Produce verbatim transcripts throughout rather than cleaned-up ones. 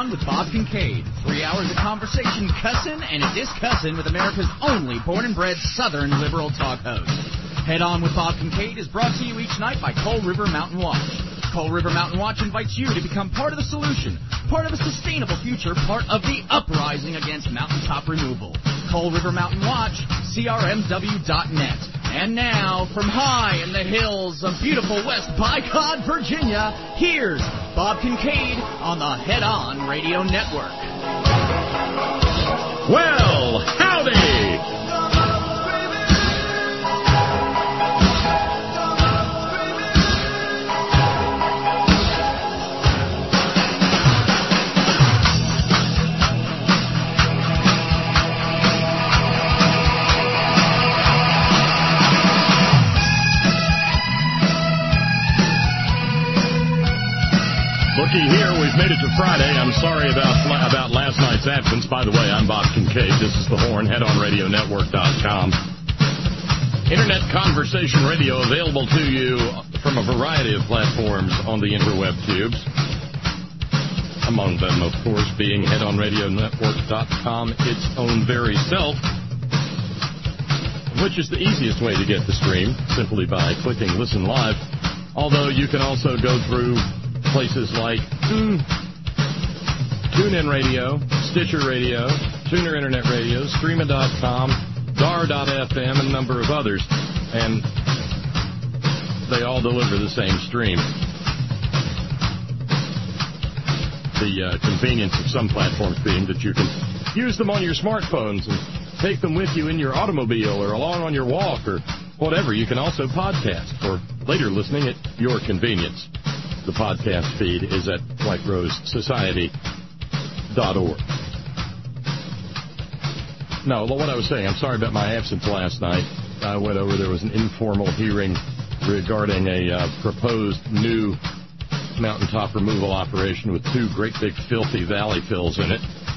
On with Bob Kincaid. Three hours of conversation, cussin' and discussin' with America's only born and bred Southern liberal talk host. Head On with Bob Kincaid is brought to you each night by Coal River Mountain Watch. Coal River Mountain Watch invites you to become part of the solution, part of a sustainable future, part of the uprising against mountaintop removal. Coal River Mountain Watch, C R M W dot net. And now, from high in the hills of beautiful West Bycod, Virginia, here's Bob Kincaid on the Head On Radio Network. Well, howdy! Looky here, we've made it to Friday. I'm sorry about about last night's absence. By the way, I'm Bob Kincaid. This is The Horn, head on radio network dot com. Internet conversation radio available to you from a variety of platforms on the interweb tubes. Among them, of course, being head on radio network dot com, its own very self, which is the easiest way to get the stream, simply by clicking Listen Live. Although you can also go through places like mm, TuneIn Radio, Stitcher Radio, Tuner Internet Radio, Streama dot com, Dar dot f m, and a number of others. And they all deliver the same stream. The uh, convenience of some platforms being that you can use them on your smartphones and take them with you in your automobile or along on your walk or whatever. You can also podcast for later listening at your convenience. The podcast feed is at white rose society dot org. No, what I was saying, I'm sorry about my absence last night. I went over, there was an informal hearing regarding a uh, proposed new mountaintop removal operation with two great big filthy valley fills in it.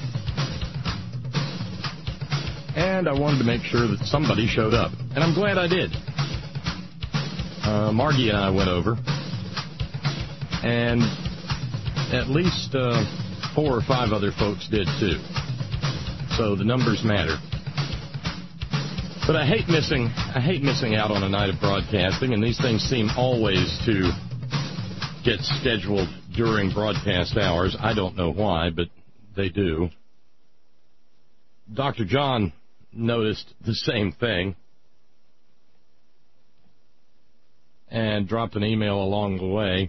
And I wanted to make sure that somebody showed up. And I'm glad I did. Uh, Margie and I went over. And at least uh, four or five other folks did, too. So the numbers matter. But I hate missing I hate missing out on a night of broadcasting, and these things seem always to get scheduled during broadcast hours. I don't know why, but they do. Doctor John noticed the same thing and dropped an email along the way.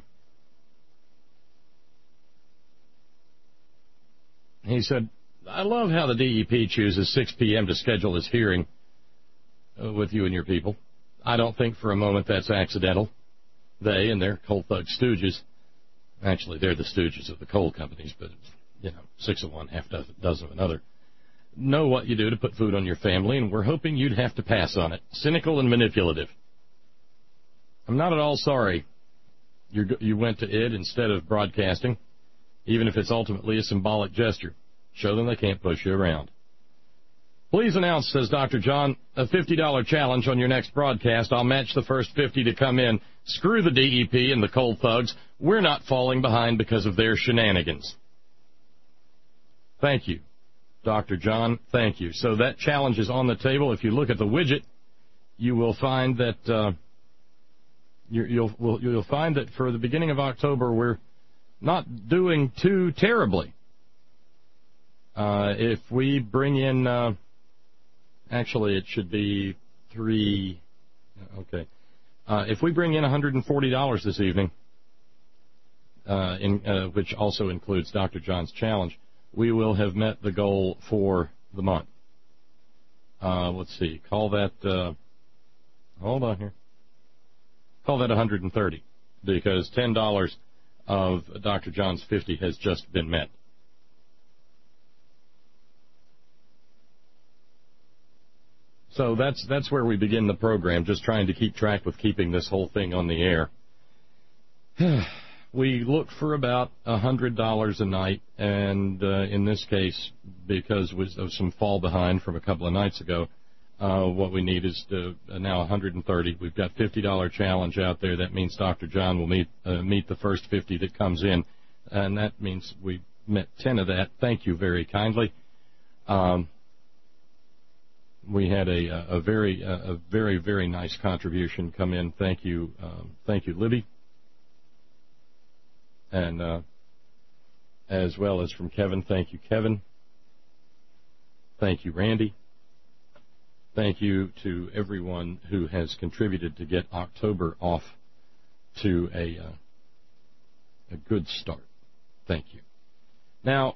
He said, I love how the D E P chooses six p.m. to schedule this hearing uh, with you and your people. I don't think for a moment that's accidental. They and their coal thug stooges, actually they're the stooges of the coal companies, but, you know, six of one, half dozen, dozen of another, know what you do to put food on your family, and we're hoping you'd have to pass on it. Cynical and manipulative. I'm not at all sorry you you went to it instead of broadcasting, even if it's ultimately a symbolic gesture. Show them they can't push you around. Please announce, says Doctor John, a fifty dollars challenge on your next broadcast. I'll match the first fifty to come in. Screw the D E P and the coal thugs. We're not falling behind because of their shenanigans. Thank you, Doctor John. Thank you. So that challenge is on the table. If you look at the widget, you will find that uh, you, you'll will, you'll find that for the beginning of October, we're not doing too terribly. Uh, if we bring in, uh, actually it should be three, okay. Uh, if we bring in one hundred forty dollars this evening, uh, in, uh, which also includes Doctor John's challenge, we will have met the goal for the month. Uh, let's see, call that, uh, hold on here, call that one hundred thirty, because ten dollars of Doctor John's fifty has just been met. So that's that's where we begin the program, just trying to keep track with keeping this whole thing on the air. We look for about one hundred dollars a night, and uh, in this case, because of some fall behind from a couple of nights ago, uh, what we need is to, uh, now one hundred thirty. We've got fifty dollars challenge out there. That means Doctor John will meet uh, meet the first fifty that comes in, and that means we met ten of that. Thank you very kindly. Um, we had a, a very, a very, very nice contribution come in. Thank you, um, thank you, Libby, and uh, as well as from Kevin. Thank you, Kevin. Thank you, Randy. Thank you to everyone who has contributed to get October off to a uh, a good start. Thank you. Now,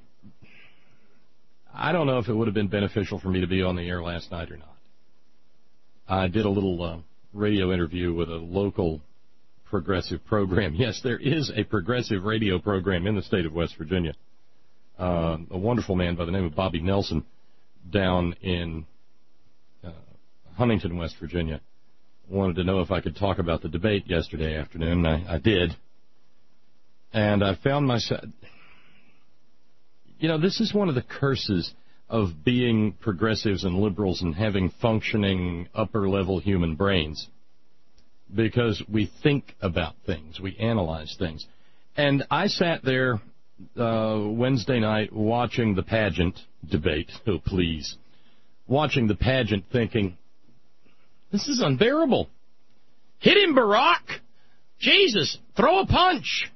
I don't know if it would have been beneficial for me to be on the air last night or not. I did a little uh, radio interview with a local progressive program. Yes, there is a progressive radio program in the state of West Virginia. Uh, a wonderful man by the name of Bobby Nelson down in uh, Huntington, West Virginia. Wanted to know if I could talk about the debate yesterday afternoon, and I, I did. And I found myself... You know, this is one of the curses of being progressives and liberals and having functioning upper-level human brains, because we think about things, we analyze things. And I sat there uh, Wednesday night watching the pageant debate, oh please, watching the pageant thinking, this is unbearable. Hit him, Barack! Jesus, throw a punch!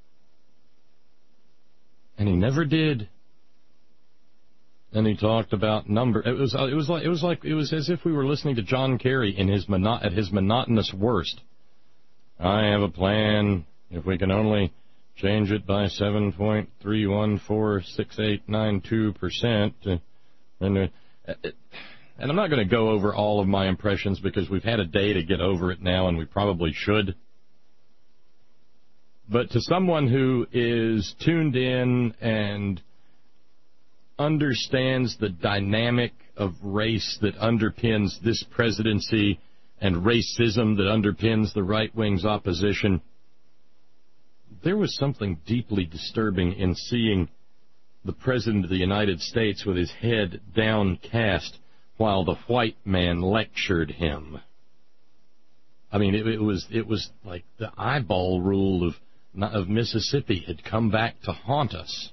And he never did. And he talked about number. It was. It was like. It was like. It was as if we were listening to John Kerry in his mono, at his monotonous worst. I have a plan. If we can only change it by seven point three one four six eight nine two percent, and and I'm not going to go over all of my impressions because we've had a day to get over it now, and we probably should. But to someone who is tuned in and understands the dynamic of race that underpins this presidency and racism that underpins the right wing's opposition, there was something deeply disturbing in seeing the President of the United States with his head downcast while the white man lectured him. I mean, it, it was it was like the eyeball rule of of Mississippi had come back to haunt us.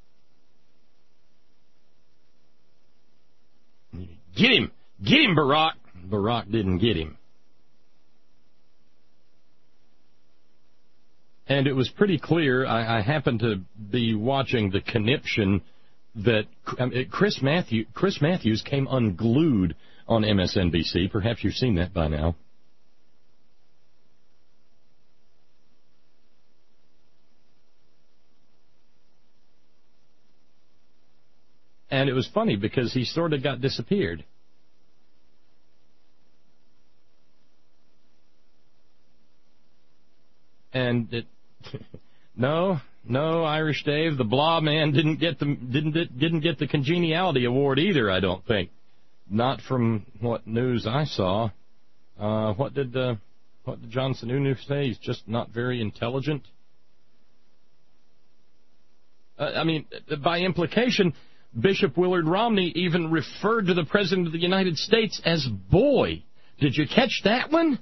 Get him! Get him, Barack! Barack didn't get him. And it was pretty clear, I, I happened to be watching the conniption that Chris, Matthew, Chris Matthews came unglued on M S N B C. Perhaps you've seen that by now. And it was funny because he sort of got disappeared. And it, no, no, Irish Dave, the blah man didn't get the didn't didn't get the congeniality award either. I don't think, not from what news I saw. Uh, what did uh, what did John Sununu say? He's just not very intelligent. Uh, I mean, by implication, Bishop Willard Romney even referred to the President of the United States as boy. Did you catch that one?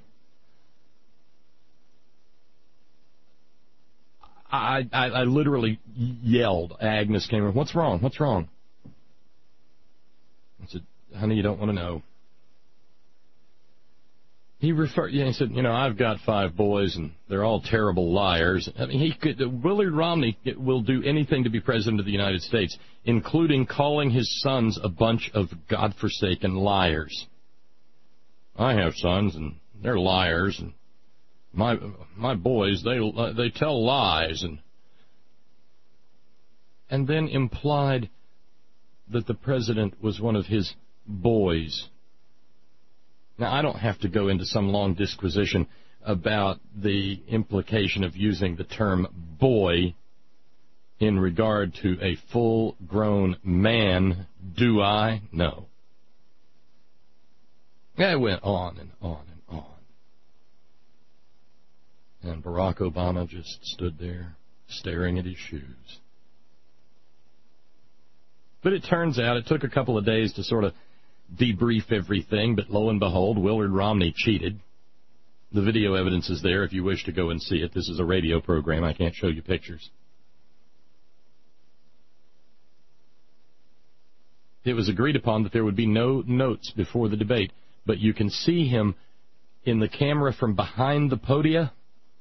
I, I, I literally yelled. Agnes came in. What's wrong? What's wrong? I said, honey, you don't want to know. He referred. Yeah, he said, you know, I've got five boys, and they're all terrible liars. I mean, he could. Willard Romney will do anything to be president of the United States, including calling his sons a bunch of godforsaken liars. I have sons, and they're liars, and my my boys, they they tell lies, and and then implied that the president was one of his boys. Now, I don't have to go into some long disquisition about the implication of using the term boy in regard to a full-grown man, do I? No. It went on and on and on. And Barack Obama just stood there staring at his shoes. But it turns out it took a couple of days to sort of debrief everything, but lo and behold, Willard Romney cheated. The video evidence is there if you wish to go and see it. This is a radio program. I can't show you pictures. it was agreed upon that there would be no notes before the debate, but you can see him in the camera from behind the podia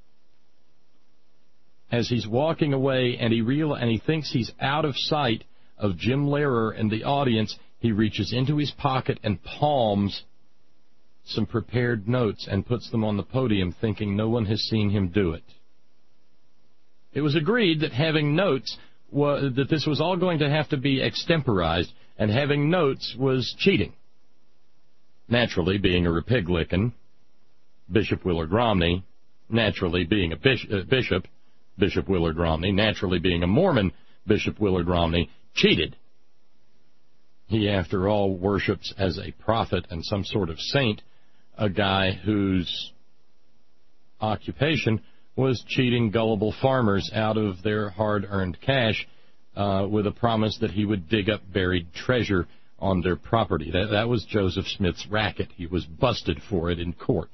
as he's walking away, and he real and he thinks he's out of sight of Jim Lehrer and the audience. He reaches into his pocket and palms some prepared notes and puts them on the podium, thinking no one has seen him do it. It was agreed that having notes, was, that this was all going to have to be extemporized, and having notes was cheating. Naturally, being a Republican, Bishop Willard Romney, naturally being a bishop, uh, bishop, Bishop Willard Romney, naturally being a Mormon, Bishop Willard Romney, cheated. He, after all, worships as a prophet and some sort of saint a guy whose occupation was cheating gullible farmers out of their hard-earned cash uh, with a promise that he would dig up buried treasure on their property. That, that was Joseph Smith's racket. He was busted for it in court.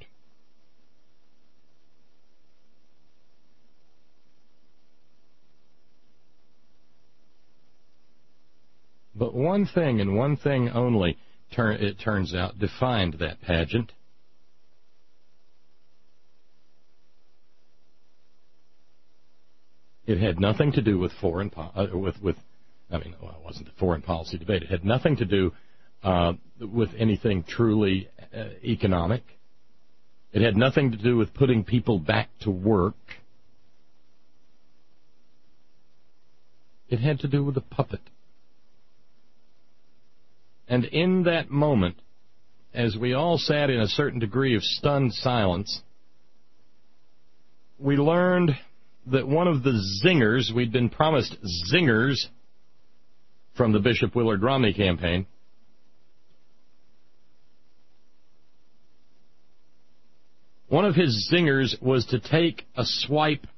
But one thing, and one thing only, tur- it turns out, defined that pageant. It had nothing to do with foreign, po- uh, with, with, I mean, well, it wasn't a foreign policy debate. It had nothing to do uh, with anything truly uh, economic. It had nothing to do with putting people back to work. It had to do with a puppet. And in that moment, as we all sat in a certain degree of stunned silence, we learned that one of the zingers, we'd been promised zingers from the Bishop Willard Romney campaign, one of his zingers was to take a swipe,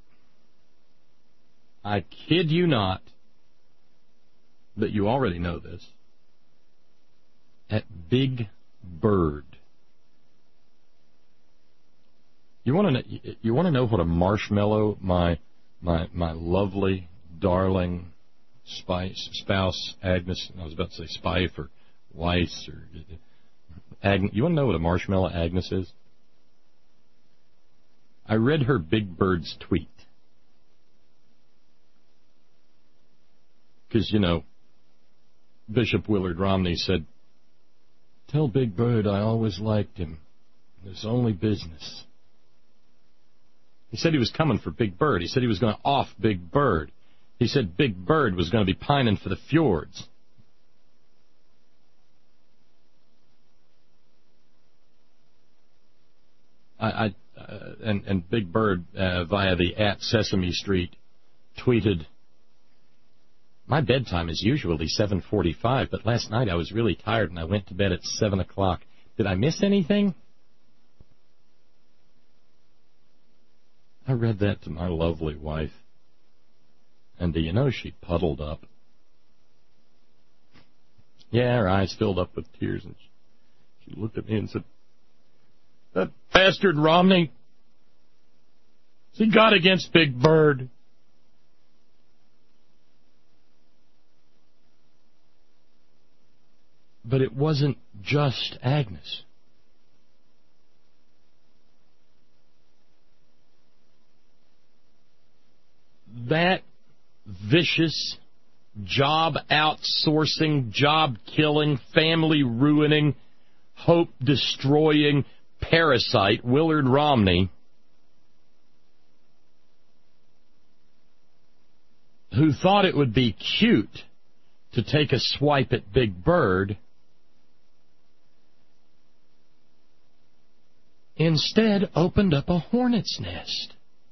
I kid you not, but you already know this, at Big Bird. You want to know, you want to know what a marshmallow my my my lovely darling spice, spouse Agnes, I was about to say Spife or Weiss or Agnes. You want to know what a marshmallow Agnes is? I read her Big Bird's tweet because, you know, Bishop Willard Romney said, "Tell Big Bird I always liked him. It's only business." He said he was coming for Big Bird. He said he was going to off Big Bird. He said Big Bird was going to be pining for the fjords. I, I uh, and, and Big Bird, uh, via the at Sesame Street, tweeted, "My bedtime is usually seven forty-five, but last night I was really tired and I went to bed at seven o'clock. Did I miss anything?" I read that to my lovely wife, and do you know she puddled up? Yeah, her eyes filled up with tears, and she, she looked at me and said, "That bastard Romney, he got against Big Bird." But it wasn't just Agnes. That vicious, job outsourcing, job killing, family ruining, hope destroying parasite, Willard Romney, who thought it would be cute to take a swipe at Big Bird, instead opened up a hornet's nest.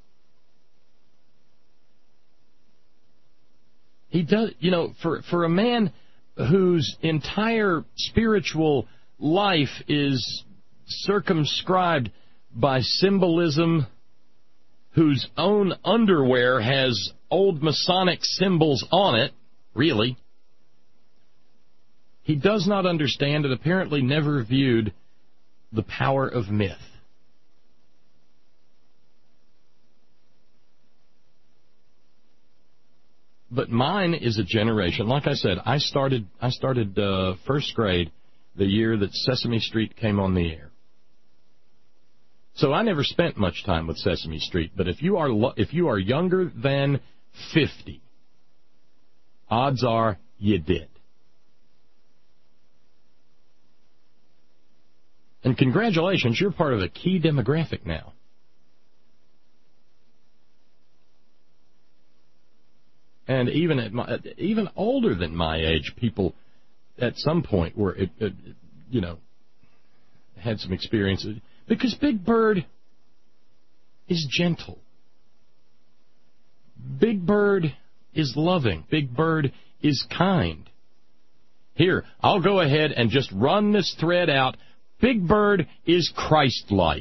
He does, you know, for, for a man whose entire spiritual life is circumscribed by symbolism, whose own underwear has old Masonic symbols on it, really, he does not understand and apparently never viewed the power of myth. but mine is a generation. Like I said, I started I started uh, first grade the year that Sesame Street came on the air. So I never spent much time with Sesame Street. But if you are lo- if you are younger than fifty, odds are you did. And congratulations, you're part of a key demographic now. And even at my, even older than my age, people at some point were, it, it, you know, had some experiences. Because Big Bird is gentle. Big Bird is loving. Big Bird is kind. Here, I'll go ahead and just run this thread out. Big Bird is Christ-like.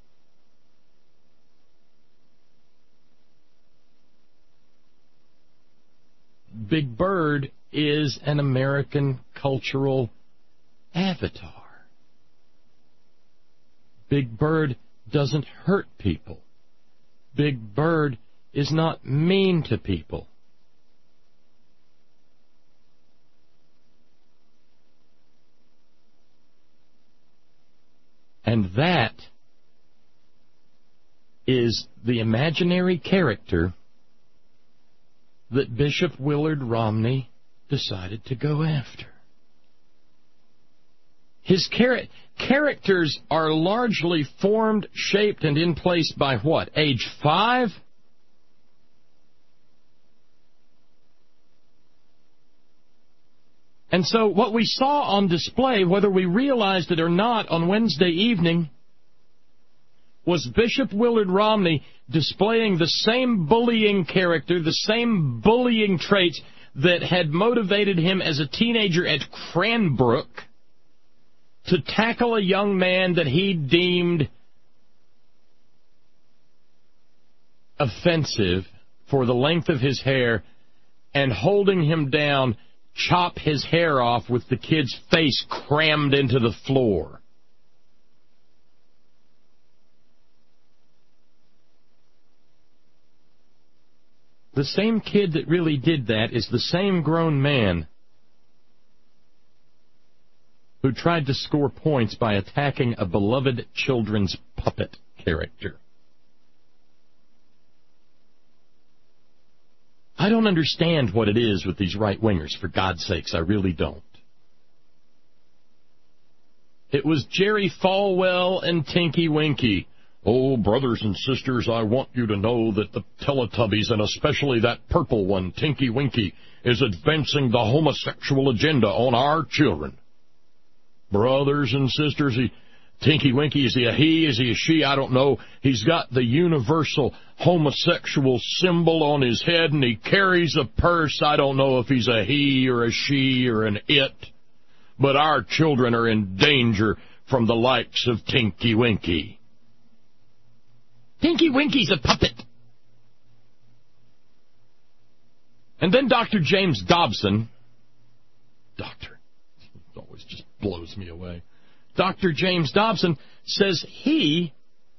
Big Bird is an American cultural avatar. Big Bird doesn't hurt people. Big Bird is not mean to people. And that is the imaginary character that Bishop Willard Romney decided to go after. His char- characters are largely formed, shaped, and in place by what? Age five? And so what we saw on display, whether we realized it or not, on Wednesday evening, was Bishop Willard Romney displaying the same bullying character, the same bullying traits that had motivated him as a teenager at Cranbrook to tackle a young man that he deemed offensive for the length of his hair, and holding him down, chop his hair off with the kid's face crammed into the floor. The same kid that really did that is the same grown man who tried to score points by attacking a beloved children's puppet character. I don't understand what it is with these right-wingers, for God's sakes, I really don't. It was Jerry Falwell and Tinky Winky. Oh, brothers and sisters, I want you to know that the Teletubbies, and especially that purple one, Tinky Winky, is advancing the homosexual agenda on our children. Brothers and sisters, he, Tinky Winky, is he a he, is he a she, I don't know. He's got the universal homosexual symbol on his head, and he carries a purse. I don't know if he's a he or a she or an it. But our children are in danger from the likes of Tinky Winky. Tinky Winky's a puppet. And then Doctor James Dobson, doctor, it always just blows me away. Doctor James Dobson says he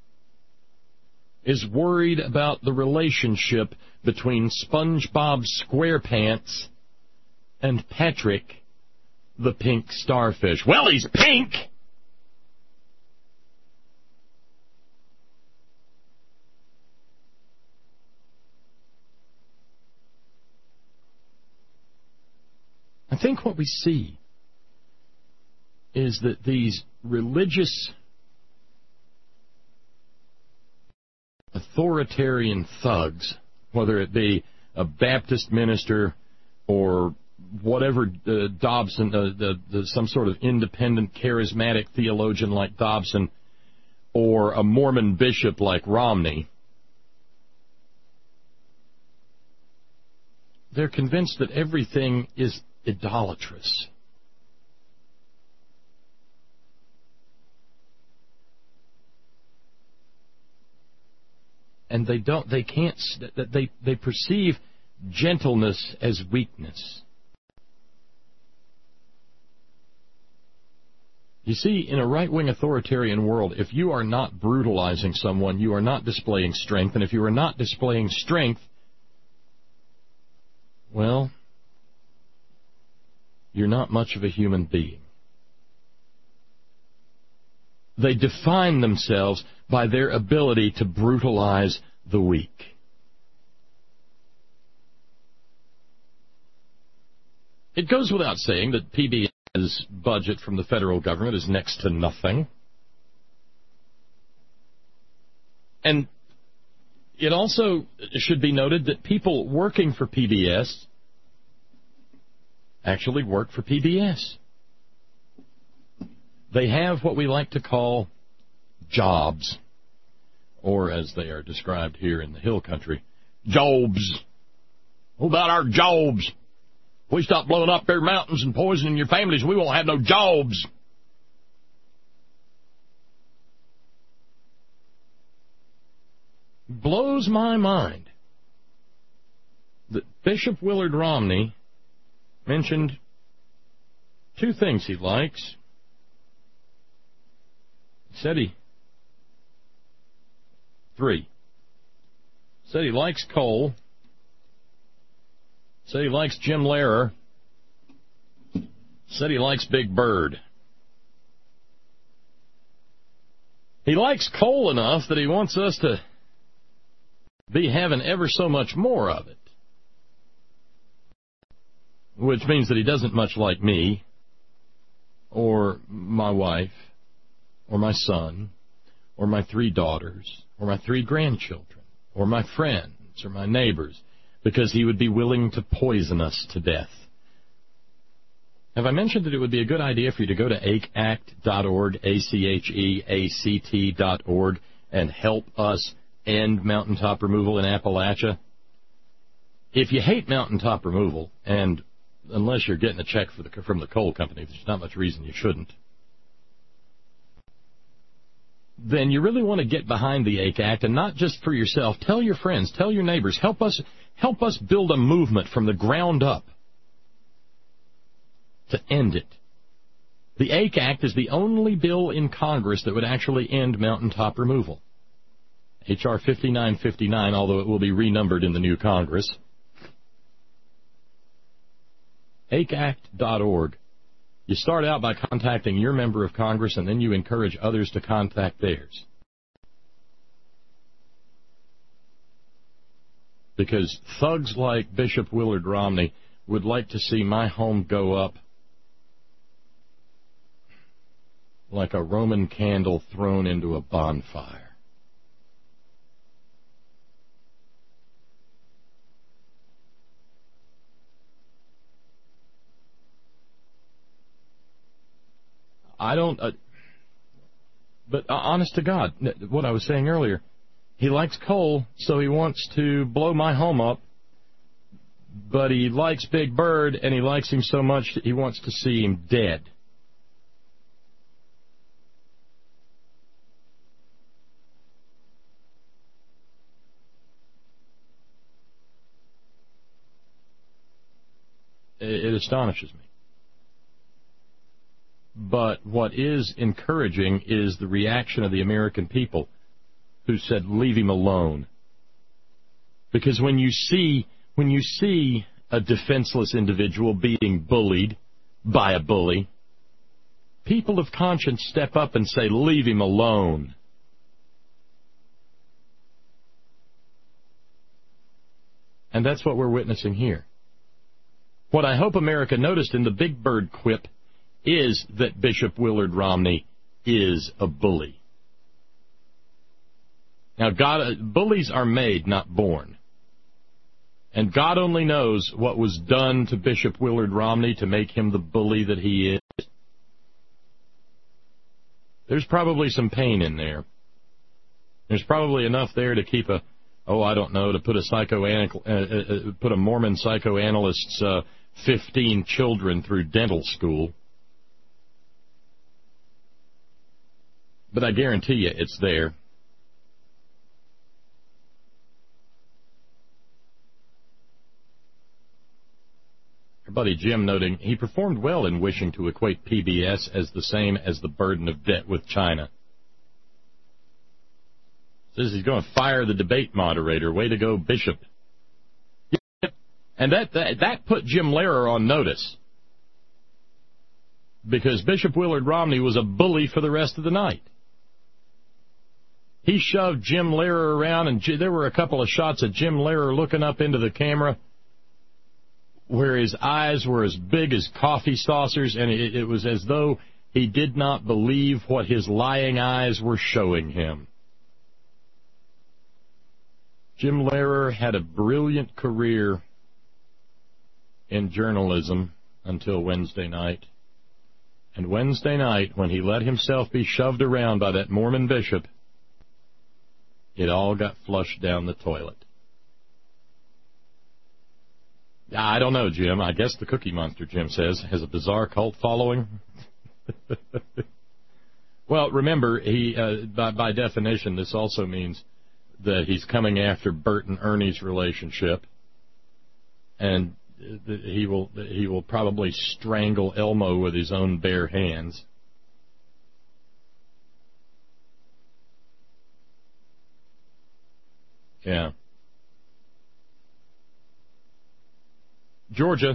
is worried about the relationship between SpongeBob SquarePants and Patrick the pink starfish. Well, he's pink! I think what we see is that these religious authoritarian thugs, whether it be a Baptist minister or whatever uh, Dobson, uh, the, the, some sort of independent, charismatic theologian like Dobson, or a Mormon bishop like Romney, they're convinced that everything is idolatrous. And they don't, they can't, they, they perceive gentleness as weakness. You see, in a right-wing authoritarian world, if you are not brutalizing someone, you are not displaying strength. And if you are not displaying strength, well, you're not much of a human being. They define themselves by their ability to brutalize the weak. It goes without saying that P B S's budget from the federal government is next to nothing. And it also should be noted that people working for P B S actually work for P B S. They have what we like to call jobs, or as they are described here in the hill country, jobs. What about our jobs? If we stop blowing up their mountains and poisoning your families, we won't have no jobs. Blows my mind that Bishop Willard Romney mentioned two things he likes. He said he, three, said he likes coal, said he likes Jim Lehrer, said he likes Big Bird. He likes coal enough that he wants us to be having ever so much more of it, which means that he doesn't much like me or my wife or my son or my three daughters or my three grandchildren or my friends or my neighbors, because he would be willing to poison us to death. Have I mentioned that it would be a good idea for you to go to achact dot org, A C H E A C T dot org, and help us end mountaintop removal in Appalachia? If you hate mountaintop removal, and unless you're getting a check for the, from the coal company, there's not much reason you shouldn't, then you really want to get behind the ACHACT, and not just for yourself. Tell your friends, tell your neighbors, help us help us build a movement from the ground up to end it. The ACHACT is the only bill in Congress that would actually end mountaintop removal. H R fifty-nine fifty-nine, although it will be renumbered in the new Congress. achact dot org. You start out by contacting your member of Congress, and then you encourage others to contact theirs. Because thugs like Bishop Willard Romney would like to see my home go up like a Roman candle thrown into a bonfire. I don't, uh, but uh, honest to God, what I was saying earlier, he likes coal, so he wants to blow my home up, but he likes Big Bird, and he likes him so much that he wants to see him dead. It, it astonishes me. But what is encouraging is the reaction of the American people who said, leave him alone. Because when you see when you see a defenseless individual being bullied by a bully, people of conscience step up and say, leave him alone. And that's what we're witnessing here. What I hope America noticed in the Big Bird quip is that Bishop Willard Romney is a bully. Now, God, bullies are made, not born. And God only knows what was done to Bishop Willard Romney to make him the bully that he is. There's probably some pain in there. There's probably enough there to keep a, oh, I don't know, to put a psychoanal, uh, uh, put a Mormon psychoanalyst's uh, fifteen children through dental school. But I guarantee you it's there. Our buddy Jim noting, he performed well in wishing to equate P B S as the same as the burden of debt with China. Says he's going to fire the debate moderator. Way to go, Bishop. And that, that, that put Jim Lehrer on notice, because Bishop Willard Romney was a bully for the rest of the night. He shoved Jim Lehrer around, and there were a couple of shots of Jim Lehrer looking up into the camera where his eyes were as big as coffee saucers, and it, it was as though he did not believe what his lying eyes were showing him. Jim Lehrer had a brilliant career in journalism until Wednesday night. And Wednesday night, when he let himself be shoved around by that Mormon bishop, it all got flushed down the toilet. I don't know, Jim. I guess the Cookie Monster, Jim says, has a bizarre cult following. Well, remember, he uh, by, by definition, this also means that he's coming after Bert and Ernie's relationship, and he will he will probably strangle Elmo with his own bare hands. Yeah. Georgia,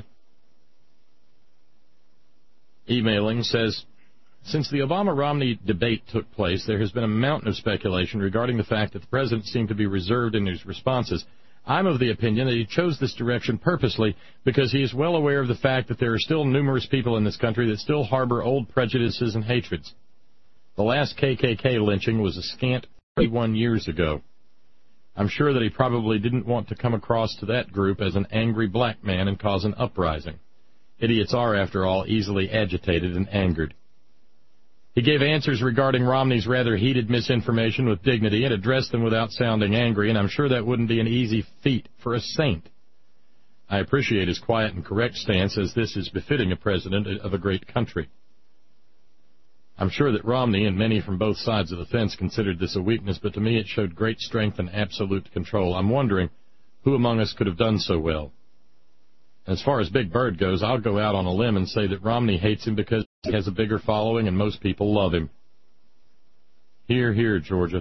emailing, says, since the Obama-Romney debate took place, there has been a mountain of speculation regarding the fact that the president seemed to be reserved in his responses. I'm of the opinion that he chose this direction purposely because he is well aware of the fact that there are still numerous people in this country that still harbor old prejudices and hatreds. The last K K K lynching was a scant thirty-one years ago. I'm sure that he probably didn't want to come across to that group as an angry black man and cause an uprising. Idiots are, after all, easily agitated and angered. He gave answers regarding Romney's rather heated misinformation with dignity and addressed them without sounding angry, and I'm sure that wouldn't be an easy feat for a saint. I appreciate his quiet and correct stance, as this is befitting a president of a great country. I'm sure that Romney and many from both sides of the fence considered this a weakness, but to me it showed great strength and absolute control. I'm wondering who among us could have done so well. As far as Big Bird goes, I'll go out on a limb and say that Romney hates him because he has a bigger following and most people love him. Hear, hear, Georgia.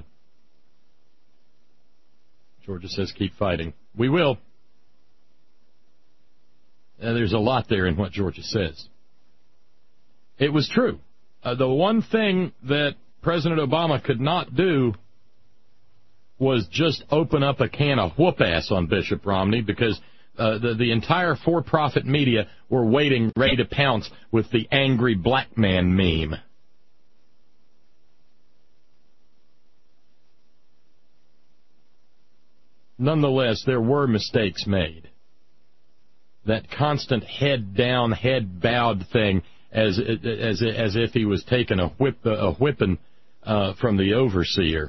Georgia says keep fighting. We will. Uh, there's a lot there in what Georgia says. It was true. Uh, the one thing that President Obama could not do was just open up a can of whoop-ass on Bishop Romney, because uh, the, the entire for-profit media were waiting, ready to pounce with the angry black man meme. Nonetheless, there were mistakes made. That constant head-down, head-bowed thing, as as as if he was taking a whip a whipping uh, from the overseer.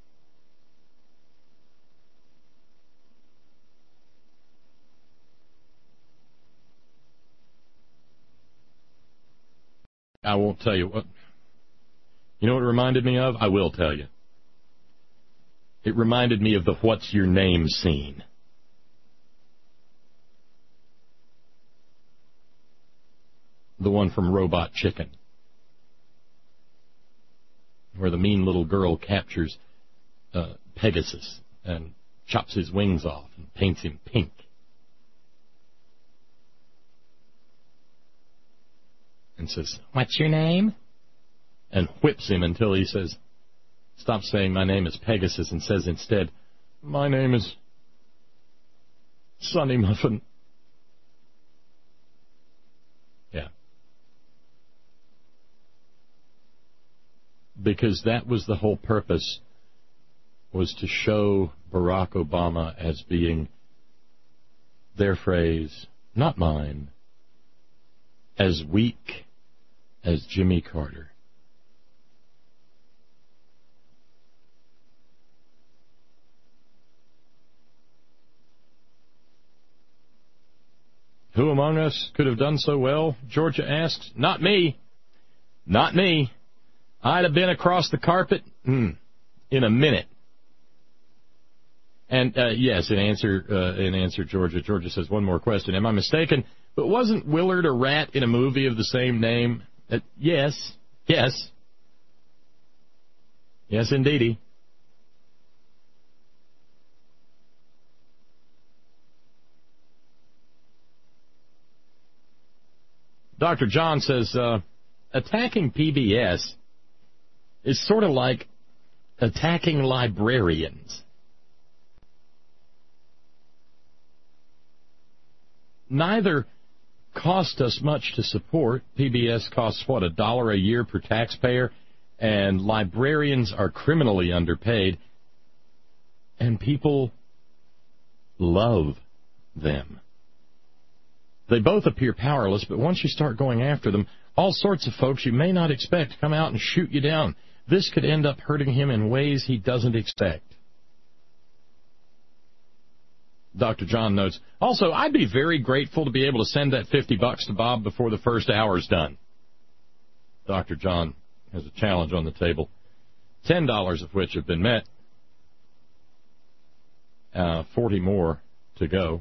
I won't tell you what. You know what it reminded me of? I will tell you. It reminded me of the "What's Your Name" scene. The one from Robot Chicken, where the mean little girl captures uh, Pegasus and chops his wings off and paints him pink. And says, "What's your name?" And whips him until he says, "Stop saying my name is Pegasus," and says instead, "My name is Sunny Muffin." Yeah. Because that was the whole purpose, was to show Barack Obama as being, their phrase, not mine, as weak as Jimmy Carter. Who among us could have done so well? Georgia asks. Not me. Not me. I'd have been across the carpet mm, in a minute. And, uh, yes, in answer, uh, in answer, Georgia, Georgia says, one more question. Am I mistaken? But wasn't Willard a rat in a movie of the same name? Uh, yes. Yes. Yes, indeedy. Doctor John says, uh, attacking P B S is sort of like attacking librarians. Neither cost us much to support. P B S costs, what, a dollar a year per taxpayer, and librarians are criminally underpaid, and people love them. They both appear powerless, but once you start going after them, all sorts of folks you may not expect come out and shoot you down. This could end up hurting him in ways he doesn't expect. Doctor John notes, also, I'd be very grateful to be able to send that fifty bucks to Bob before the first hour's done. Doctor John has a challenge on the table, ten dollars of which have been met, uh, forty more to go.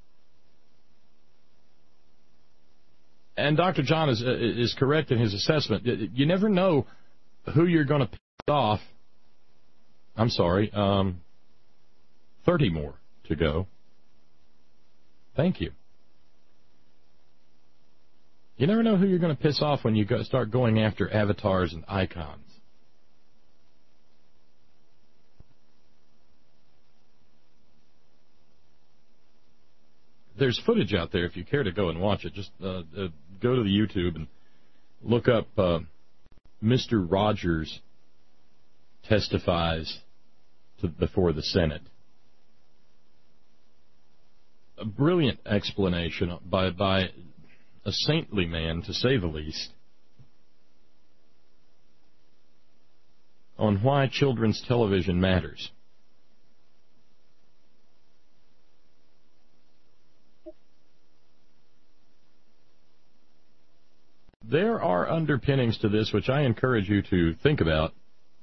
And Doctor John is, uh, is correct in his assessment. You never know who you're going to piss off. I'm sorry, um, thirty more to go. Thank you. You never know who you're going to piss off when you go, start going after avatars and icons. There's footage out there if you care to go and watch it. Just uh, uh, go to the YouTube and look up uh, Mister Rogers testifies to, before the Senate. A brilliant explanation by by a saintly man, to say the least, on why children's television matters. There are underpinnings to this which I encourage you to think about.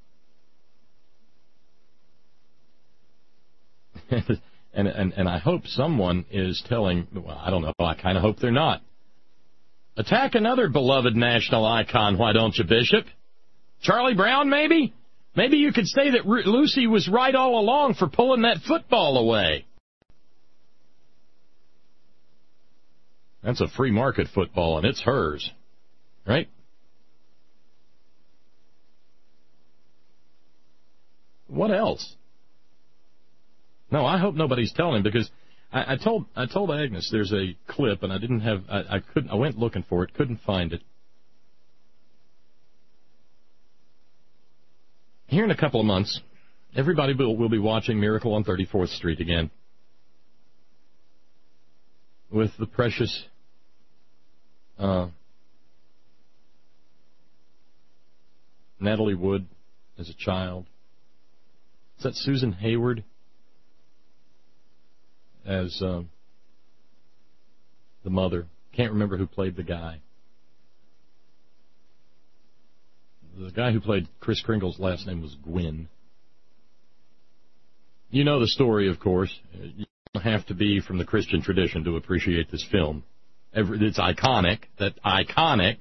and, and, and I hope someone is telling, well, I don't know, I kind of hope they're not. Attack another beloved national icon, why don't you, Bishop? Charlie Brown, maybe? Maybe you could say that R- Lucy was right all along for pulling that football away. That's a free market football, and it's hers. Right? What else? No, I hope nobody's telling him, because I, I told I told Agnes there's a clip, and I didn't have I, I couldn't I went looking for it, couldn't find it. Here in a couple of months, everybody will, will be watching Miracle on thirty-fourth Street again, with the precious uh, Natalie Wood as a child. Is that Susan Hayward as uh, the mother? Can't remember who played the guy. The guy who played Kris Kringle's last name was Gwynn. You know the story, of course. You don't have to be from the Christian tradition to appreciate this film. It's iconic. That iconic.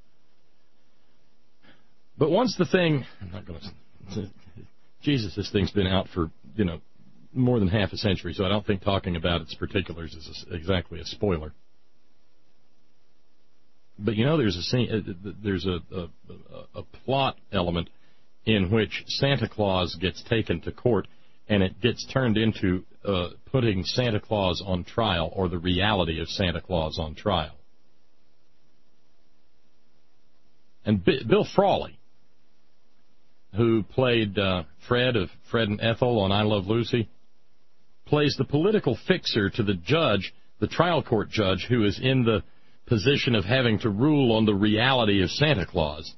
But once the thing, I'm not going to, Jesus, this thing's been out for, you know, more than half a century, so I don't think talking about its particulars is a, exactly a spoiler. But, you know, there's a scene, there's a, a, a plot element in which Santa Claus gets taken to court, and it gets turned into uh, putting Santa Claus on trial, or the reality of Santa Claus on trial. And B- Bill Frawley, who played uh, Fred of Fred and Ethel on I Love Lucy, plays the political fixer to the judge, the trial court judge, who is in the position of having to rule on the reality of Santa Claus.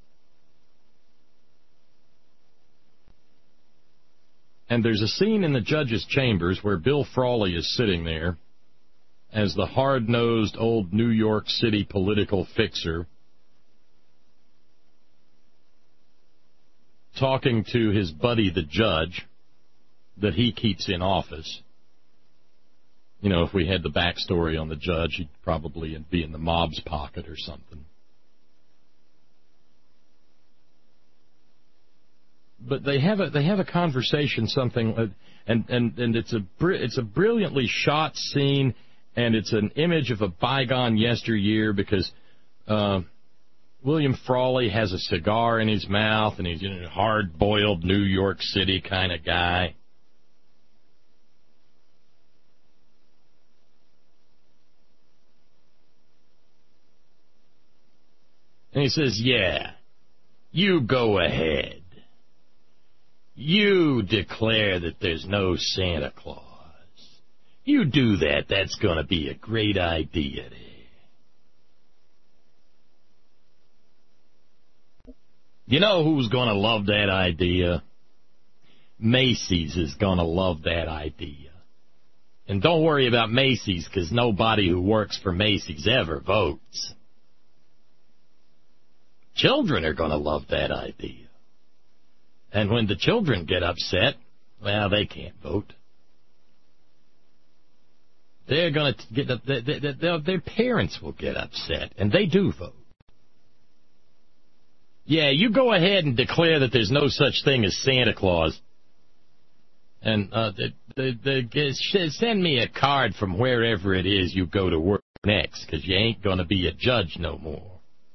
And there's a scene in the judge's chambers where Bill Frawley is sitting there as the hard-nosed old New York City political fixer, talking to his buddy, the judge, that he keeps in office. You know, if we had the backstory on the judge, he'd probably be in the mob's pocket or something. But they have a they have a conversation, something, and and and it's a it's a brilliantly shot scene, and it's an image of a bygone yesteryear, because Uh, William Frawley has a cigar in his mouth, and he's you know, a hard-boiled New York City kind of guy. And he says, yeah, you go ahead. You declare that there's no Santa Claus. You do that, that's going to be a great idea there. You know who's going to love that idea? Macy's is going to love that idea. And don't worry about Macy's, because nobody who works for Macy's ever votes. Children are going to love that idea. And when the children get upset, well, they can't vote. They're going to get, their, their parents will get upset, and they do vote. Yeah, you go ahead and declare that there's no such thing as Santa Claus. And uh, the, the, the, send me a card from wherever it is you go to work next, because you ain't going to be a judge no more.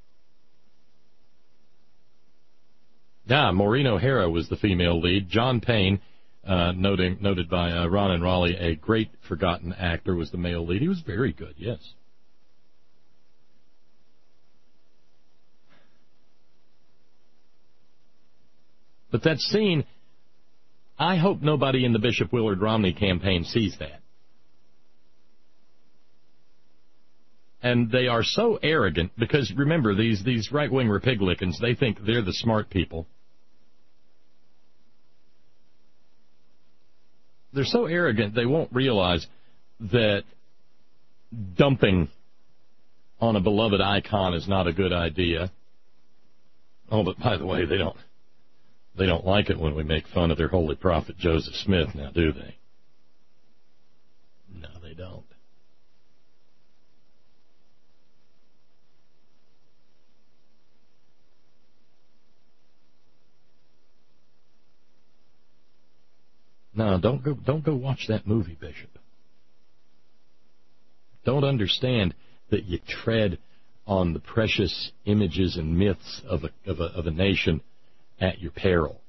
Ah, Maureen O'Hara was the female lead. John Payne, uh, noting, noted by uh, Ron and Raleigh, a great forgotten actor, was the male lead. He was very good, yes. But that scene, I hope nobody in the Bishop Willard Romney campaign sees that. And they are so arrogant, because remember, these, these right-wing Republicans, they think they're the smart people. They're so arrogant, they won't realize that dumping on a beloved icon is not a good idea. Oh, but by the way, they don't, they don't like it when we make fun of their holy prophet Joseph Smith, now do they? No, they don't. No, don't go don't go watch that movie, Bishop. Don't understand that you tread on the precious images and myths of a, of a, of a nation at your peril.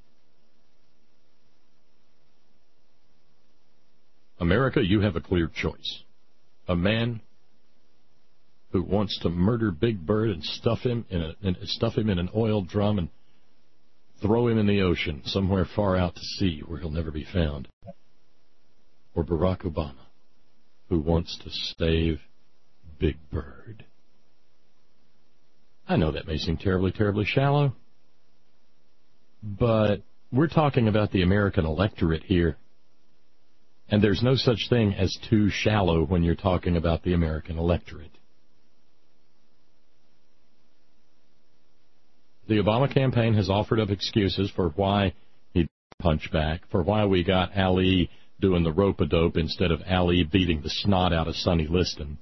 America, you have a clear choice. A man who wants to murder Big Bird and stuff him in a and stuff him in an oil drum and throw him in the ocean somewhere far out to sea where he'll never be found. Or Barack Obama, who wants to save Big Bird. I know that may seem terribly, terribly shallow, but we're talking about the American electorate here, and there's no such thing as too shallow when you're talking about the American electorate. The Obama campaign has offered up excuses for why he punched back, for why we got Ali doing the rope-a-dope instead of Ali beating the snot out of Sonny Liston.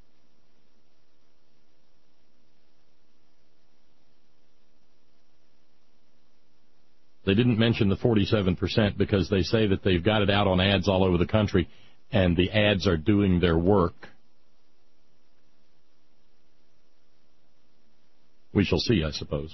They didn't mention the forty-seven percent because they say that they've got it out on ads all over the country, and the ads are doing their work. We shall see, I suppose.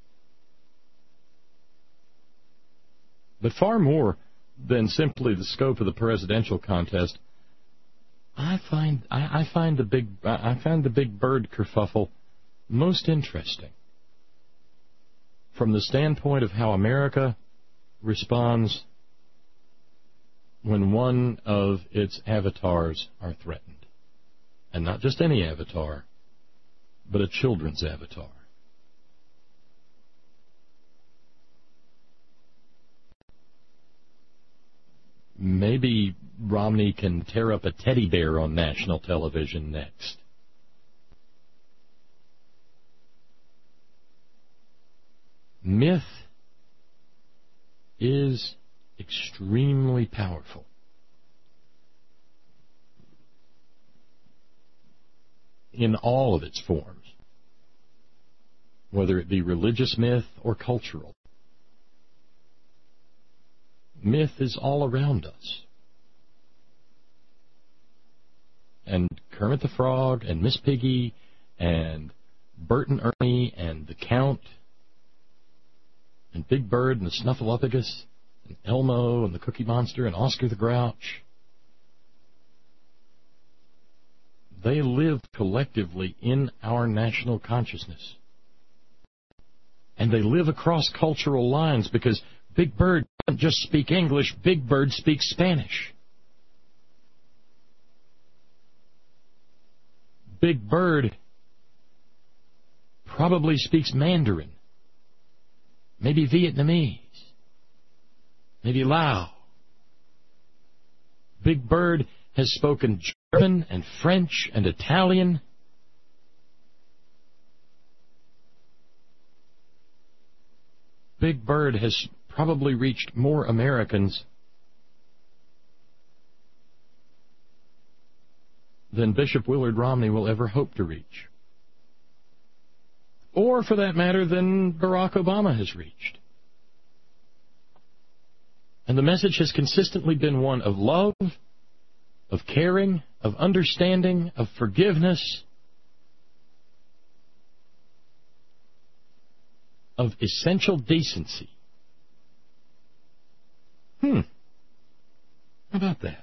But far more than simply the scope of the presidential contest, I find I, I find the big I find the Big Bird kerfuffle most interesting from the standpoint of how America responds when one of its avatars are threatened, and not just any avatar, but a children's avatar. Maybe Romney can tear up a teddy bear on national television next. Myth is extremely powerful. In all of its forms, whether it be religious myth or cultural. Myth is all around us. And Kermit the Frog and Miss Piggy and Bert and Ernie and the Count and Big Bird and the Snuffleupagus and Elmo and the Cookie Monster and Oscar the Grouch. They live collectively in our national consciousness. And they live across cultural lines because Big Bird doesn't just speak English, Big Bird speaks Spanish. Big Bird probably speaks Mandarin, maybe Vietnamese, maybe Lao. Big Bird has spoken German and French and Italian. Big Bird has probably reached more Americans than Bishop Willard Romney will ever hope to reach. Or, for that matter, than Barack Obama has reached. And the message has consistently been one of love, of caring, of understanding, of forgiveness, of essential decency. Hmm. How about that?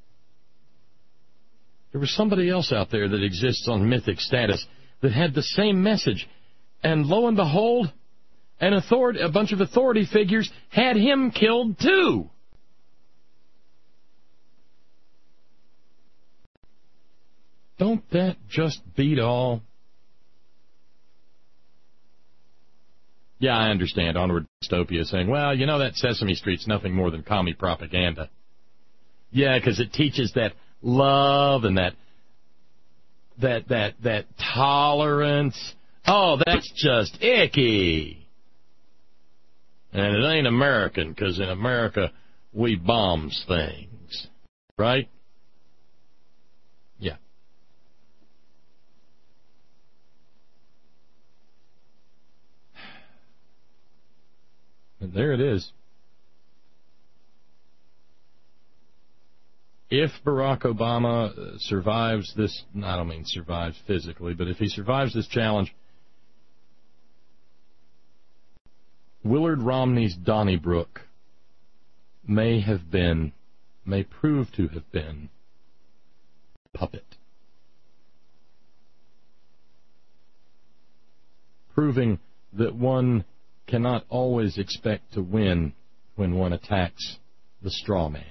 There was somebody else out there that exists on mythic status that had the same message. And lo and behold, an authority, a bunch of authority figures had him killed too. Don't that just beat all? Yeah, I understand Onward Dystopia saying, well, you know that Sesame Street's nothing more than commie propaganda. Yeah, because it teaches that love and that that that that tolerance. Oh, that's just icky. And it ain't American, because in America we bombs things. Right? Yeah. And there it is. If Barack Obama survives this, I don't mean survives physically, but if he survives this challenge, Willard Romney's Donnybrook may have been, may prove to have been, a puppet. Proving that one cannot always expect to win when one attacks the straw man.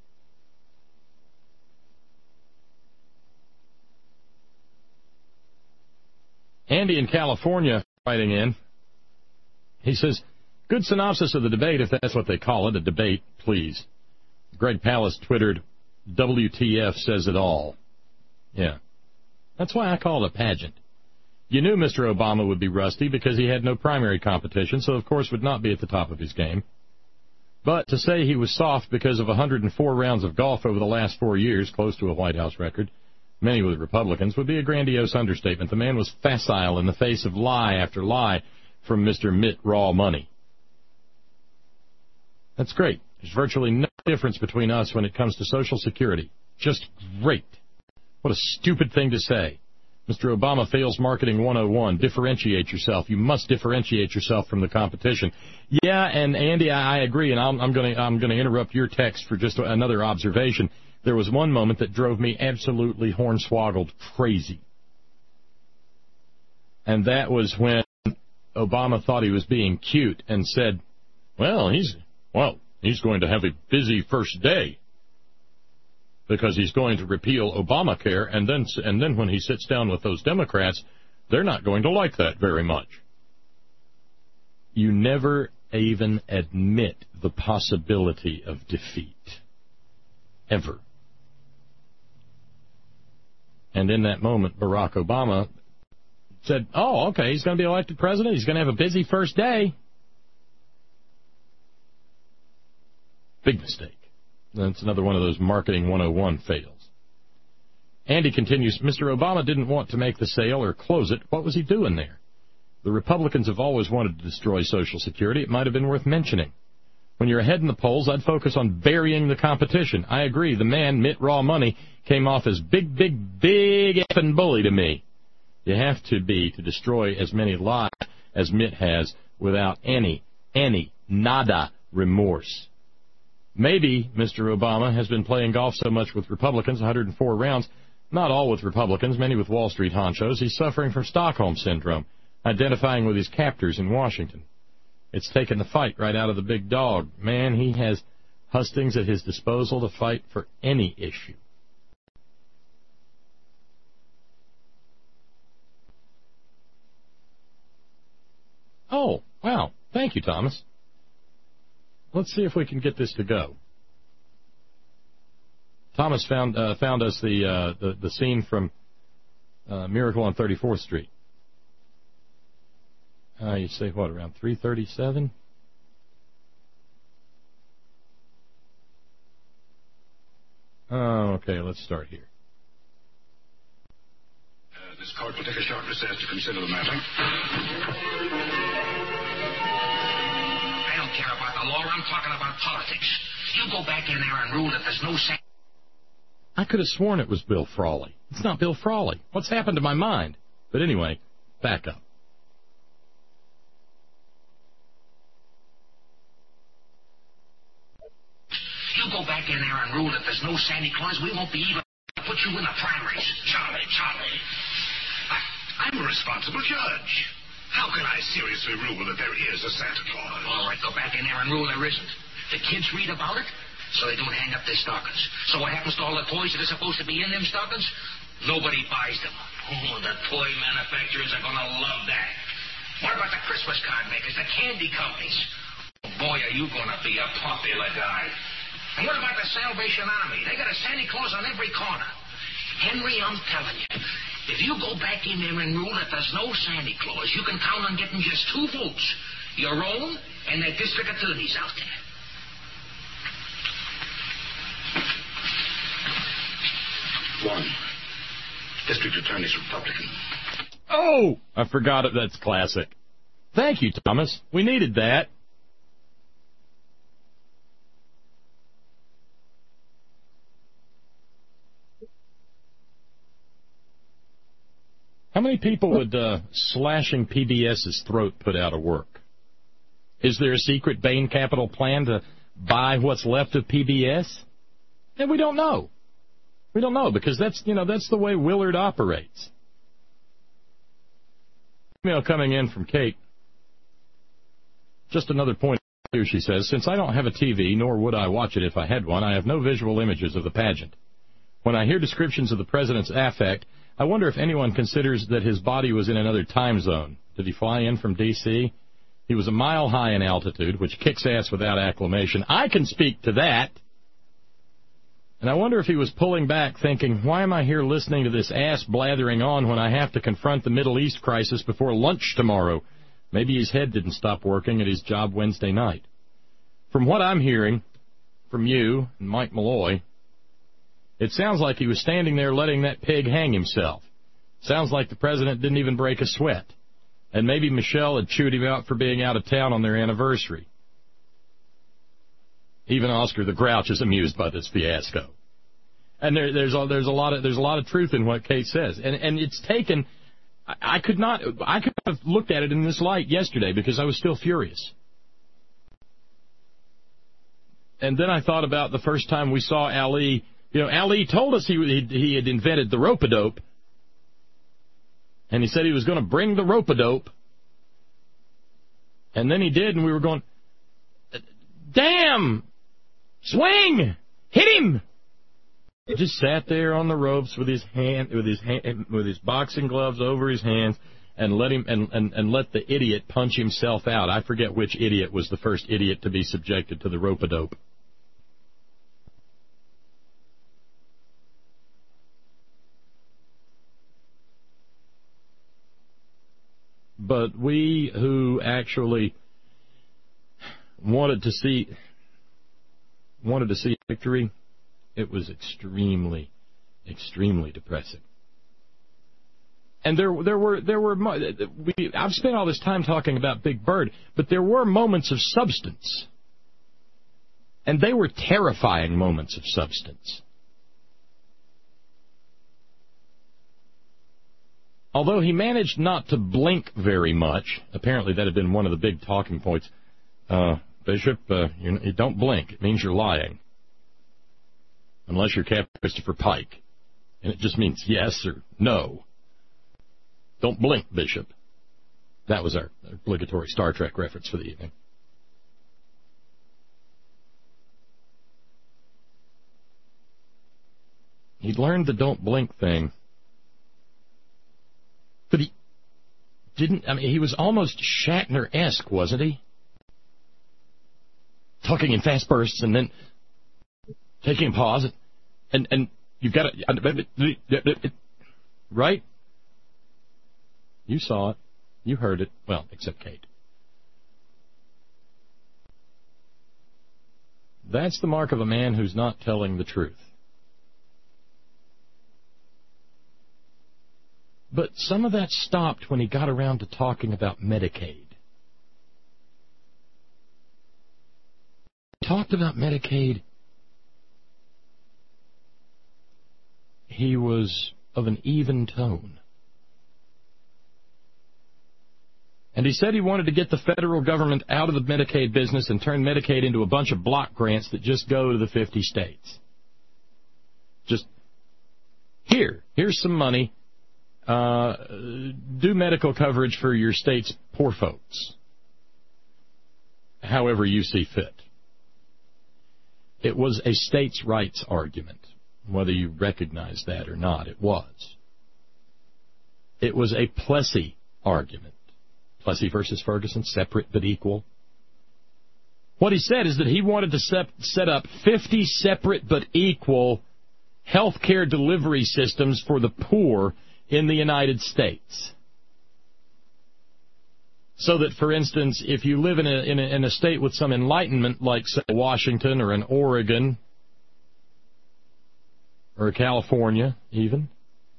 Andy in California writing in, he says, good synopsis of the debate, if that's what they call it, a debate, please. Greg Palast twittered, W T F says it all. Yeah. That's why I call it a pageant. You knew Mister Obama would be rusty because he had no primary competition, so of course would not be at the top of his game. But to say he was soft because of one hundred four rounds of golf over the last four years, close to a White House record, many with Republicans, would be a grandiose understatement. The man was facile in the face of lie after lie from Mister Mitt Raw Money. That's great. There's virtually no difference between us when it comes to Social Security. Just great. What a stupid thing to say. Mister Obama fails marketing one oh one. Differentiate yourself. You must differentiate yourself from the competition. Yeah, and Andy, I, I agree, and I'm, I'm going to I'm going to interrupt your text for just another observation. There was one moment that drove me absolutely hornswoggled crazy, and that was when Obama thought he was being cute and said, "Well, he's well, he's going to have a busy first day." Because he's going to repeal Obamacare, and then and then when he sits down with those Democrats, they're not going to like that very much. You never even admit the possibility of defeat. Ever. And in that moment, Barack Obama said, oh, okay, he's going to be elected president. He's going to have a busy first day. Big mistake. That's another one of those marketing one oh one fails. Andy continues, Mister Obama didn't want to make the sale or close it. What was he doing there? The Republicans have always wanted to destroy Social Security. It might have been worth mentioning. When you're ahead in the polls, I'd focus on burying the competition. I agree. The man, Mitt Raw Money, came off as big, big, big effing bully to me. You have to be to destroy as many lives as Mitt has without any, any, nada remorse. Maybe Mister Obama has been playing golf so much with Republicans, one hundred four rounds, not all with Republicans, many with Wall Street honchos. He's suffering from Stockholm Syndrome, identifying with his captors in Washington. It's taken the fight right out of the big dog. Man, he has hustings at his disposal to fight for any issue. Oh, wow. Thank you, Thomas. Let's see if we can get this to go. Thomas found uh, found us the, uh, the the scene from uh, Miracle on thirty-fourth Street. Uh, you say what, around three thirty-seven? Oh, okay, let's start here. Uh, this court will take a short recess to consider the matter. I don't care about the law. I'm talking about politics. You go back in there and rule that there's no sense. I could have sworn it was Bill Frawley. It's not Bill Frawley. What's happened to my mind? But anyway, back up. You go back in there and rule that there's no Santa Claus, we won't be even put you in the primaries. Charlie, Charlie. I, I'm a responsible judge. How can I seriously rule that there is a Santa Claus? All right, go back in there and rule there isn't. The kids read about it, so they don't hang up their stockings. So what happens to all the toys that are supposed to be in them stockings? Nobody buys them. Oh, the toy manufacturers are going to love that. What about the Christmas card makers, the candy companies? Boy, are you going to be a popular guy. And what about the Salvation Army? They got a Santa Claus on every corner. Henry, I'm telling you, if you go back in there and rule that there's no Santa Claus, you can count on getting just two votes. Your own and the district attorneys out there. One. District Attorney's Republican. Oh, I forgot it. That's classic. Thank you, Thomas. We needed that. How many people would uh, slashing PBS's throat put out of work? Is there a secret Bain Capital plan to buy what's left of P B S? And we don't know. We don't know because that's, you know, that's the way Willard operates. Email coming in from Kate. Just another point here, she says. Since I don't have a T V, nor would I watch it if I had one, I have no visual images of the pageant. When I hear descriptions of the president's affect, I wonder if anyone considers that his body was in another time zone. Did he fly in from D C? He was a mile high in altitude, which kicks ass without acclimation. I can speak to that. And I wonder if he was pulling back, thinking, why am I here listening to this ass blathering on when I have to confront the Middle East crisis before lunch tomorrow? Maybe his head didn't stop working at his job Wednesday night. From what I'm hearing from you and Mike Malloy, it sounds like he was standing there letting that pig hang himself. Sounds like the president didn't even break a sweat. And maybe Michelle had chewed him out for being out of town on their anniversary. Even Oscar the Grouch is amused by this fiasco. And there, there's, a, there's, a lot of, there's a lot of truth in what Kate says. And, and it's taken... I, I could not... I could have looked at it in this light yesterday because I was still furious. And then I thought about the first time we saw Ali... You know, Ali told us he, he, he had invented the rope-a-dope. And he said he was going to bring the rope-a-dope. And then he did, and we were going, damn! Swing! Hit him! He just sat there on the ropes with his hand, with his hand, with his boxing gloves over his hands, and let him and, and, and let the idiot punch himself out. I forget which idiot was the first idiot to be subjected to the rope-a-dope. But we who actually wanted to see wanted to see victory, it was extremely, extremely depressing. And there, there were, there were. We, I've spent all this time talking about Big Bird, but there were moments of substance, and they were terrifying moments of substance. although he managed not to blink very much, apparently that had been one of the big talking points. Uh, Bishop, uh, you, you don't blink. It means you're lying. Unless you're Captain Christopher Pike. And it just means yes or no. Don't blink, Bishop. That was our obligatory Star Trek reference for the evening. He'd learned the don't blink thing. But he didn't, I mean, he was almost Shatner-esque, wasn't he? Talking in fast bursts and then taking a pause. And, and you've got to, right? You saw it. You heard it. Well, except Kate. That's the mark of a man who's not telling the truth. But some of that stopped when he got around to talking about Medicaid. He talked about Medicaid. He was of an even tone. And he said he wanted to get the federal government out of the Medicaid business and turn Medicaid into a bunch of block grants that just go to the fifty states. Just, here, here's some money. Uh, do medical coverage for your state's poor folks, however you see fit. It was a states' rights argument, whether you recognize that or not. It was. It was a Plessy argument. Plessy versus Ferguson, separate but equal. What he said is that he wanted to set, set up fifty separate but equal health care delivery systems for the poor in the United States. So that, for instance, if you live in a, in a, in a state with some enlightenment, like, say, Washington or an Oregon or California, even,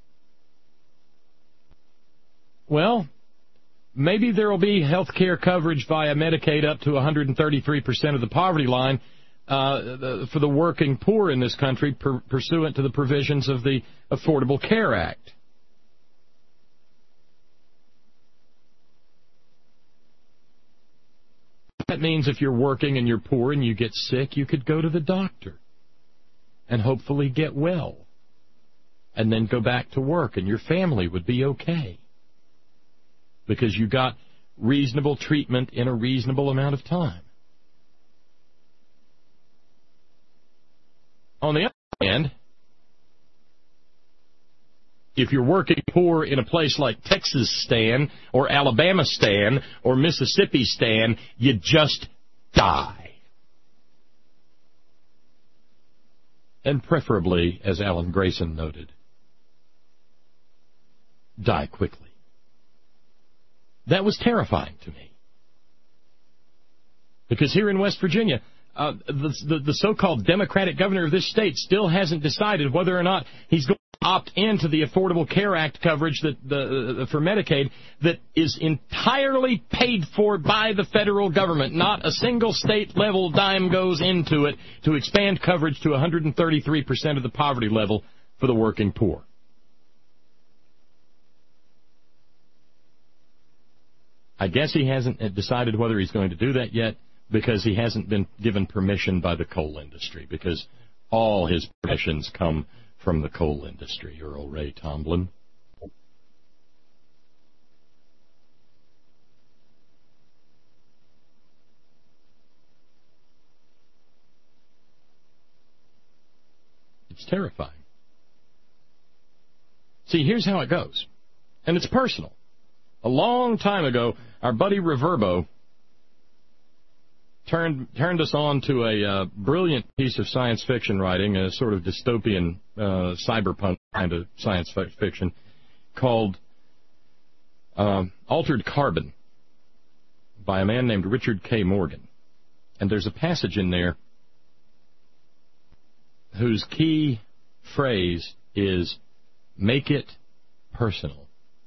well, maybe there will be health care coverage via Medicaid up to one hundred thirty-three percent of the poverty line uh, the, for the working poor in this country per, pursuant to the provisions of the Affordable Care Act. That means if you're working and you're poor and you get sick, you could go to the doctor and hopefully get well and then go back to work and your family would be okay because you got reasonable treatment in a reasonable amount of time. On the other hand, if you're working poor in a place like Texas-stan or Alabama-stan or Mississippi-stan, you just die. And preferably, as Alan Grayson noted, die quickly. That was terrifying to me. Because here in West Virginia, uh, the, the, the so-called Democratic governor of this state still hasn't decided whether or not he's going to opt into the Affordable Care Act coverage that the, uh, for Medicaid that is entirely paid for by the federal government. Not a single state-level dime goes into it to expand coverage to one hundred thirty-three percent of the poverty level for the working poor. I guess he hasn't decided whether he's going to do that yet because he hasn't been given permission by the coal industry, because all his permissions come from the coal industry, Earl Ray Tomblin. It's terrifying. See, here's how it goes. And it's personal. A long time ago, our buddy Reverbo turned turned us on to a uh, brilliant piece of science fiction writing, a sort of dystopian uh, cyberpunk kind of science fiction, called uh, Altered Carbon by a man named Richard K. Morgan. And there's a passage in there whose key phrase is, make it personal.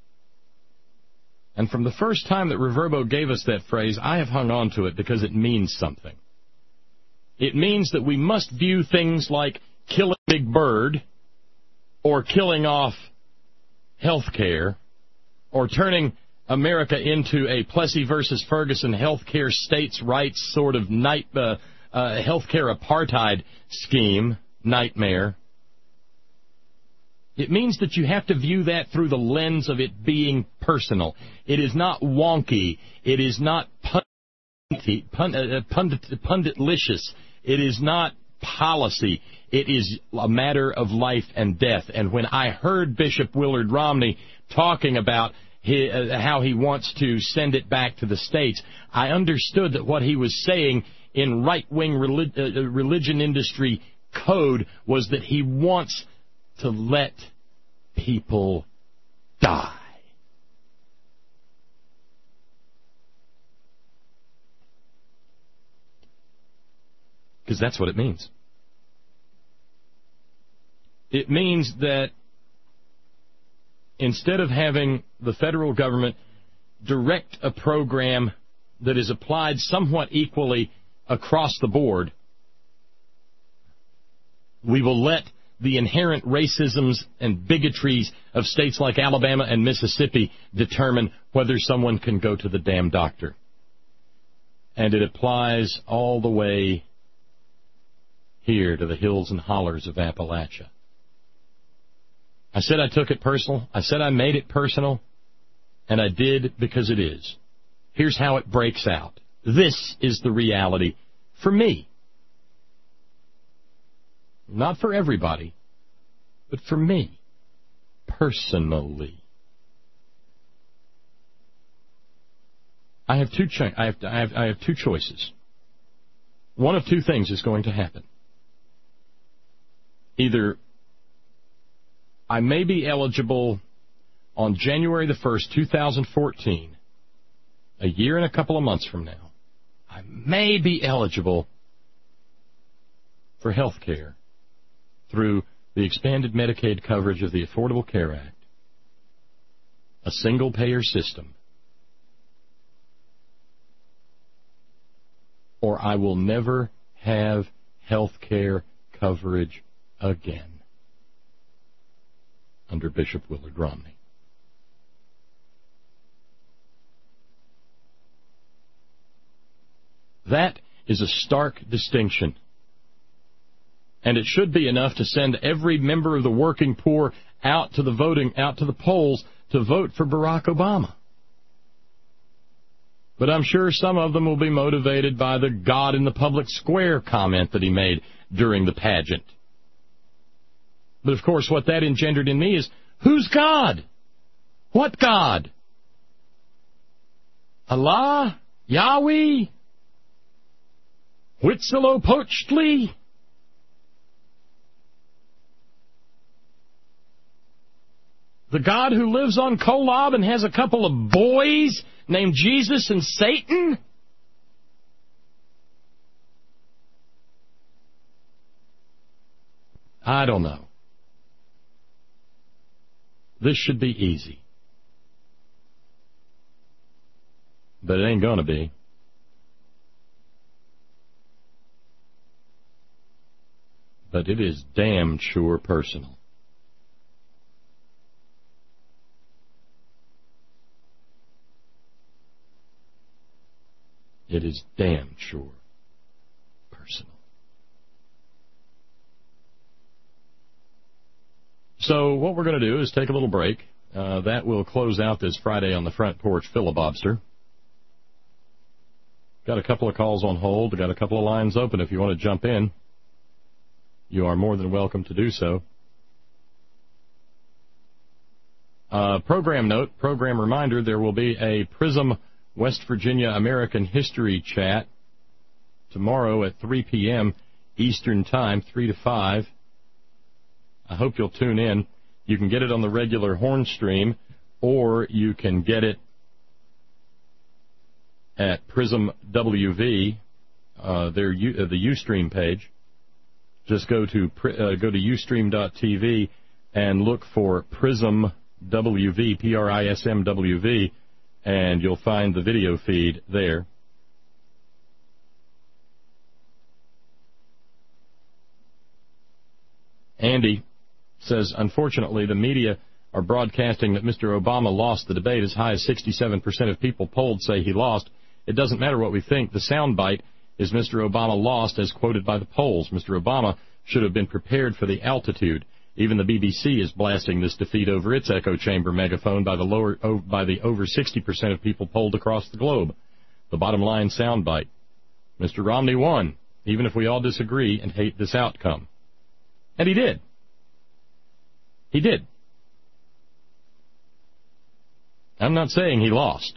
And from the first time that Reverbo gave us that phrase, I have hung on to it because it means something. It means that we must view things like killing Big Bird or killing off health care or turning America into a Plessy versus Ferguson healthcare states' rights sort of night, uh, uh, healthcare apartheid scheme, nightmare. It means that you have to view that through the lens of it being personal. It is not wonky. It is not pundit, pundit, pundit, punditlicious. It is not policy. It is a matter of life and death. And when I heard Bishop Willard Romney talking about his, uh, how he wants to send it back to the states, I understood that what he was saying in right-wing relig- uh, religion industry code was that he wants to let people die. Because that's what it means. It means that instead of having the federal government direct a program that is applied somewhat equally across the board, we will let the inherent racisms and bigotries of states like Alabama and Mississippi determine whether someone can go to the damn doctor. And it applies all the way here to the hills and hollers of Appalachia. I said I took it personal. I said I made it personal. And I did because it is. Here's how it breaks out. This is the reality for me. Not for everybody, but for me, personally. I have two cho- I have, I have I have two choices. One of two things is going to happen. Either I may be eligible on January the first, two thousand fourteen, a year and a couple of months from now. I may be eligible for health care through the expanded Medicaid coverage of the Affordable Care Act, a single-payer system, or I will never have health care coverage again under Bishop Willard Romney. That is a stark distinction. And it should be enough to send every member of the working poor out to the voting, out to the polls to vote for Barack Obama. But I'm sure some of them will be motivated by the God in the public square comment that he made during the pageant. But of course, what that engendered in me is, who's God? What God? Allah? Yahweh? Huitzilopochtli? The God who lives on Kolob and has a couple of boys named Jesus and Satan? I don't know. This should be easy. But it ain't gonna be. But it is damn sure personal. It is damn sure personal. So what we're going to do is take a little break. Uh, that will close out this Friday on the Front Porch Filibuster. Got a couple of calls on hold. Got a couple of lines open. If you want to jump in, you are more than welcome to do so. Uh, program note, program reminder, there will be a PRISM West Virginia American History Chat tomorrow at three p.m. Eastern Time, three to five. I hope you'll tune in. You can get it on the regular Horn stream, or you can get it at PRISM W V, uh, their U, uh, the Ustream page. Just go to uh, go to ustream dot t v and look for PRISM W V, P R I S M W V, and you'll find the video feed there. Andy says, unfortunately, the media are broadcasting that Mister Obama lost the debate. As high as sixty-seven percent of people polled say he lost. It doesn't matter what we think. The soundbite is Mister Obama lost as quoted by the polls. Mister Obama should have been prepared for the altitude. Even the B B C is blasting this defeat over its echo chamber megaphone by the lower oh, by the over sixty percent of people polled across the globe. The bottom line soundbite: Mister Romney won, even if we all disagree and hate this outcome. And he did. He did. I'm not saying he lost.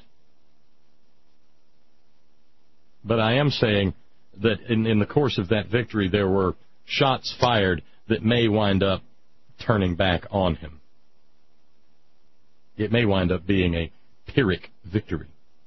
But I am saying that in, in the course of that victory, there were shots fired that may wind up turning back on him. It may wind up being a Pyrrhic victory.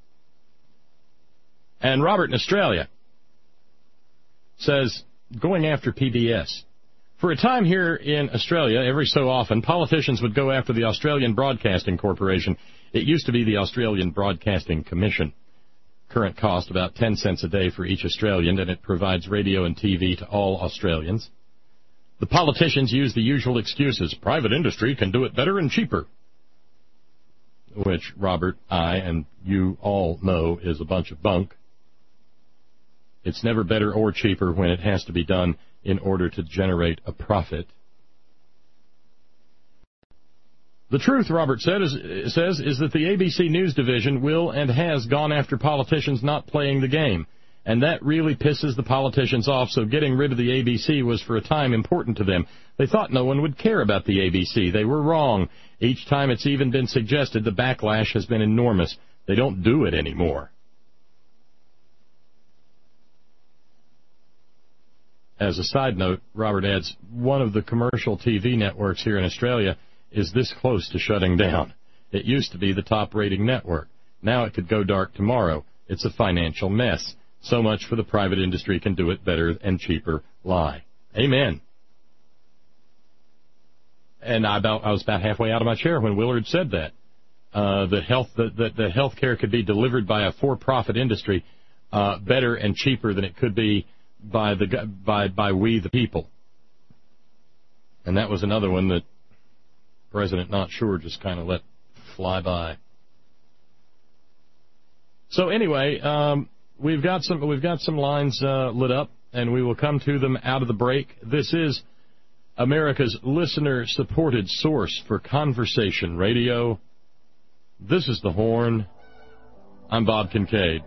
And Robert in Australia says, going after P B S. For a time here in Australia, every so often, politicians would go after the Australian Broadcasting Corporation. It used to be the Australian Broadcasting Commission. Current cost about ten cents a day for each Australian, and it provides radio and T V to all Australians. The politicians use the usual excuses. Private industry can do it better and cheaper. Which Robert, I, and you all know is a bunch of bunk. It's never better or cheaper when it has to be done in order to generate a profit. The truth, Robert said, is, says, is that the A B C News division will and has gone after politicians not playing the game. And that really pisses the politicians off, so getting rid of the A B C was for a time important to them. They thought no one would care about the A B C. They were wrong. Each time it's even been suggested, the backlash has been enormous. They don't do it anymore. As a side note, Robert adds, one of the commercial T V networks here in Australia is this close to shutting down. It used to be the top-rating network. Now it could go dark tomorrow. It's a financial mess. So much for the private industry can do it better and cheaper lie. Amen. And I, about, I was about halfway out of my chair when Willard said that. Uh, that health that, that, that health care could be delivered by a for-profit industry uh, better and cheaper than it could be by the by by we the people. And that was another one that President Not Sure just kind of let fly by. So anyway, um, we've got some we've got some lines uh, lit up, and we will come to them out of the break. This is America's listener-supported source for conversation radio. This is The Horn. I'm Bob Kincaid.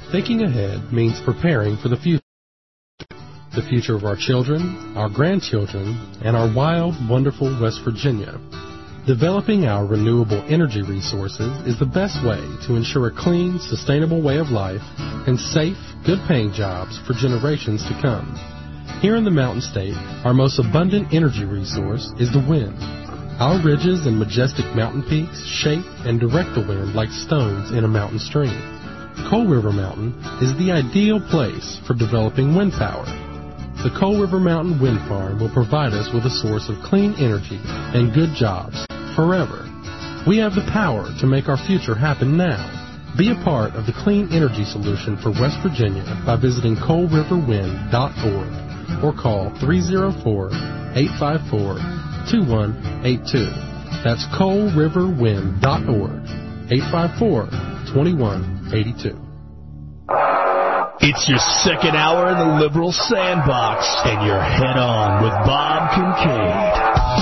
Thinking ahead means preparing for the future. The future of our children, our grandchildren, and our wild, wonderful West Virginia. Developing our renewable energy resources is the best way to ensure a clean, sustainable way of life and safe, good-paying jobs for generations to come. Here in the Mountain State, our most abundant energy resource is the wind. Our ridges and majestic mountain peaks shape and direct the wind like stones in a mountain stream. Coal River Mountain is the ideal place for developing wind power. The Coal River Mountain Wind Farm will provide us with a source of clean energy and good jobs forever. We have the power to make our future happen now. Be a part of the clean energy solution for West Virginia by visiting coal river wind dot org or call three oh four, eight five four, two one eight two. That's coal river wind dot org, eight five four, two one eight two. It's your second hour in the Liberal Sandbox, and you're head on with Bob Kincaid.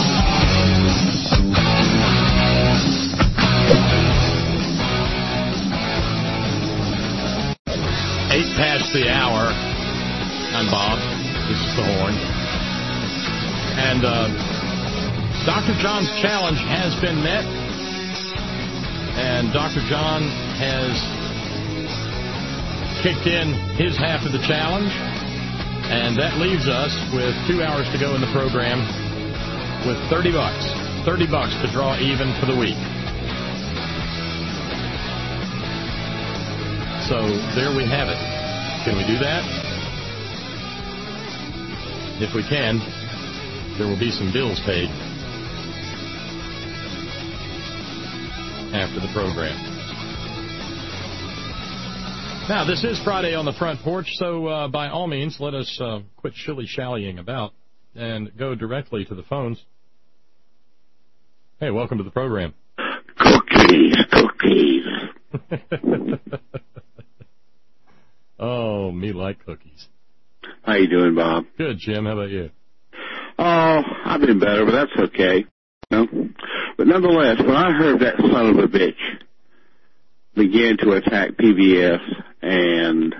Eight past the hour. I'm Bob. This is the horn. And uh, Doctor John's challenge has been met. And Doctor John has kicked in his half of the challenge. And that leaves us with two hours to go in the program with thirty bucks. thirty bucks to draw even for the week. So there we have it. Can we do that? If we can, there will be some bills paid after the program. Now, this is Friday on the Front Porch, so uh, by all means, let us uh, quit shilly-shallying about and go directly to the phones. Hey, welcome to the program. Cookies, cookies. Oh, me like cookies. How you doing, Bob? Good, Jim. How about you? Oh, I've been better, but that's okay. No? But nonetheless, when I heard that son of a bitch begin to attack P B S and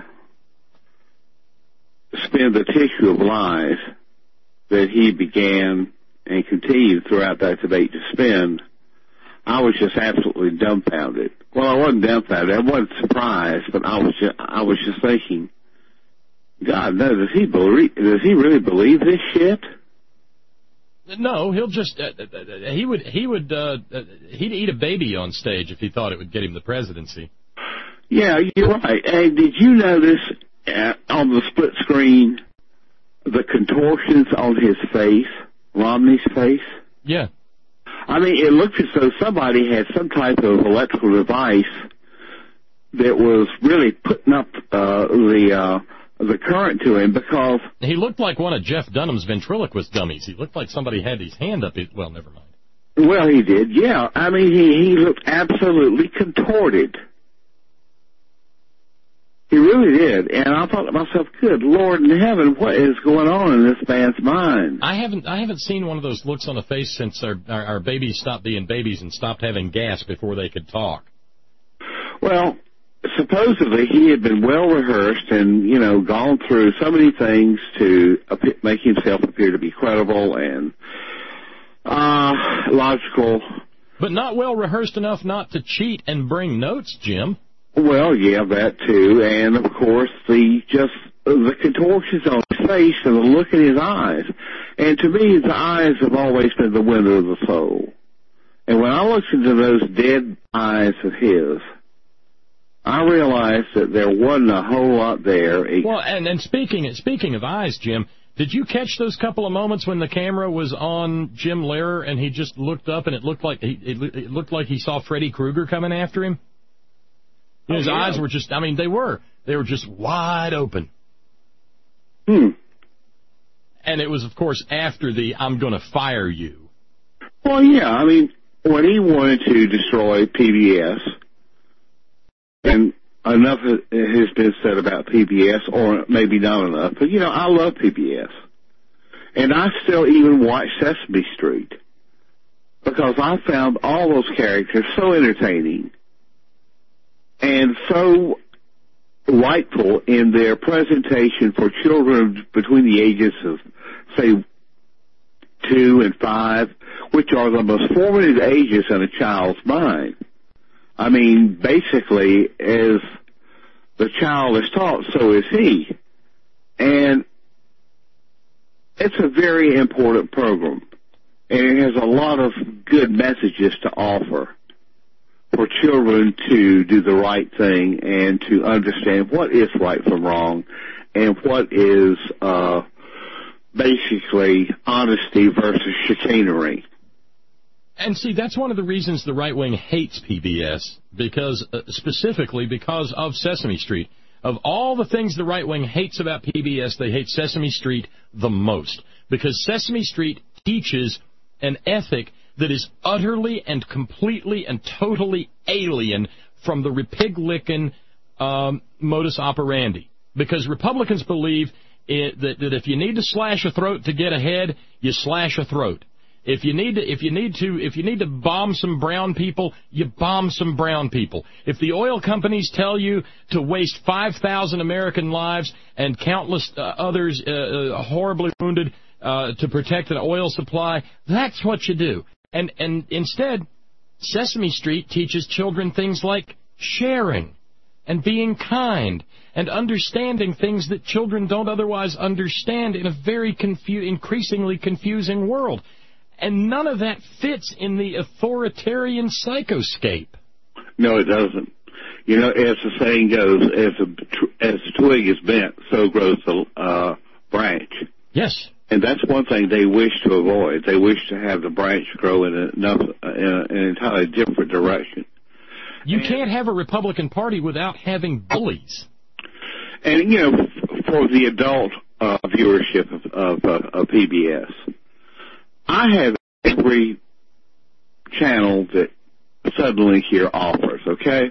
spin the tissue of lies that he began and continued throughout that debate to spin, I was just absolutely dumbfounded. Well, I wasn't dumbfounded. I wasn't surprised, but I was just, I was just thinking, God, no, does he believe? Does he really believe this shit? No, he'll just uh, he would he would uh, he'd eat a baby on stage if he thought it would get him the presidency. Yeah, you're right. Hey, did you notice uh, on the split screen the contortions on his face, Romney's face? Yeah. I mean, it looked as though somebody had some type of electrical device that was really putting up uh, the uh, the current to him, because he looked like one of Jeff Dunham's ventriloquist dummies. He looked like somebody had his hand up his, well, never mind. Well, he did, yeah. I mean, he, he looked absolutely contorted. He really did. And I thought to myself, good Lord in heaven, what is going on in this man's mind? I haven't I haven't seen one of those looks on a face since our, our, our babies stopped being babies and stopped having gas before they could talk. Well, supposedly he had been well rehearsed and, you know, gone through so many things to make himself appear to be credible and uh, logical. But not well rehearsed enough not to cheat and bring notes, Jim. Well, yeah, that too. And, of course, the just the contortions on his face and the look in his eyes. And to me, the eyes have always been the window of the soul. And when I looked into those dead eyes of his, I realized that there wasn't a whole lot there. Well, and, and speaking speaking of eyes, Jim, did you catch those couple of moments when the camera was on Jim Lehrer and he just looked up and it looked like he it, it looked like he saw Freddy Krueger coming after him? You know, his oh, yeah. eyes were just, I mean, they were. They were just wide open. Hmm. And it was, of course, after the I'm going to fire you. Well, yeah, I mean, when he wanted to destroy P B S, and enough has been said about P B S, or maybe not enough, but, you know, I love P B S. And I still even watch Sesame Street because I found all those characters so entertaining and so rightful in their presentation for children between the ages of, say, two and five, which are the most formative ages in a child's mind. I mean, basically, as the child is taught, so is he. And it's a very important program, and it has a lot of good messages to offer for children to do the right thing and to understand what is right from wrong and what is uh, basically honesty versus chicanery. And see, that's one of the reasons the right wing hates P B S, because uh, specifically because of Sesame Street. Of all the things the right wing hates about P B S, they hate Sesame Street the most, because Sesame Street teaches an ethic that is utterly and completely and totally alien from the repig-licking um, modus operandi. Because Republicans believe it, that, that if you need to slash a throat to get ahead, you slash a throat. If you need to, if you need to, if you need to bomb some brown people, you bomb some brown people. If the oil companies tell you to waste five thousand American lives and countless uh, others uh, uh, horribly wounded uh, to protect an oil supply, that's what you do. And and instead, Sesame Street teaches children things like sharing and being kind and understanding things that children don't otherwise understand in a very confu- increasingly confusing world. And none of that fits in the authoritarian psychoscape. No, it doesn't. You know, as the saying goes, as a, as a twig is bent, so grows the uh, branch. Yes. And that's one thing they wish to avoid. They wish to have the branch grow in, enough, in an entirely different direction. You and, can't have a Republican Party without having bullies. And, you know, for the adult uh, viewership of, of, uh, of P B S, I have every channel that Suddenlink here offers, okay?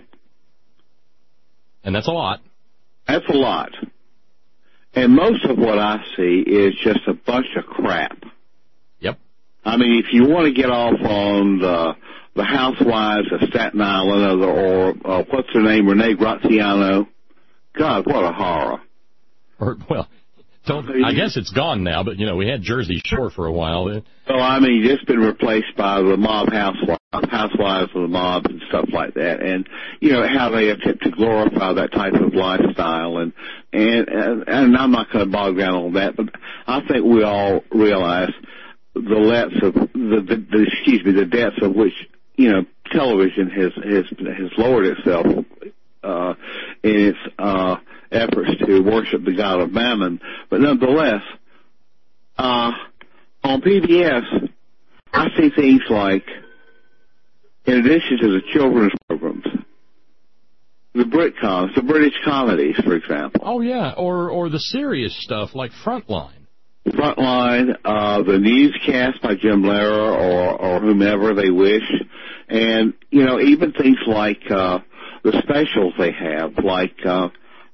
And that's a lot. That's a lot. And most of what I see is just a bunch of crap. Yep. I mean, if you want to get off on the, the Housewives of Staten Island or, or uh, what's her name, Renee Graziano, God, what a horror. Or, well... Don't, I guess it's gone now, but, you know, we had Jersey Shore for a while. So, I mean, it's been replaced by the mob housewives, housewives of the mob and stuff like that. And, you know, how they attempt to glorify that type of lifestyle. And, and, and, and I'm not going to bog down on that, but I think we all realize the depths of, the, the, the excuse me, the depths of which, you know, television has, has, has lowered itself, uh, in its, uh, efforts to worship the god of Mammon. But nonetheless, uh, on P B S, I see things like, in addition to the children's programs, the Britcoms, the British comedies, for example. Oh, yeah, or or the serious stuff like Frontline. Frontline, uh, the newscast by Jim Lehrer or, or whomever they wish. And, you know, even things like uh, the specials they have, like... Uh,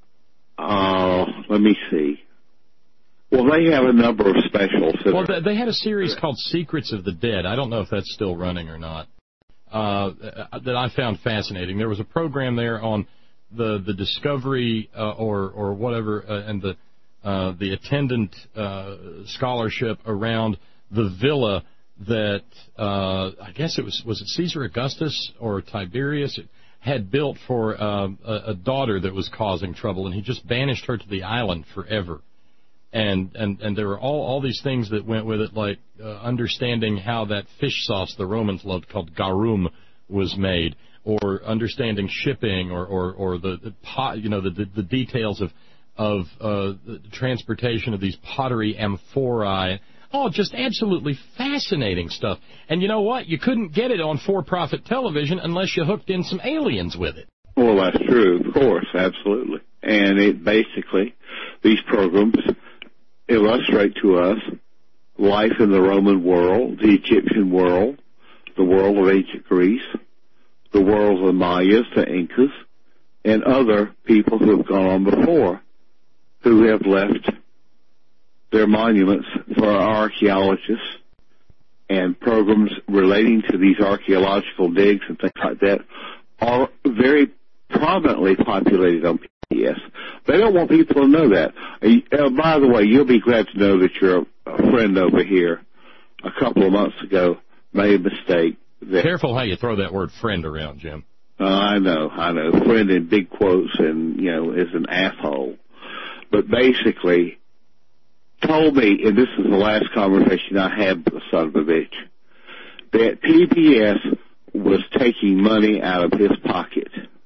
Uh, let me see. Well, they have a number of specials. Well, they had a series called Secrets of the Dead. I don't know if that's still running or not. Uh, that I found fascinating. There was a program there on the the discovery uh, or or whatever, uh, and the uh, the attendant uh, scholarship around the villa that uh, I guess it was was it Caesar Augustus or Tiberius had built for uh, a, a daughter that was causing trouble, and he just banished her to the island forever. And and and there were all all these things that went with it, like uh, understanding how that fish sauce the Romans loved called garum was made, or understanding shipping, or or or the, the pot, you know, the, the the details of of uh, the transportation of these pottery amphorae. Oh, just absolutely fascinating stuff. And you know what? You couldn't get it on for-profit television unless you hooked in some aliens with it. Well, that's true, of course, absolutely. And it basically, these programs illustrate to us life in the Roman world, the Egyptian world, the world of ancient Greece, the world of the Mayas, the Incas, and other people who have gone on before, who have left their monuments for our archaeologists, and programs relating to these archaeological digs and things like that are very prominently populated on P Yes. They don't want people to know that. Uh, by the way, you'll be glad to know that your a friend over here a couple of months ago made a mistake. That, Careful how you throw that word friend around, Jim. Uh, I know, I know. Friend in big quotes and, you know, is an asshole. But basically told me, and this is the last conversation I had with the son of a bitch, that P B S was taking money out of his pocket.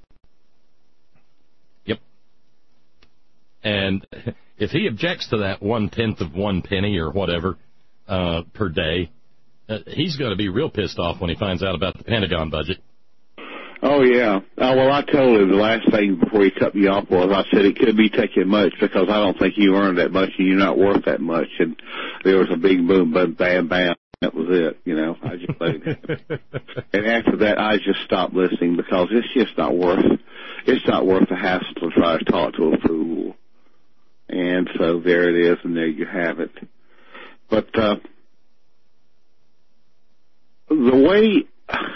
Yep. And if he objects to that one-tenth of one penny or whatever uh, per day, uh, he's going to be real pissed off when he finds out about the Pentagon budget. Oh, yeah. Oh, well, I told him the last thing before he cut me off was I said it could be taking much because I don't think you earned that much and you're not worth that much. And there was a big boom, bam, bam, bam. That was it, you know. I just let it happen. And after that, I just stopped listening because it's just not worth it's not worth the hassle to try to talk to a fool. And so there it is, and there you have it. But uh, the way,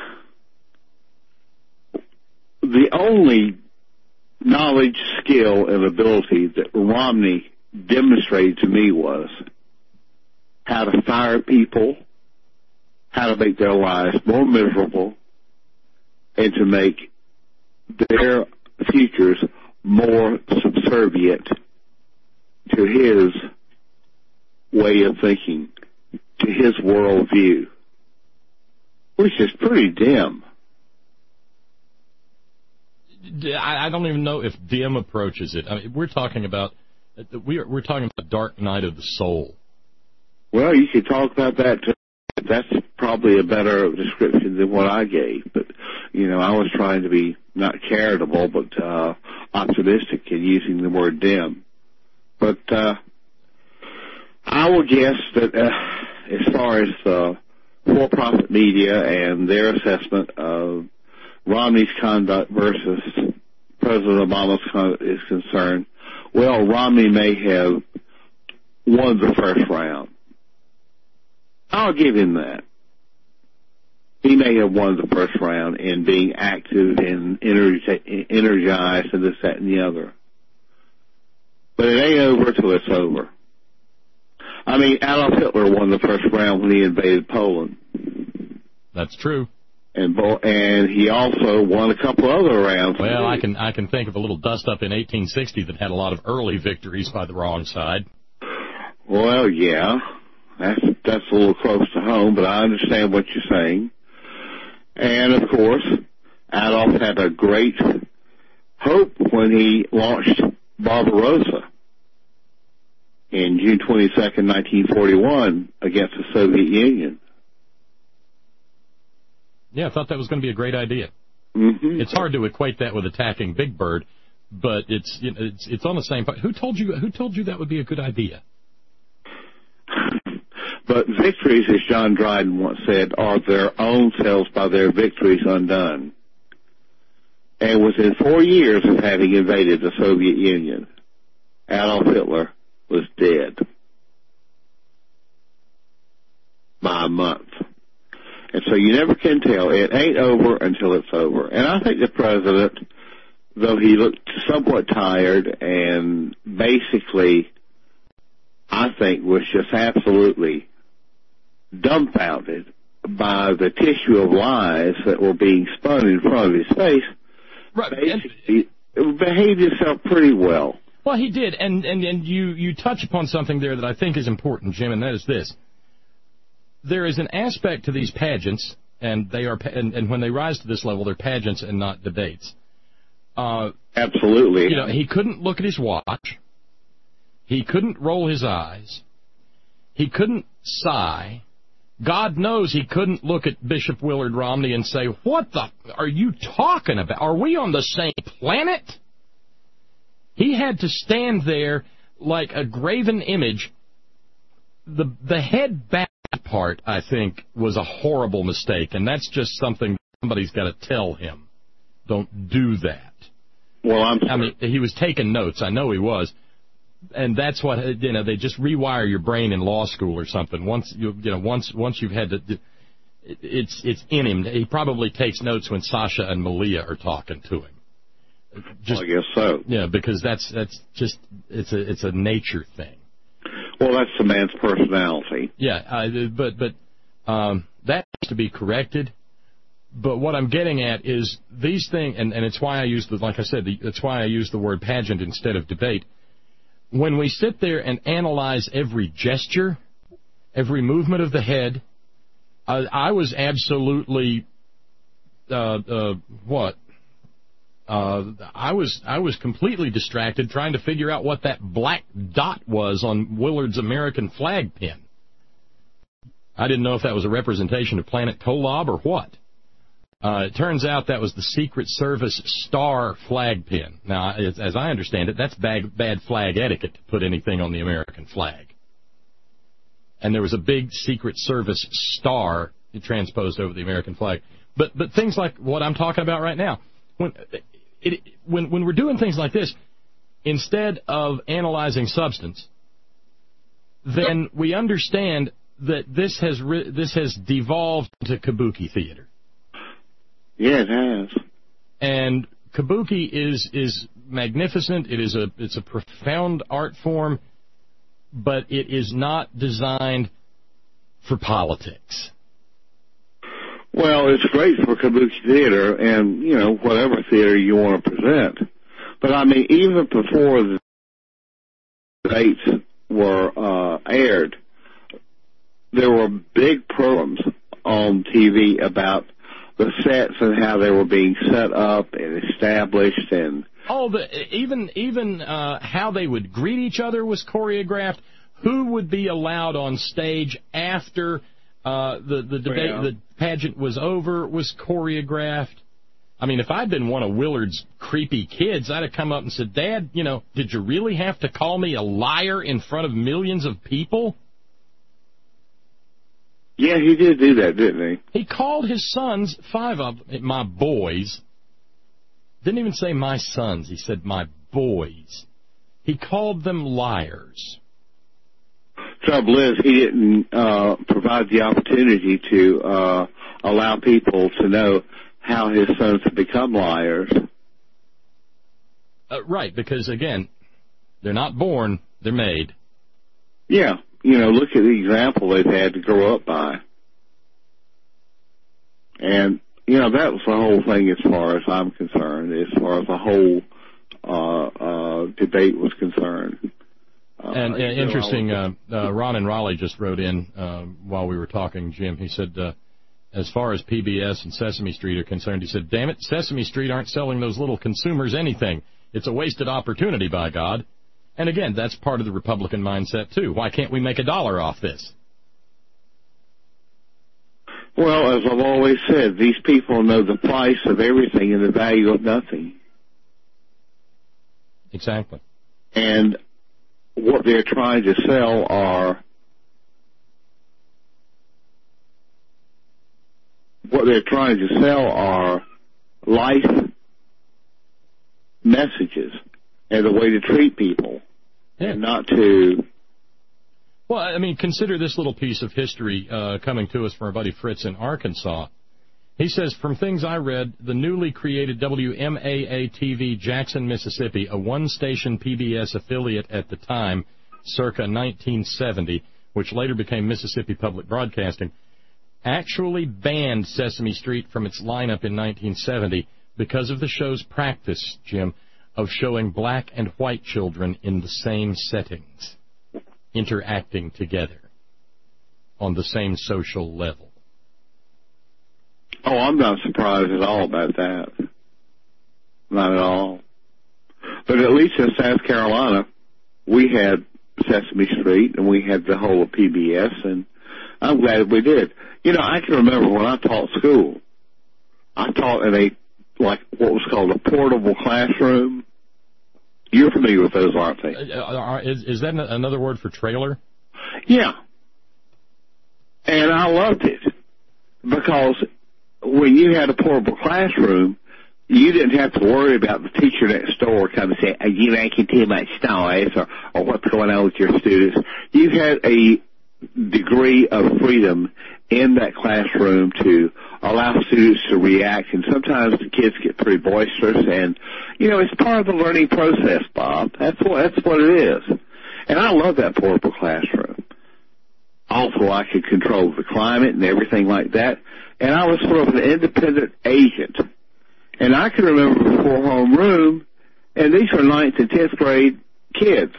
the only knowledge, skill, and ability that Romney demonstrated to me was how to fire people, how to make their lives more miserable, and to make their futures more subservient to his way of thinking, to his worldview, which is pretty dim. I don't even know if dim approaches it. I mean, we're talking about we're we're talking about dark night of the soul. Well, you could talk about that too. That's probably a better description than what I gave. But, you know, I was trying to be not charitable, but uh, optimistic in using the word dim. But uh, I will guess that uh, as far as uh, for-profit media and their assessment of Romney's conduct versus President Obama's conduct is concerned, well, Romney may have won the first round. I'll give him that. He may have won the first round in being active and energized and this, that, and the other. But it ain't over till it's over. I mean, Adolf Hitler won the first round when he invaded Poland. That's true. And and he also won a couple other rounds. Well, I can I can think of a little dust-up in eighteen sixty that had a lot of early victories by the wrong side. Well, yeah. That's, that's a little close to home, but I understand what you're saying. And, of course, Adolf had a great hope when he launched Barbarossa in June twenty-second, nineteen forty-one, against the Soviet Union. Yeah, I thought that was going to be a great idea. Mm-hmm. It's hard to equate that with attacking Big Bird, but it's you know, it's it's on the same point. Who told you Who told you that would be a good idea? But victories, as John Dryden once said, are their own selves by their victories undone. And within four years of having invaded the Soviet Union, Adolf Hitler was dead by a month. And so you never can tell. It ain't over until it's over. And I think the president, though he looked somewhat tired and basically, I think, was just absolutely dumbfounded by the tissue of lies that were being spun in front of his face, right. basically behaved himself pretty well. Well, he did, and, and, and you, you touch upon something there that I think is important, Jim, and that is this. There is an aspect to these pageants, and they are, and, and when they rise to this level, they're pageants and not debates. Uh, Absolutely. You know, he couldn't look at his watch. He couldn't roll his eyes. He couldn't sigh. God knows he couldn't look at Bishop Willard Romney and say, what the are you talking about? Are we on the same planet? He had to stand there like a graven image. The the head back part, I think, was a horrible mistake, and that's just something somebody's got to tell him. Don't do that. Well, I'm I mean, he was taking notes. I know he was. And that's what, you know, they just rewire your brain in law school or something. Once you, you know, once once you've had to, it's it's in him. He probably takes notes when Sasha and Malia are talking to him. Just, well, I guess so. Yeah, because that's that's just it's a it's a nature thing. Well, that's the man's personality. Yeah, uh, but but um, that has to be corrected. But what I'm getting at is these things, and, and it's why I use the like I said, the, that's why I use the word pageant instead of debate. When we sit there and analyze every gesture, every movement of the head, uh, I was absolutely uh, uh, what. Uh, I was I was completely distracted trying to figure out what that black dot was on Willard's American flag pin. I didn't know if that was a representation of Planet Kolob or what. Uh, it turns out that was the Secret Service star flag pin. Now, as, as I understand it, that's bad, bad flag etiquette to put anything on the American flag. And there was a big Secret Service star transposed over the American flag. But but things like what I'm talking about right now, when it, when when we're doing things like this, instead of analyzing substance, then we understand that this has re- this has devolved into kabuki theater. Yeah, it has. And kabuki is is magnificent. It is a it's a profound art form, but it is not designed for politics. Well, it's great for kabuki theater and, you know, whatever theater you want to present. But, I mean, even before the debates were uh, aired, there were big programs on T V about the sets and how they were being set up and established. And oh, the, even even uh, how they would greet each other was choreographed. Who would be allowed on stage after uh, the the debate, yeah. the pageant was over, was choreographed. I mean, if I'd been one of Willard's creepy kids, I'd have come up and said, "Dad, you know, did you really have to call me a liar in front of millions of people?" Yeah, he did do that, didn't he? He called his sons, five of them, my boys. Didn't even say my sons. He said my boys. He called them liars. Trouble is, he didn't uh, provide the opportunity to uh, allow people to know how his sons have become liars. Uh, right, because, again, they're not born, they're made. Yeah, you know, look at the example they've had to grow up by. And, you know, that was the whole thing as far as I'm concerned, as far as the whole uh, uh, debate was concerned. Uh, and uh, interesting, uh, uh, Ron and Raleigh just wrote in uh, while we were talking, Jim. He said, uh, as far as P B S and Sesame Street are concerned, he said, damn it, Sesame Street aren't selling those little consumers anything. It's a wasted opportunity, by God. And again, that's part of the Republican mindset, too. Why can't we make a dollar off this? Well, as I've always said, these people know the price of everything and the value of nothing. Exactly. And what they're trying to sell are what they're trying to sell are life messages and a way to treat people, yeah. and not to. Well, I mean, consider this little piece of history uh, coming to us from our buddy Fritz in Arkansas. He says, from things I read, the newly created W M A A T V Jackson, Mississippi, a one-station P B S affiliate at the time, circa nineteen seventy, which later became Mississippi Public Broadcasting, actually banned Sesame Street from its lineup in nineteen seventy because of the show's practice, Jim, of showing black and white children in the same settings, interacting together on the same social level. Oh, I'm not surprised at all about that. Not at all. But at least in South Carolina, we had Sesame Street and we had the whole of P B S, and I'm glad we did. You know, I can remember when I taught school, I taught in a, like, what was called a portable classroom. You're familiar with those, aren't they? Uh, is, is that another word for trailer? Yeah. And I loved it because when you had a portable classroom, you didn't have to worry about the teacher next door coming and saying, are you making too much noise, or, or what's going on with your students. You had a degree of freedom in that classroom to allow students to react, and sometimes the kids get pretty boisterous, and You know, it's part of the learning process, Bob. That's what, that's what it is. And I love that portable classroom. Also, I could control the climate and everything like that. And I was sort of an independent agent. And I can remember before homeroom, and these were ninth and tenth grade kids.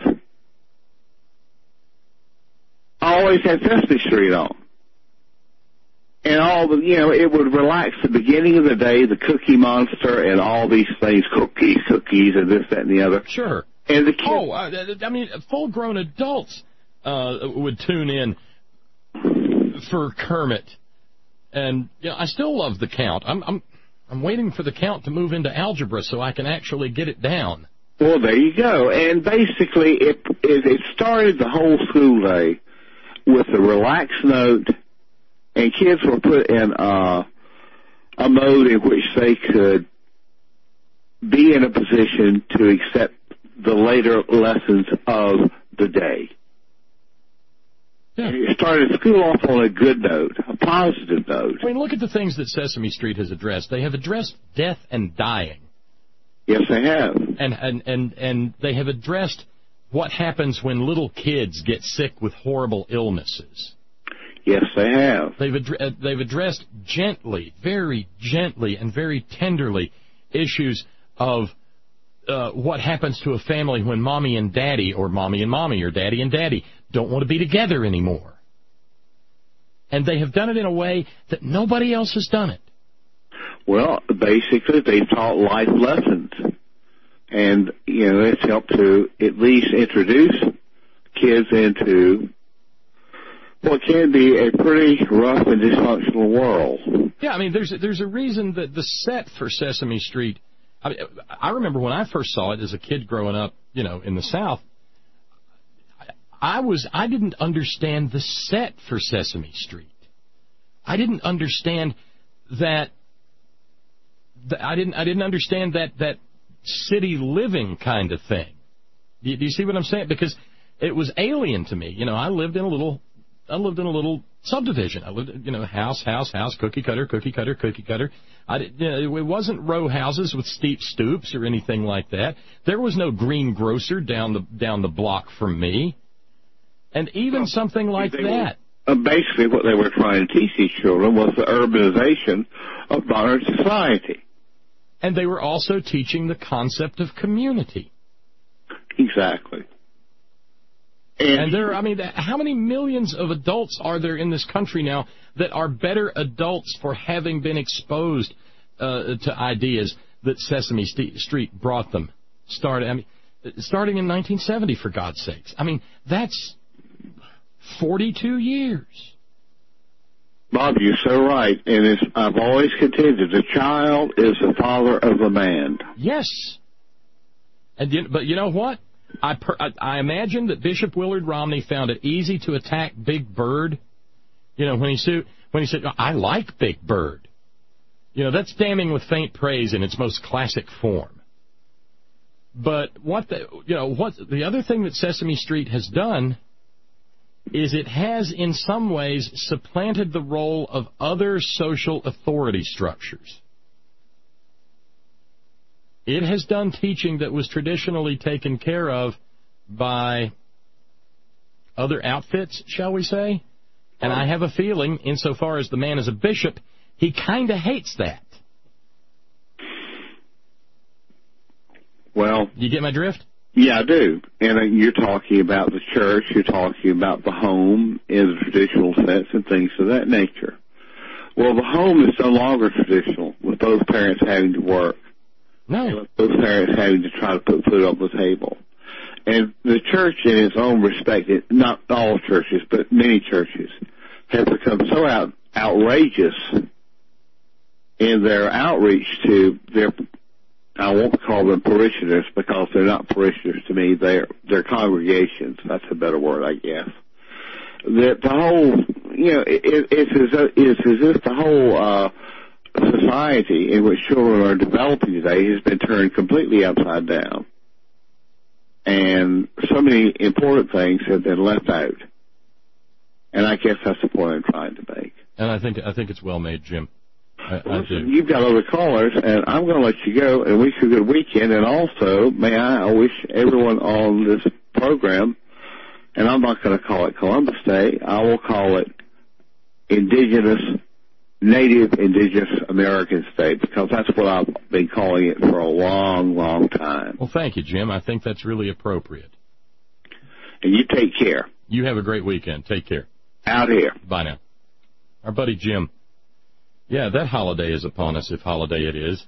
I always had Sesame Street on. And all the, you know, it would relax the beginning of the day, the Cookie Monster and all these things, cookies, cookies, and this, that, and the other. Sure. And the kids, oh, uh, I mean, full-grown adults uh, would tune in for Kermit. And, you know, I still love the count. I'm, I'm, I'm waiting for the count to move into algebra so I can actually get it down. Well, there you go. And basically, it, it, it started the whole school day with a relaxed note, and kids were put in uh, a mode in which they could be in a position to accept the later lessons of the day. Yeah. And it started school off on a good note, a positive note. I mean, look at the things that Sesame Street has addressed. They have addressed death and dying. Yes, they have. And and, and, and they have addressed what happens when little kids get sick with horrible illnesses. Yes, they have. They've, ad- they've addressed gently, very gently and very tenderly issues of uh, what happens to a family when mommy and daddy, or mommy and mommy, or daddy and daddy don't want to be together anymore. And they have done it in a way that nobody else has done it. Well, basically, they've taught life lessons. And, you know, it's helped to at least introduce kids into what can be a pretty rough and dysfunctional world. Yeah, I mean, there's a, there's a reason that the set for Sesame Street, I mean, I remember when I first saw it as a kid growing up, you know, in the South, I was, I didn't understand the set for Sesame Street. I didn't understand that, that I didn't, I didn't understand that, that city living kind of thing. Do you, do you see what I'm saying? Because it was alien to me. You know, I lived in a little, I lived in a little subdivision. I lived, you know, house, house, house, cookie cutter, cookie cutter, cookie cutter. I, you know, it wasn't row houses with steep stoops or anything like that. There was no green grocer down the down the block from me. And even well, something like that. Were, uh, basically, what they were trying to teach these children was the urbanization of modern society. And they were also teaching the concept of community. Exactly. And, and there, I mean, how many millions of adults are there in this country now that are better adults for having been exposed uh, to ideas that Sesame Street brought them? Started, I mean, starting in nineteen seventy, for God's sakes. I mean, that's forty-two years. Bob, you're so right. And it's, I've always contended the child is the father of the man. Yes. And you, but you know what? I, per, I I imagine that Bishop Willard Romney found it easy to attack Big Bird. You know, when he said, when he said, I like Big Bird. You know, that's damning with faint praise in its most classic form. But what the, you know, what the other thing that Sesame Street has done is it has in some ways supplanted the role of other social authority structures. It has done teaching that was traditionally taken care of by other outfits, shall we say? And I have a feeling, insofar as the man is a bishop, he kind of hates that. Well, you get my drift? Yeah, I do. And uh, you're talking about the church, you're talking about the home in the traditional sense and things of that nature. Well, the home is no longer traditional, with both parents having to work. No. Both parents having to try to put food on the table. And the church, in its own respect, it, not all churches, but many churches, have become so out, outrageous in their outreach to their, I won't call them parishioners because they're not parishioners to me, they're, they're congregations. That's a better word, I guess. That the whole, you know, it, it's, as, it's as if the whole uh, society in which children are developing today has been turned completely upside down. And so many important things have been left out. And I guess that's the point I'm trying to make. And I think I think it's well made, Jim. I, I do. You've got other callers, and I'm going to let you go and wish you a good weekend. And also, may I wish everyone on this program, and I'm not going to call it Columbus Day, I will call it Indigenous, Native Indigenous American Day, because that's what I've been calling it for a long, long time. Well, thank you, Jim. I think that's really appropriate. And you take care. You have a great weekend. Take care. Out here. Bye now. Our buddy Jim. Yeah, that holiday is upon us, if holiday it is.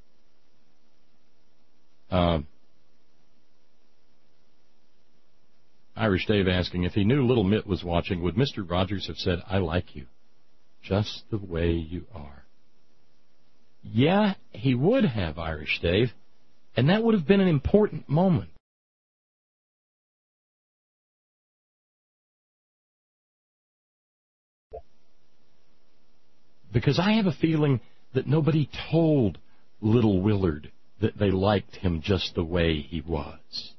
Um, Irish Dave asking, if he knew Little Mitt was watching, would Mister Rogers have said, I like you, just the way you are? Yeah, he would have, Irish Dave, and that would have been an important moment. Because I have a feeling that nobody told little Willard that they liked him just the way he was.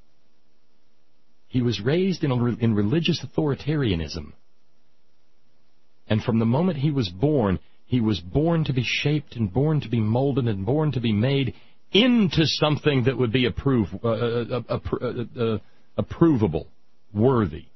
He was raised in, a, in religious authoritarianism. And from the moment he was born, he was born to be shaped and born to be molded and born to be made into something that would be approve, uh, uh, uh, uh, uh, approvable, worthy.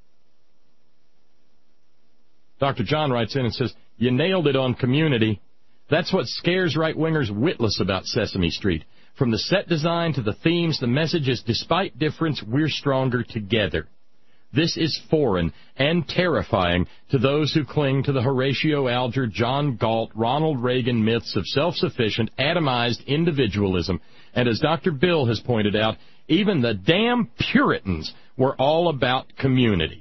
Doctor John writes in and says, you nailed it on Community. That's what scares right-wingers witless about Sesame Street. From the set design to the themes, the message is, despite difference, we're stronger together. This is foreign and terrifying to those who cling to the Horatio Alger, John Galt, Ronald Reagan myths of self-sufficient, atomized individualism. And as Doctor Bill has pointed out, even the damn Puritans were all about community.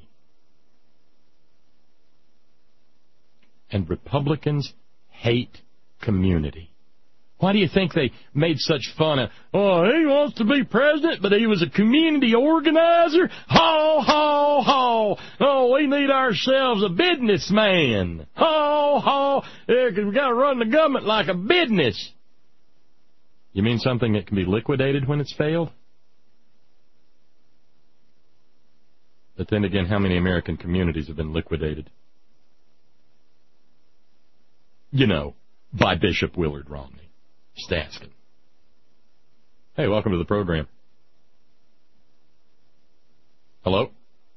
And Republicans hate community. Why do you think they made such fun of, oh, he wants to be president, but he was a community organizer? Ho, ho, ho. Oh, we need ourselves a businessman. Ho, ho. Yeah, 'cause we got to run the government like a business. You mean something that can be liquidated when it's failed? But then again, how many American communities have been liquidated? You know, by Bishop Willard Romney. Just asking. Hey, welcome to the program. Hello?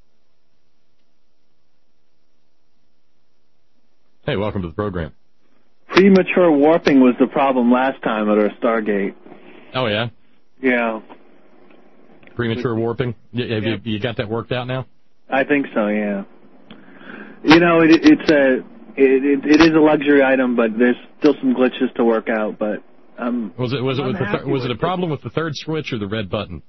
Hey, welcome to the program. Premature warping was the problem last time at our Stargate. Oh, yeah? Yeah. Premature warping? Have yeah. you, you got that worked out now? I think so, yeah. You know, it, it's a... It, it, it is a luxury item, but there's still some glitches to work out. But um, was it was it I'm with the th- was it a problem it. with the third switch or the red button?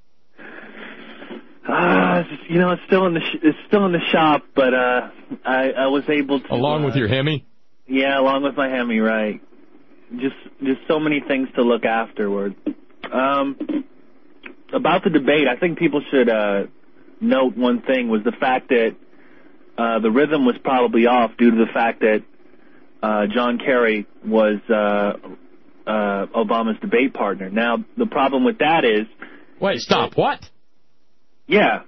Ah, uh, you know, it's still in the sh- it's still in the shop, but uh, I I was able to along uh, with your Hemi. Yeah, along with my Hemi, right? Just just so many things to look afterward. Um, about the debate, I think people should uh, note one thing was the fact that. Uh, the rhythm was probably off due to the fact that uh, John Kerry was uh, uh, Obama's debate partner. Now, the problem with that is... Wait, stop. What? Yeah.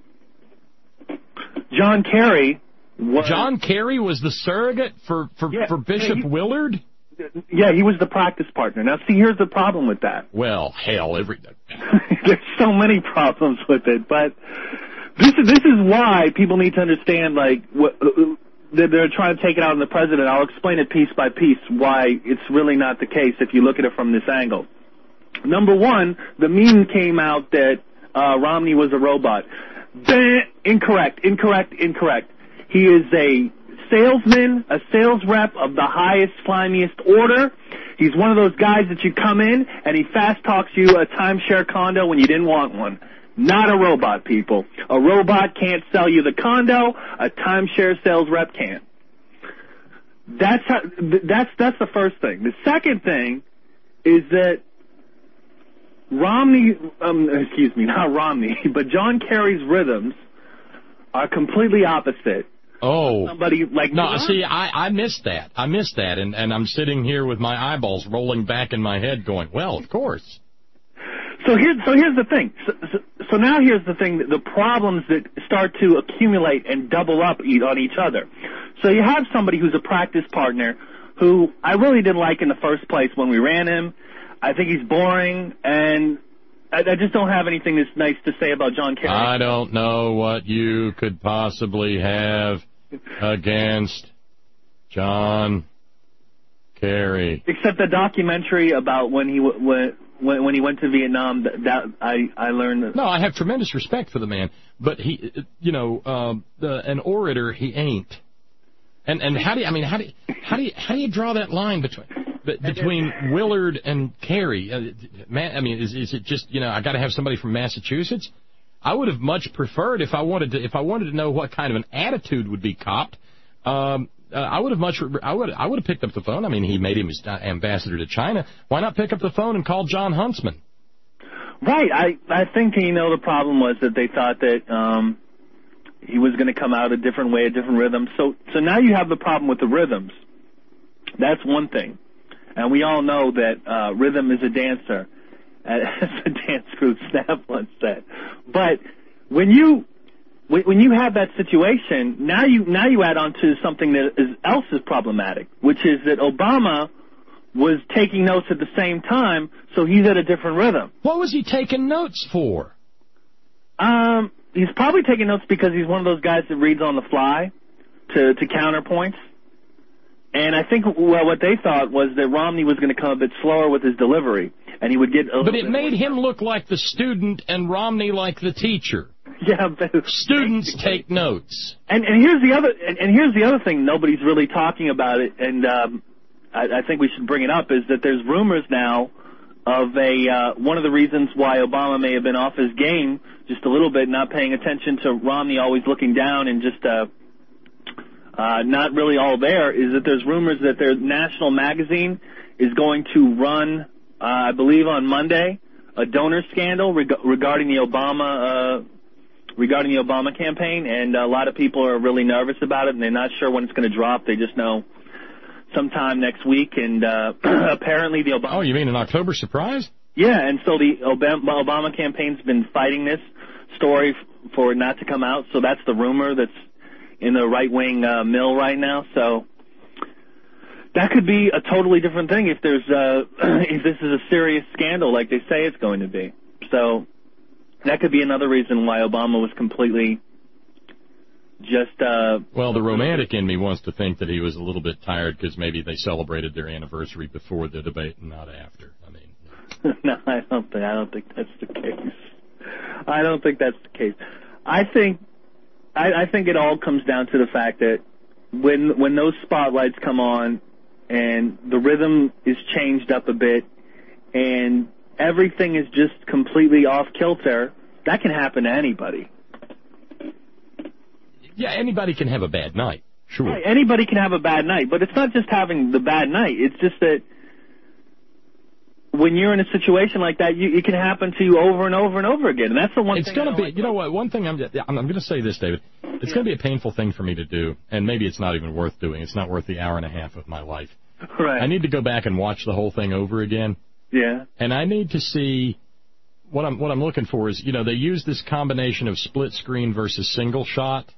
John Kerry was... John Kerry was the surrogate for, for, yeah, for Bishop yeah, he, Willard? Yeah, he was the practice partner. Now, see, here's the problem with that. Well, hell, every... There's so many problems with it, but... This is this is why people need to understand, like, what, uh, that they're trying to take it out on the president. I'll explain it piece by piece why it's really not the case if you look at it from this angle. Number one, the meme came out that uh, Romney was a robot. Bah, incorrect, incorrect, incorrect. He is a salesman, a sales rep of the highest, slimiest order. He's one of those guys that you come in and he fast talks you a timeshare condo when you didn't want one. Not a robot, people. A robot can't sell you the condo. A timeshare sales rep can. That's how, that's that's the first thing. The second thing is that Romney, um, excuse me, not Romney, but John Kerry's rhythms are completely opposite. Oh, somebody like no. See, I I missed that. I missed that, and and I'm sitting here with my eyeballs rolling back in my head, going, well, of course. So here's so here's the thing. So, so, so now here's the thing: the problems that start to accumulate and double up on each other. So you have somebody who's a practice partner, who I really didn't like in the first place when we ran him. I think he's boring, and I, I just don't have anything that's nice to say about John Kerry. I don't know what you could possibly have against John Kerry. Except the documentary about when he w- went when, when he went to Vietnam. That, that I I learned. That. No, I have tremendous respect for the man, but he, you know, um, the, an orator he ain't. And and how do you, I mean how do you, how do you, how do you draw that line between between Willard and Kerry? Uh, man, I mean, is is it just, you know, I got to have somebody from Massachusetts? I would have much preferred if I wanted to if I wanted to know what kind of an attitude would be copped. Um, uh, I would have much I would I would have picked up the phone. I mean, he made him his ambassador to China. Why not pick up the phone and call John Huntsman? Right. I I think, you know, the problem was that they thought that um, he was going to come out a different way, a different rhythm. So so now you have the problem with the rhythms. That's one thing. And we all know that uh, rhythm is a dancer, as the dance group Snap once said. But when you when you have that situation, now you now you add on to something that is, else is problematic, which is that Obama was taking notes at the same time, so he's at a different rhythm. What was he taking notes for? Um, he's probably taking notes because he's one of those guys that reads on the fly to, to counterpoints. And I think well, what they thought was that Romney was going to come a bit slower with his delivery, and he would get a But it bit made more. him look like the student and Romney like the teacher. Yeah, but students take notes. And and here's the other and, and here's the other thing nobody's really talking about it, and um, I, I think we should bring it up, is that there's rumors now of a uh, one of the reasons why Obama may have been off his game just a little bit, not paying attention to Romney, always looking down and just uh, uh, not really all there, is that there's rumors that their national magazine is going to run, uh, I believe on Monday, a donor scandal reg- regarding the Obama uh, regarding the Obama campaign, and a lot of people are really nervous about it, and they're not sure when it's going to drop. They just know sometime next week, and uh, apparently the Obama... Oh, you mean an October surprise? Yeah, and so the Obama, Obama campaign's been fighting this story f- for it not to come out, so that's the rumor that's in the right-wing uh, mill right now, so that could be a totally different thing if there's uh, if this is a serious scandal like they say it's going to be. So that could be another reason why Obama was completely just... Uh, well, the romantic in me wants to think that he was a little bit tired because maybe they celebrated their anniversary before the debate and not after. I mean, no, I don't think I don't think that's the case. I don't think that's the case. I think I, I think it all comes down to the fact that when when those spotlights come on and the rhythm is changed up a bit and everything is just completely off kilter, that can happen to anybody. Yeah, anybody can have a bad night. Sure. Right, anybody can have a bad night, but it's not just having the bad night. It's just that when you're in a situation like that, you, it can happen to you over and over and over again. And that's the one it's thing. It's going to be, like you know what, one thing I'm, I'm, I'm going to say this, David. It's yeah. going to be a painful thing for me to do, and maybe it's not even worth doing. It's not worth the hour and a half of my life. Right. I need to go back and watch the whole thing over again. Yeah. And I need to see what I'm what I'm looking for is, you know, they use this combination of split screen versus single shot.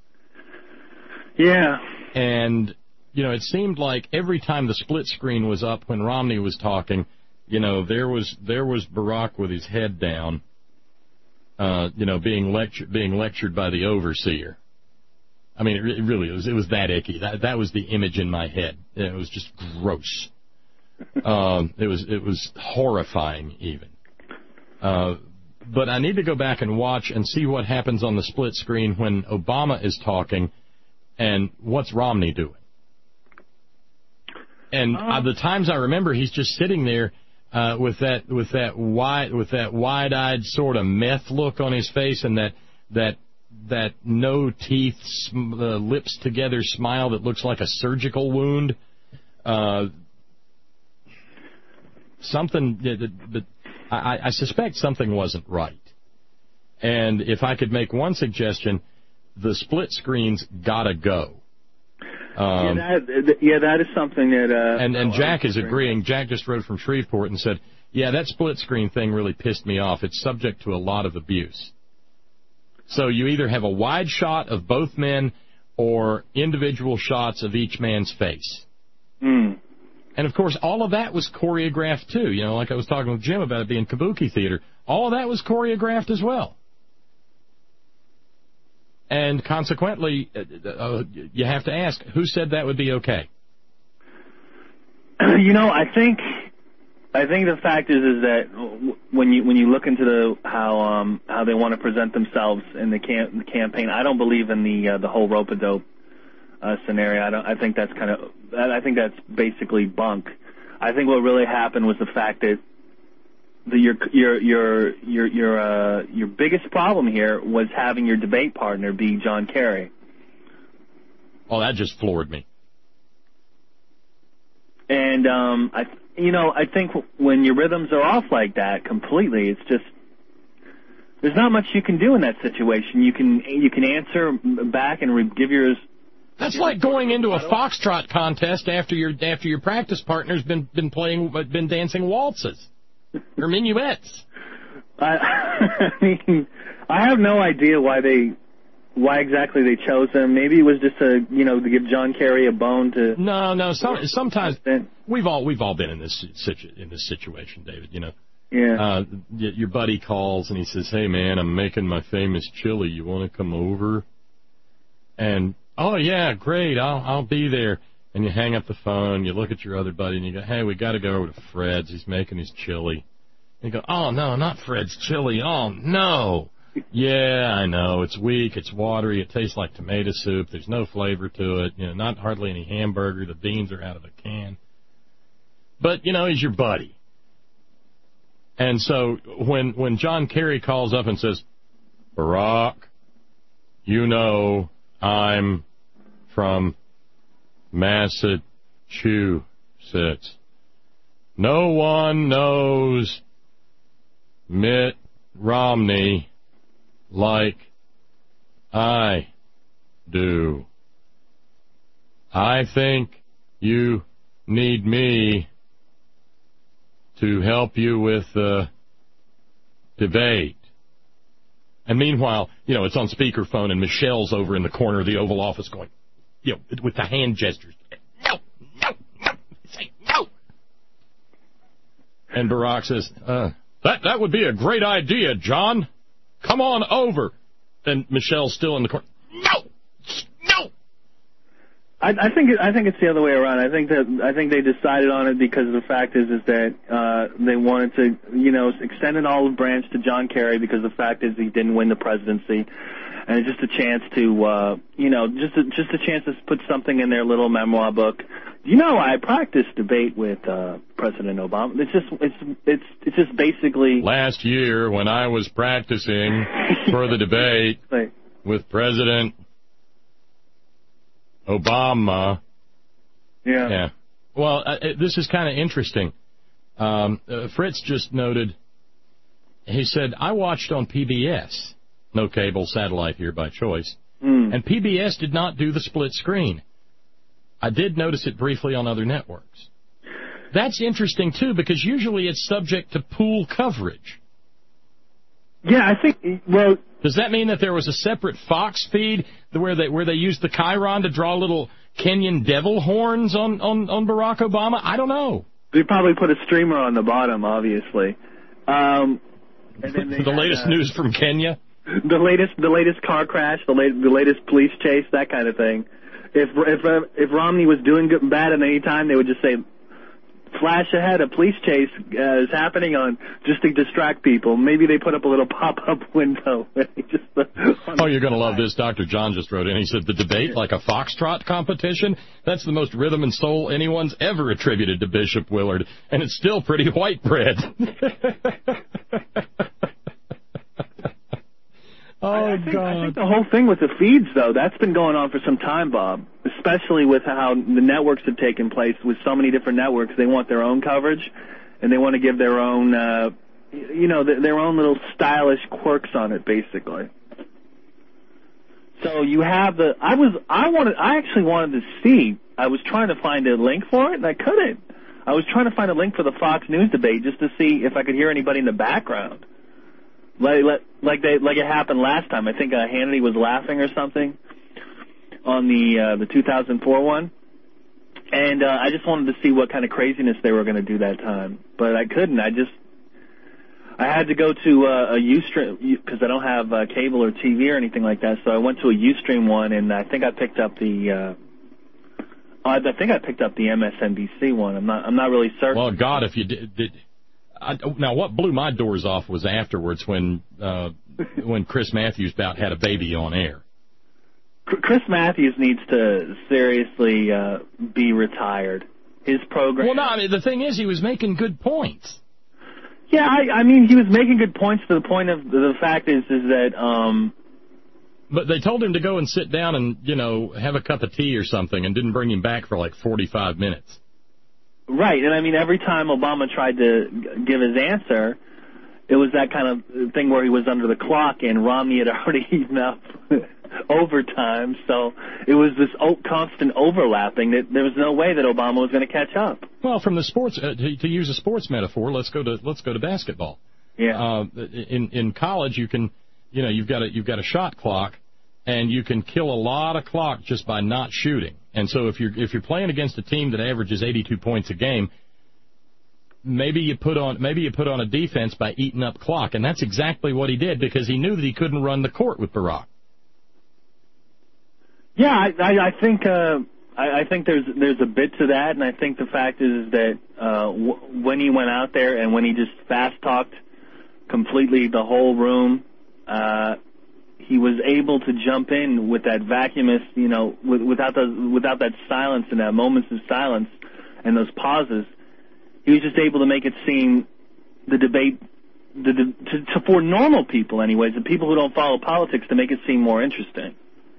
Yeah. And, you know, it seemed like every time the split screen was up when Romney was talking, you know, there was there was Barack with his head down, uh, you know, being lectured being lectured by the overseer. I mean, it really it was it was that icky. That that was the image in my head. It was just gross. um, it was it was horrifying even. Uh, but I need to go back and watch and see what happens on the split screen when Obama is talking, and what's Romney doing. And uh, the times I remember, he's just sitting there uh, with that with that wide with that wide-eyed sort of meth look on his face, and that that that no teeth, sm- uh, lips together smile that looks like a surgical wound. Uh, something that, that I, I suspect something wasn't right. And if I could make one suggestion, the split screens gotta go. Um, yeah, that, yeah, that is something that... Uh, and and Jack is agreeing. Jack just wrote from Shreveport and said, yeah, that split screen thing really pissed me off. It's subject to a lot of abuse. So you either have a wide shot of both men or individual shots of each man's face. Mm. And, of course, all of that was choreographed, too. You know, like I was talking with Jim about it being kabuki theater. All of that was choreographed as well. And, consequently, uh, you have to ask, who said that would be okay? You know, I think I think the fact is is that when you when you look into the how um, how they want to present themselves in the, cam- the campaign, I don't believe in the uh, the whole rope-a-dope uh, scenario. I don't. I think that's kind of I think that's basically bunk. I think what really happened was the fact that the, your your your your your uh, your biggest problem here was having your debate partner be John Kerry. Oh, that just floored me. And, um, I, you know, I think when your rhythms are off like that completely, it's just, there's not much you can do in that situation. You can, you can answer back and re- give yours. That's like going into a foxtrot contest after your, after your practice partner's been, been playing, been dancing waltzes or minuets. I, I mean, I have no idea why they, why exactly they chose him. Maybe it was just a, you know, to give John Kerry a bone to. No, no. Some, sometimes we've all we've all been in this situ, in this situation, David. You know. Yeah. Uh, your buddy calls and he says, "Hey, man, I'm making my famous chili. You want to come over?" And oh yeah, great. I'll I'll be there. And you hang up the phone. You look at your other buddy and you go, "Hey, we got to go over to Fred's. He's making his chili." And you go, "Oh no, not Fred's chili. Oh no." Yeah, I know. It's weak. It's watery. It tastes like tomato soup. There's no flavor to it. You know, not hardly any hamburger. The beans are out of a can. But, you know, he's your buddy. And so when when John Kerry calls up and says, "Barack, you know I'm from Massachusetts. No one knows Mitt Romney like I do. I think you need me to help you with the debate." And meanwhile, you know, it's on speakerphone and Michelle's over in the corner of the Oval Office going, you know, with the hand gestures. No, no, no, say no. And Barack says, uh, that, that would be a great idea, John. Come on over. And Michelle's still in the corner. No! No! I, I think it, I think it's the other way around. I think that I think they decided on it because the fact is is that uh, they wanted to, you know, extend an olive branch to John Kerry because the fact is he didn't win the presidency, and it's just a chance to, uh, you know, just a, just a chance to put something in their little memoir book. You know, I practiced debate with uh, President Obama. It's just it's it's it's just basically last year when I was practicing for the debate like, with President Obama. Yeah. Yeah. Well, uh, this is kind of interesting. Um, uh, Fritz just noted. He said, "I watched on P B S, no cable, satellite here by choice, mm. and P B S did not do the split screen. I did notice it briefly on other networks." That's interesting, too, because usually it's subject to pool coverage. Yeah, I think, well... Does that mean that there was a separate Fox feed where they where they used the Chiron to draw little Kenyan devil horns on, on, on Barack Obama? I don't know. They probably put a streamer on the bottom, obviously. Um, and then the had, latest uh, news from Kenya? The latest the latest car crash, the, late, the latest police chase, that kind of thing. If if uh, if Romney was doing good and bad at any time, they would just say, "Flash ahead, a police chase uh, is happening on," just to distract people. Maybe they put up a little pop-up window. just, uh, oh, you're going to love this. Doctor John just wrote in. He said, "The debate like a foxtrot competition? That's the most rhythm and soul anyone's ever attributed to Bishop Willard, and it's still pretty white bread." Oh, I, I think, God. I think the whole thing with the feeds, though, that's been going on for some time, Bob, especially with how the networks have taken place. With so many different networks, they want their own coverage, and they want to give their own, uh, you know, their, their own little stylish quirks on it, basically. So you have the, I was, I wanted, I actually wanted to see, I was trying to find a link for it, and I couldn't. I was trying to find a link for the Fox News debate just to see if I could hear anybody in the background. Like, like they, like it happened last time. I think uh, Hannity was laughing or something on the uh, the two thousand four one, And uh, I just wanted to see what kind of craziness they were going to do that time. But I couldn't. I just, I had to go to uh, a Ustream, because I don't have uh, cable or T V or anything like that, so I went to a Ustream one, and I think I picked up the, uh, I think I picked up the M S N B C one. I'm not, I'm not really certain. Well, God, if you did, did I, now what blew my doors off was afterwards when, uh, when Chris Matthews about had a baby on air. Chris Matthews needs to seriously uh, be retired. His program. Well, no, I mean, the thing is, he was making good points. Yeah, I, I mean, he was making good points to the point of the fact is is that. Um, but they told him to go and sit down and, you know, have a cup of tea or something, and didn't bring him back for like forty-five minutes. Right, and I mean, every time Obama tried to give his answer, it was that kind of thing where he was under the clock, and Romney had already eaten up overtime, so it was this constant overlapping that there was no way that Obama was going to catch up. Well, from the sports, uh, to, to use a sports metaphor, let's go to let's go to basketball. Yeah. Uh, in in college, you can, you know, you've got a you've got a shot clock, and you can kill a lot of clock just by not shooting. And so if you're if you're playing against a team that averages eighty-two points a game, maybe you put on maybe you put on a defense by eating up clock, and that's exactly what he did, because he knew that he couldn't run the court with Barack. Yeah, I, I, I think uh, I, I think there's there's a bit to that, and I think the fact is that uh, w- when he went out there and when he just fast talked completely the whole room, uh, he was able to jump in with that vacuumous, you know, with, without the without that silence and that moments of silence and those pauses. He was just able to make it seem the debate, the, the, to, to, for normal people, anyways, the people who don't follow politics, to make it seem more interesting.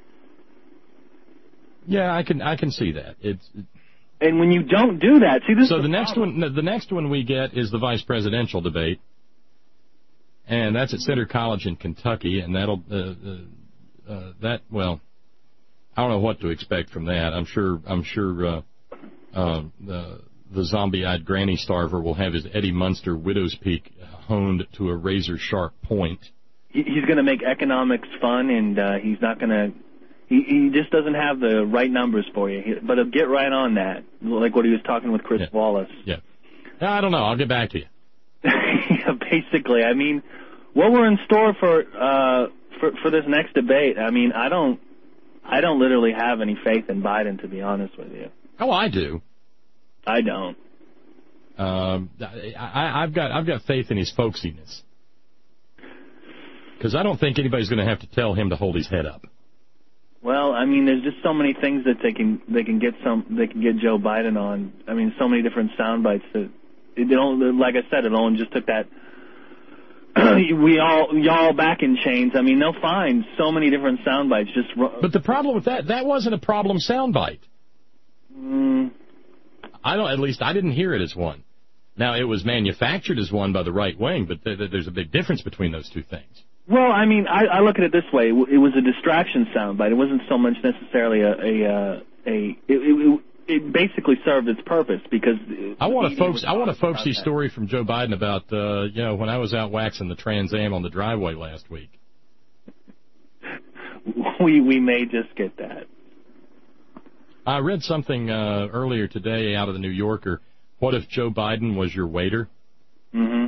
Yeah, I can I can see that. It's and when you don't do that, see this. So is the, the next problem. one, the next one we get is the vice presidential debate, and that's at Center College in Kentucky, and that'll uh, uh, uh, that well, I don't know what to expect from that. I'm sure I'm sure uh, uh, the the zombie-eyed granny starver will have his Eddie Munster widow's peak honed to a razor sharp point. He, he's going to make economics fun, and uh, he's not going to. He, he just doesn't have the right numbers for you. He, but he'll get right on that, like what he was talking with Chris yeah. Wallace. Yeah. I don't know. I'll get back to you. Yeah, basically, I mean, what we're in store for uh, for for this next debate. I mean, I don't, I don't literally have any faith in Biden, to be honest with you. Oh, I do. I don't. Um, I, I've got I've got faith in his folksiness, because I don't think anybody's going to have to tell him to hold his head up. Well, I mean, there's just so many things that they can they can get some they can get Joe Biden on. I mean, so many different sound bites that it don't, like I said, it only just took that. we all y'all back in chains. I mean, they'll find so many different sound bites. Just. But the problem with that, that wasn't a problem sound bite. Mm. I don't. At least I didn't hear it as one. Now, it was manufactured as one by the right wing, but th- th- there's a big difference between those two things. Well, I mean, I, I look at it this way. It was a distraction soundbite. It wasn't so much necessarily a a, a it, it, it basically served its purpose, because I want a folks I want a folksy story from Joe Biden about uh, you know, when I was out waxing the Trans Am on the driveway last week. We we may just get that. I read something uh, earlier today out of the New Yorker. What if Joe Biden was your waiter? Mm-hmm.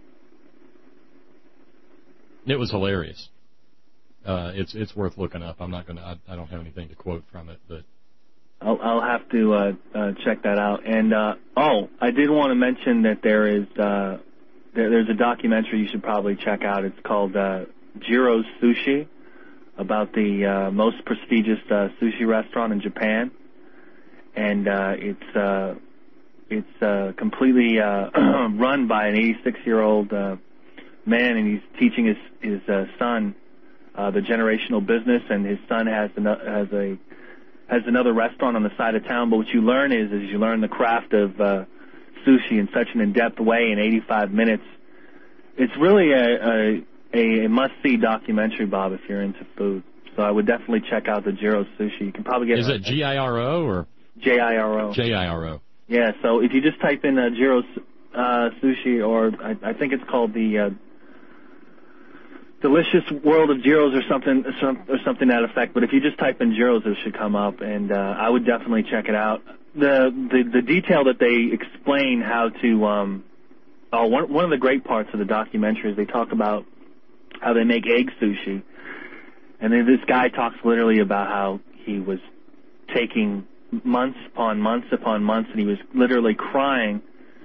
It was hilarious. Uh, it's it's worth looking up. I'm not gonna. I, I don't have anything to quote from it, but I'll, I'll have to uh, uh, check that out. And uh, oh, I did want to mention that there is uh, there, there's a documentary you should probably check out. It's called uh, Jiro's Sushi, about the uh, most prestigious uh, sushi restaurant in Japan, and uh, it's uh, it's uh, completely uh, run by an eighty-six-year-old uh, man, and he's teaching his his uh, son uh, the generational business, and his son has an, has a has another restaurant on the side of town. But what you learn is is you learn the craft of uh, sushi in such an in-depth way in eighty-five minutes. It's really a, a, a must-see documentary, Bob, if you're into food. So I would definitely check out the Jiro's Sushi. You can probably get is it G I R O or J I R O? J I R O. Yeah. So if you just type in uh, Jiro's uh, Sushi, or I, I think it's called the uh, Delicious World of Gyros or something, some, or something to that effect. But if you just type in gyros, it should come up, and uh, I would definitely check it out. The the, the detail that they explain how to, um, oh, one one of the great parts of the documentary is they talk about how they make egg sushi, and then this guy talks literally about how he was taking months upon months upon months, and he was literally crying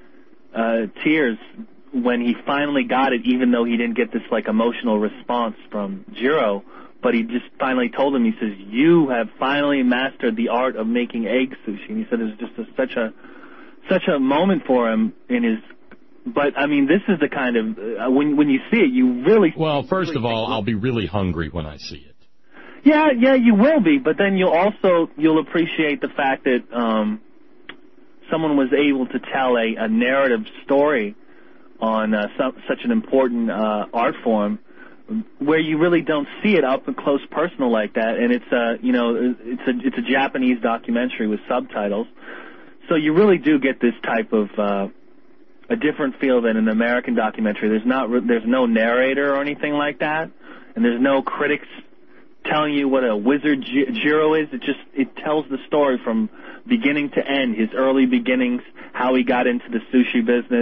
uh, tears when he finally got it, even though he didn't get this like emotional response from Jiro. But he just finally told him, he says, "You have finally mastered the art of making egg sushi." And he said it was just a, such a such a moment for him in his. But I mean, this is the kind of uh, when when you see it, you really. Well, first really of all, I'll be really hungry when I see it. Yeah, yeah, you will be. But then you'll also you'll appreciate the fact that um, someone was able to tell a, a narrative story on uh, some, such an important uh, art form, where you really don't see it up and close, personal like that. And it's a, you know, it's a it's a Japanese documentary with subtitles, so you really do get this type of uh, a different feel than an American documentary. There's not there's no narrator or anything like that, and there's no critics telling you what a wizard Jiro is. It just it tells the story from beginning to end, his early beginnings, how he got into the sushi business.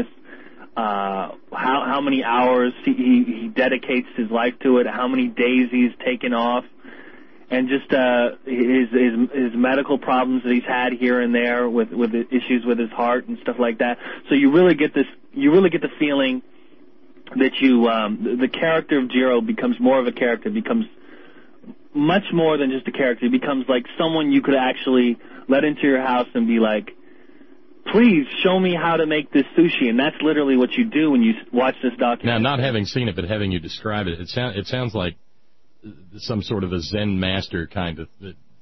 Uh, how how many hours he, he, he dedicates his life to it, how many days he's taken off, and just uh, his, his his medical problems that he's had here and there with with issues with his heart and stuff like that. So you really get this, you really get the feeling that you um, the character of Jiro becomes more of a character, becomes much more than just a character. He becomes like someone you could actually let into your house and be like, "Please show me how to make this sushi," and that's literally what you do when you watch this documentary. Now, not having seen it, but having you describe it, it, sound, it sounds like some sort of a Zen master kind of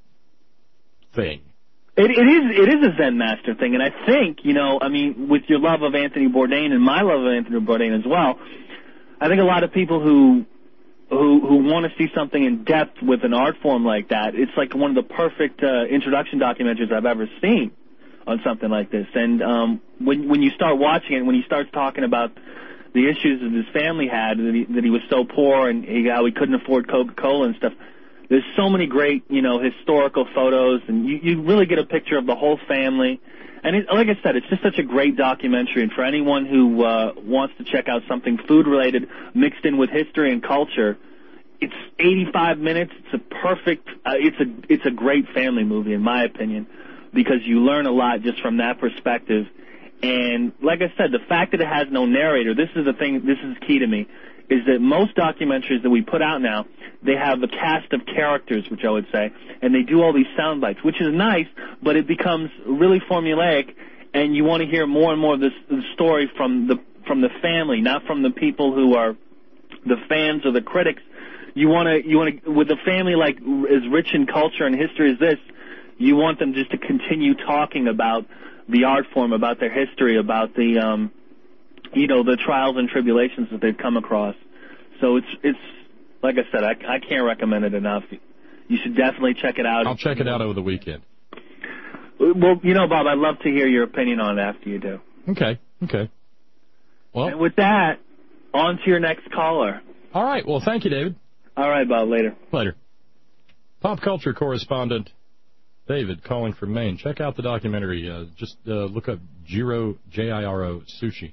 thing. It, it is it is a Zen master thing, and I think, you know, I mean, with your love of Anthony Bourdain and my love of Anthony Bourdain as well, I think a lot of people who who who want to see something in depth with an art form like that, it's like one of the perfect uh, introduction documentaries I've ever seen on something like this. And um, when when you start watching it, when he starts talking about the issues that his family had, that he, that he was so poor and he, how he couldn't afford Coca-Cola and stuff, there's so many great, you know, historical photos, and you, you really get a picture of the whole family. And it, like I said, it's just such a great documentary, and for anyone who uh, wants to check out something food-related mixed in with history and culture, it's eighty-five minutes. It's a perfect, uh, it's a it's a great family movie, in my opinion, because you learn a lot just from that perspective. And like I said, the fact that it has no narrator, this is the thing, this is key to me, is that most documentaries that we put out now, they have a cast of characters, which I would say, and they do all these sound bites, which is nice, but it becomes really formulaic, and you want to hear more and more of this, this story from the from the family, not from the people who are the fans or the critics. You want to, you want to, with a family like as rich in culture and history as this, you want them just to continue talking about the art form, about their history, about the, um, you know, the trials and tribulations that they've come across. So it's, it's like I said, I, I can't recommend it enough. You should definitely check it out. I'll check it out over the weekend. Well, you know, Bob, I'd love to hear your opinion on it after you do. Okay, okay. Well, and with that, on to your next caller. All right. Well, thank you, David. All right, Bob. Later. Later. Pop culture correspondent David calling from Maine. Check out the documentary. Uh, just uh, look up Jiro, J I R O, Sushi.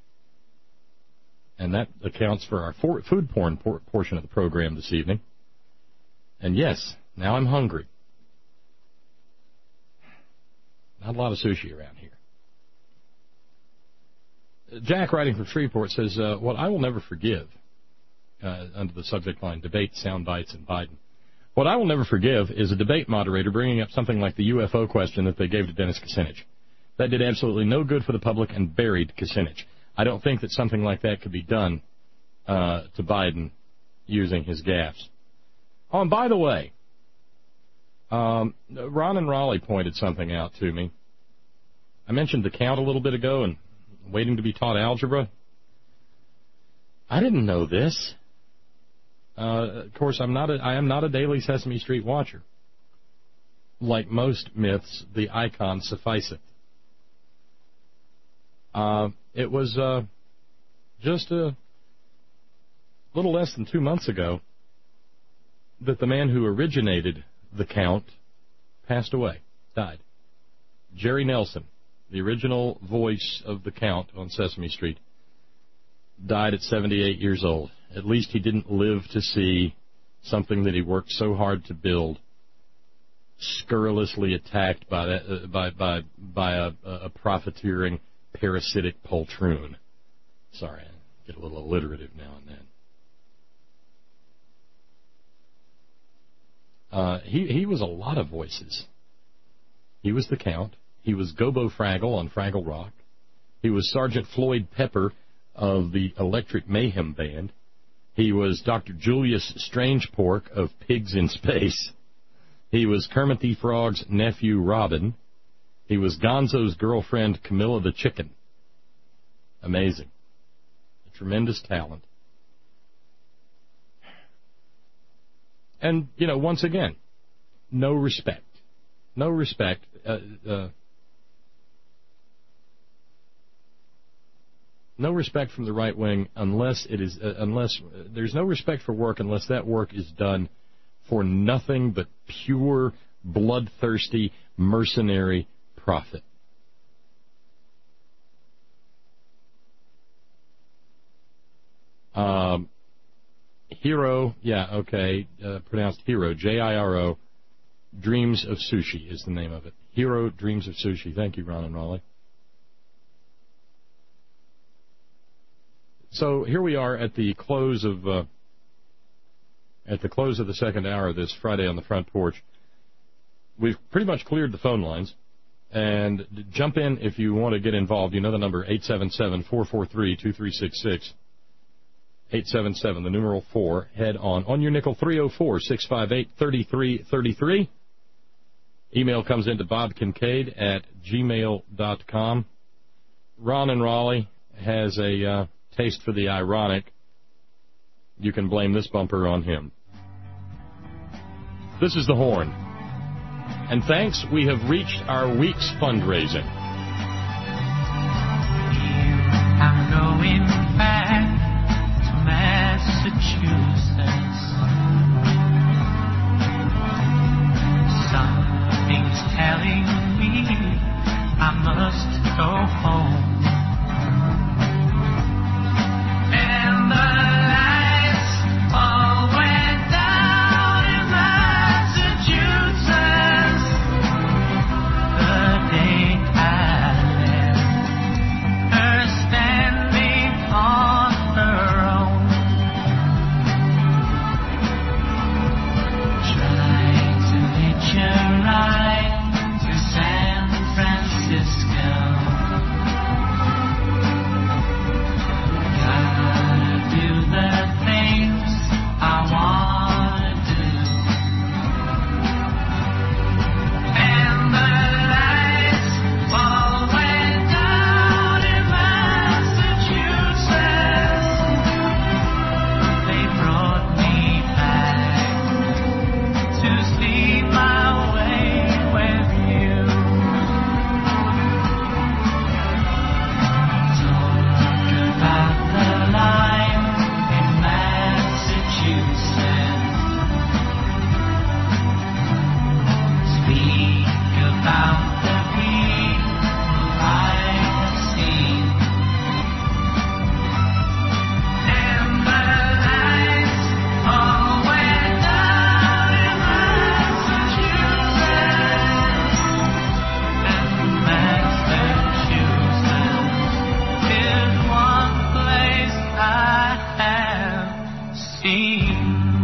And that accounts for our for food porn por portion of the program this evening. And yes, now I'm hungry. Not a lot of sushi around here. Jack, writing from Shreveport, says, uh, what I will never forgive, uh, under the subject line, debate, sound bites, and Biden. What I will never forgive is a debate moderator bringing up something like the U F O question that they gave to Dennis Kucinich. That did absolutely no good for the public and buried Kucinich. I don't think that something like that could be done uh, to Biden using his gaffes. Oh, and by the way, um, Ron and Raleigh pointed something out to me. I mentioned the count a little bit ago and waiting to be taught algebra. I didn't know this. Uh, of course, I'm not a, I am not a daily Sesame Street watcher. Like most myths, the icon sufficeth. Uh, it was uh, just a a little less than two months ago that the man who originated the Count passed away, died. Jerry Nelson, the original voice of the Count on Sesame Street, died at seventy-eight years old. At least he didn't live to see something that he worked so hard to build scurrilously attacked by that, uh, by by by a, a profiteering, parasitic poltroon. Sorry, I get a little alliterative now and then. Uh, he he was a lot of voices. He was the Count. He was Gobo Fraggle on Fraggle Rock. He was Sergeant Floyd Pepper of the Electric Mayhem Band. He was Doctor Julius Strangepork of Pigs in Space. He was Kermit the Frog's nephew, Robin. He was Gonzo's girlfriend, Camilla the Chicken. Amazing. A tremendous talent. And, you know, once again, no respect. No respect. Uh, uh, no respect from the right wing unless it is, uh, unless uh, there's no respect for work unless that work is done for nothing but pure, bloodthirsty, mercenary profit. Um, Hiro, yeah, okay, uh, pronounced Hiro, J I R O, Dreams of Sushi is the name of it. Hiro Dreams of Sushi. Thank you, Ron and Raleigh. So here we are at the close of uh, at the close of the second hour this Friday on the Front Porch. We've pretty much cleared the phone lines, and jump in if you want to get involved. You know the number, eight seven seven, four four three, two three six six. eight seven seven, the numeral four, head on. On your nickel, three oh four, six five eight, three three three three. Email comes into bob kincaid at gmail dot com. Ron and Raleigh has a uh, taste for the ironic. You can blame this bumper on him. This is the Horn. And thanks, we have reached our week's fundraising. I'm going back to Massachusetts. Something's telling me I must go home. And the lights all went down in Massachusetts the day I left her standing on her own, trying to hitch a ride to San Francisco. Gotta do the things I wanna do. And the lights all went down in Massachusetts. They brought me back to see my way with you. Talk about the line in Massachusetts. Speak about the people I've seen. And the lights all went down in Massachusetts. And Massachusetts is one place I have seen.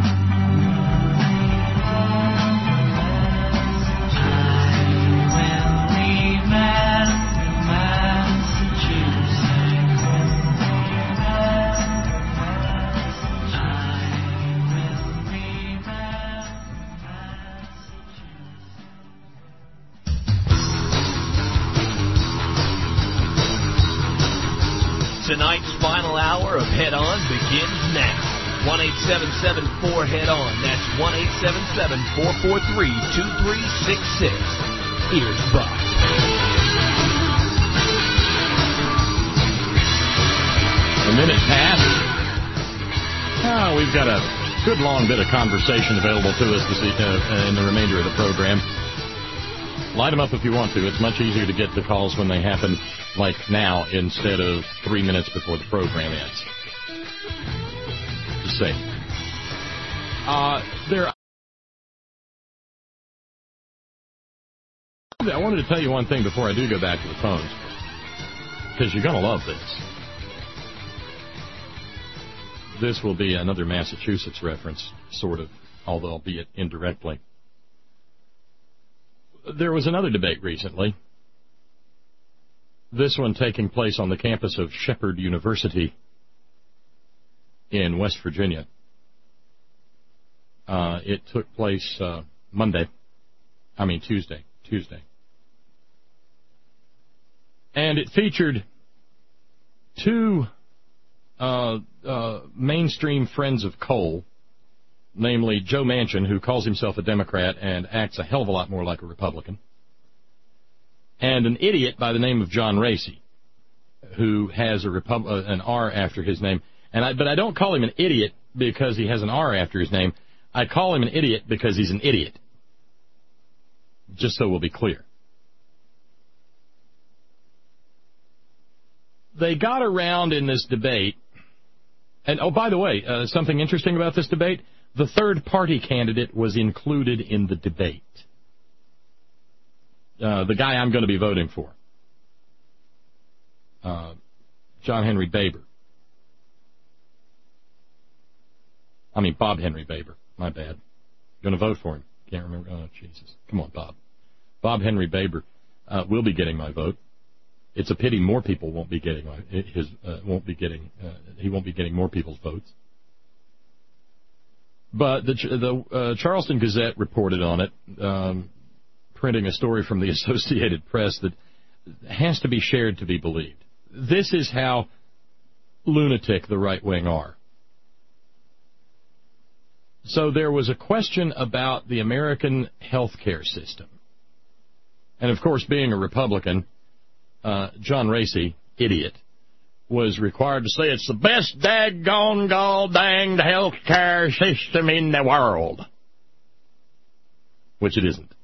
I will remember Massachusetts. I will remember Tonight's final hour of Head On begins now. one eight seven seven four head on. That's one eight seven seven, four four three, two three six six. Here's Buck. A minute past. Oh, Well, we've got a good long bit of conversation available to us this, uh, in the remainder of the program. Light them up if you want to. It's much easier to get the calls when they happen like now instead of three minutes before the program ends. Just saying. Uh, there. I wanted to tell you one thing before I do go back to the phones, because you're going to love this. This will be another Massachusetts reference, sort of, although albeit indirectly. There was another debate recently, this one taking place on the campus of Shepherd University in West Virginia. Uh, it took place uh, Monday, I mean Tuesday, Tuesday. And it featured two uh, uh, mainstream friends of coal, namely Joe Manchin, who calls himself a Democrat and acts a hell of a lot more like a Republican, and an idiot by the name of John Racy, who has a Repub- uh, an R after his name. And I, but I don't call him an idiot because he has an R after his name. I call him an idiot because he's an idiot, just so we'll be clear. They got around in this debate, and oh, by the way, uh, something interesting about this debate, the third-party candidate was included in the debate. Uh, the guy I'm going to be voting for, uh, John Henry Baber. I mean, Bob Henry Baber. My bad. Going to vote for him. Can't remember. Oh, Jesus. Come on, Bob. Bob Henry Baber uh, will be getting my vote. It's a pity more people won't be getting my, his uh, won't be getting uh, he won't be getting more people's votes. But the the uh, Charleston Gazette reported on it, um, printing a story from the Associated Press that has to be shared to be believed. This is how lunatic the right wing are. So there was a question about the American health care system. And, of course, being a Republican, uh, John Racy, idiot, was required to say it's the best daggone gall-danged health care system in the world. Which it isn't.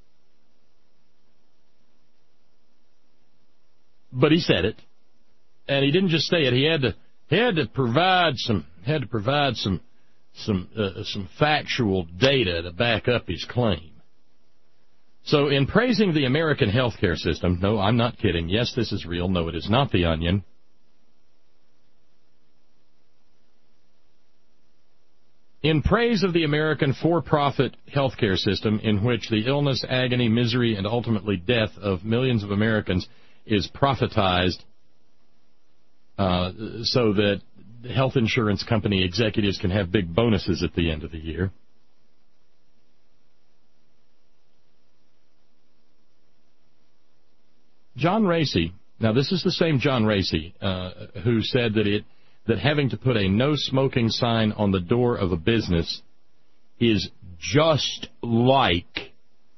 But he said it. And he didn't just say it. He had to, he had to provide some, had to provide some, some, uh, some factual data to back up his claim. So in praising the American healthcare system, no, I'm not kidding. Yes, this is real. No, it is not The Onion. In praise of the American for-profit healthcare system, in which the illness, agony, misery, and ultimately death of millions of Americans is profitized uh, so that health insurance company executives can have big bonuses at the end of the year. John Racy, now this is the same John Racy uh, who said that it that having to put a no smoking sign on the door of a business is just like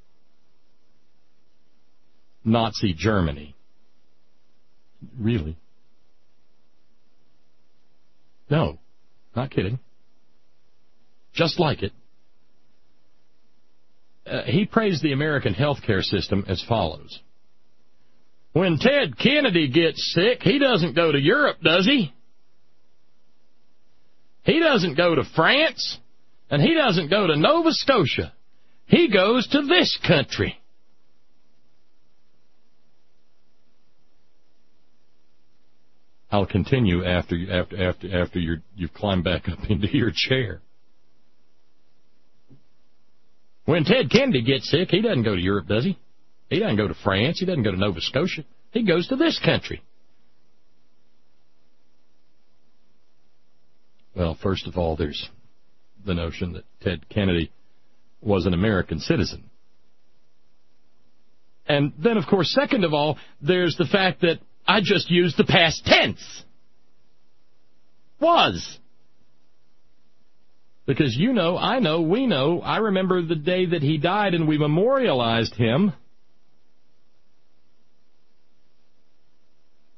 Nazi Germany. Really? No, not kidding. Just like it. Uh, he praised the American healthcare system as follows. When Ted Kennedy gets sick, he doesn't go to Europe, does he? He doesn't go to France, and he doesn't go to Nova Scotia. He goes to this country. I'll continue after after after after you're, you've climbed back up into your chair. When Ted Kennedy gets sick, he doesn't go to Europe, does he? He doesn't go to France. He doesn't go to Nova Scotia. He goes to this country. Well, first of all, there's the notion that Ted Kennedy was an American citizen. And then, of course, second of all, there's the fact that I just used the past tense. Was. Because you know, I know, we know, I remember the day that he died and we memorialized him.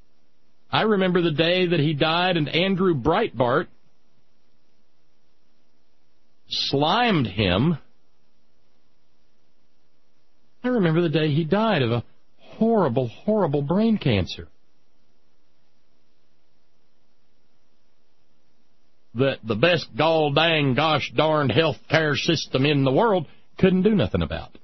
I remember the day that he died and Andrew Breitbart slimed him. I remember the day he died of a horrible, horrible brain cancer. That the best gall dang gosh darned health care system in the world couldn't do nothing about.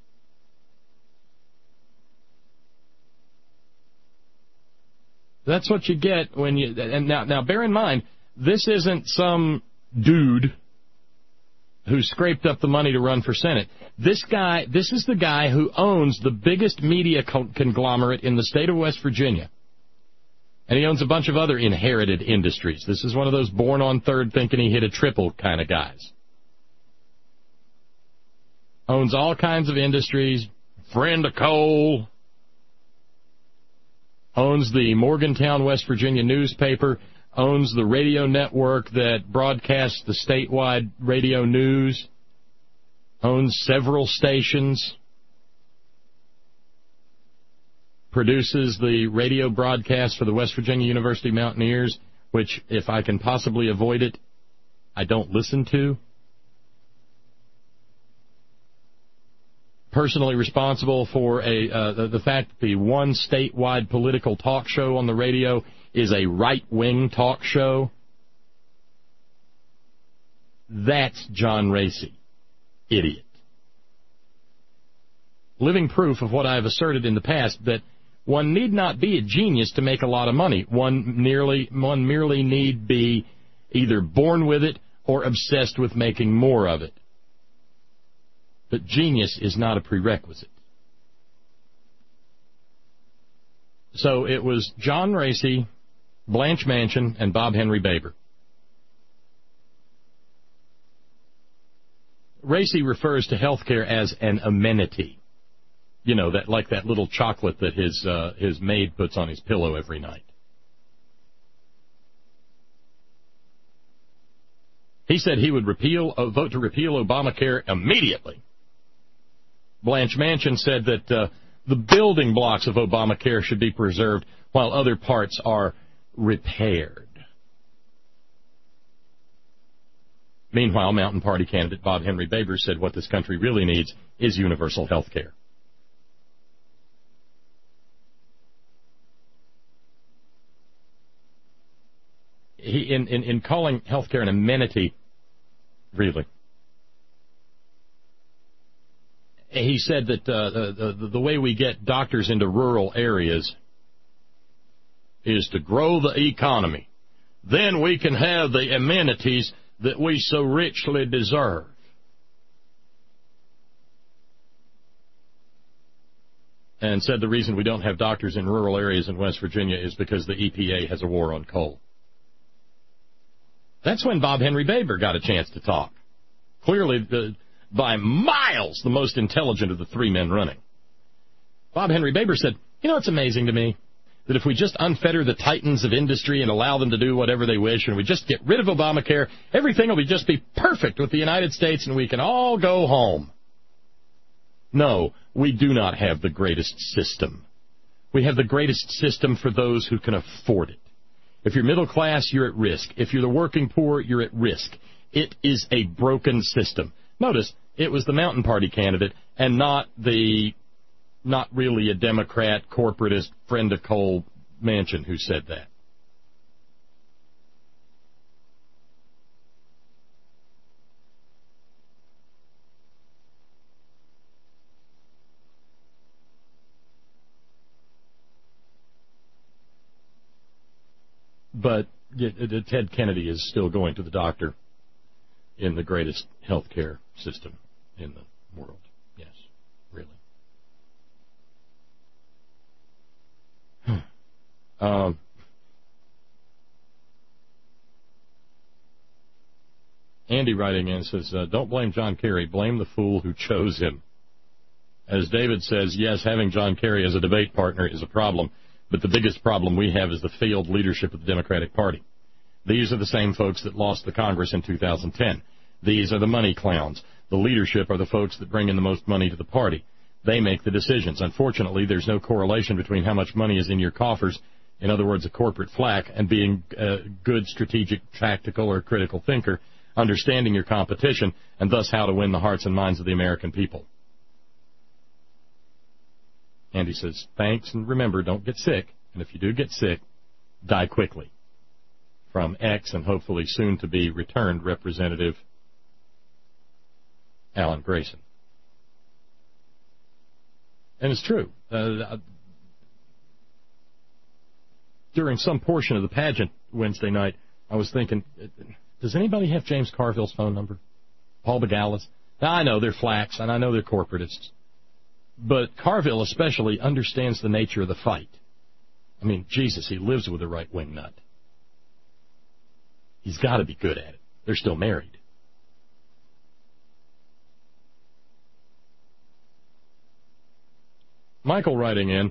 That's what you get when you, and now, now bear in mind, this isn't some dude who scraped up the money to run for Senate. This guy, this is the guy who owns the biggest media conglomerate in the state of West Virginia. And he owns a bunch of other inherited industries. This is one of those born on third thinking he hit a triple kind of guys. Owns all kinds of industries, friend of coal, owns the Morgantown, West Virginia newspaper, owns the radio network that broadcasts the statewide radio news, owns several stations, produces the radio broadcast for the West Virginia University Mountaineers, which, if I can possibly avoid it, I don't listen to. Personally responsible for a uh, the, the fact that the one statewide political talk show on the radio is a right-wing talk show. That's John Racy. Idiot. Living proof of what I have asserted in the past, that one need not be a genius to make a lot of money. One merely, one merely need be either born with it or obsessed with making more of it. But genius is not a prerequisite. So it was John Racy, Blanche Manchin, and Bob Henry Baber. Racy refers to health care as an amenity. You know, that like that little chocolate that his uh, his maid puts on his pillow every night. He said he would repeal uh, vote to repeal Obamacare immediately. Blanche Manchin said that uh, the building blocks of Obamacare should be preserved while other parts are repaired. Meanwhile, Mountain Party candidate Bob Henry Baber said what this country really needs is universal health care. He, in, in, in calling health care an amenity, really, he said that uh, the, the, the way we get doctors into rural areas is to grow the economy. Then we can have the amenities that we so richly deserve. And said the reason we don't have doctors in rural areas in West Virginia is because the E P A has a war on coal. That's when Bob Henry Baber got a chance to talk. Clearly, the, by miles, the most intelligent of the three men running. Bob Henry Baber said, you know, it's amazing to me that if we just unfetter the titans of industry and allow them to do whatever they wish, and we just get rid of Obamacare, everything will be just be perfect with the United States and we can all go home. No, we do not have the greatest system. We have the greatest system for those who can afford it. If you're middle class, you're at risk. If you're the working poor, you're at risk. It is a broken system. Notice, it was the Mountain Party candidate and not the, not really a Democrat, corporatist, friend of coal Manchin who said that. But Ted Kennedy is still going to the doctor in the greatest health care system in the world. Yes, really. um, Andy writing in says, uh, don't blame John Kerry, blame the fool who chose him. As David says, yes, having John Kerry as a debate partner is a problem. But the biggest problem we have is the failed leadership of the Democratic Party. These are the same folks that lost the Congress in two thousand ten. These are the money clowns. The leadership are the folks that bring in the most money to the party. They make the decisions. Unfortunately, there's no correlation between how much money is in your coffers, in other words, a corporate flack, and being a good strategic, tactical, or critical thinker. understanding your competition, and thus how to win the hearts and minds of the American people. Andy says, thanks, and remember, don't get sick. And if you do get sick, die quickly. From X and hopefully soon to be returned Representative Alan Grayson. And it's true. Uh, during some portion of the pageant Wednesday night, I was thinking, does anybody have James Carville's phone number? Paul Begala's? Now, I know they're flacks, and I know they're corporatists. But Carville especially understands the nature of the fight. I mean, Jesus, he lives with a right-wing nut. He's got to be good at it. They're still married. Michael writing in,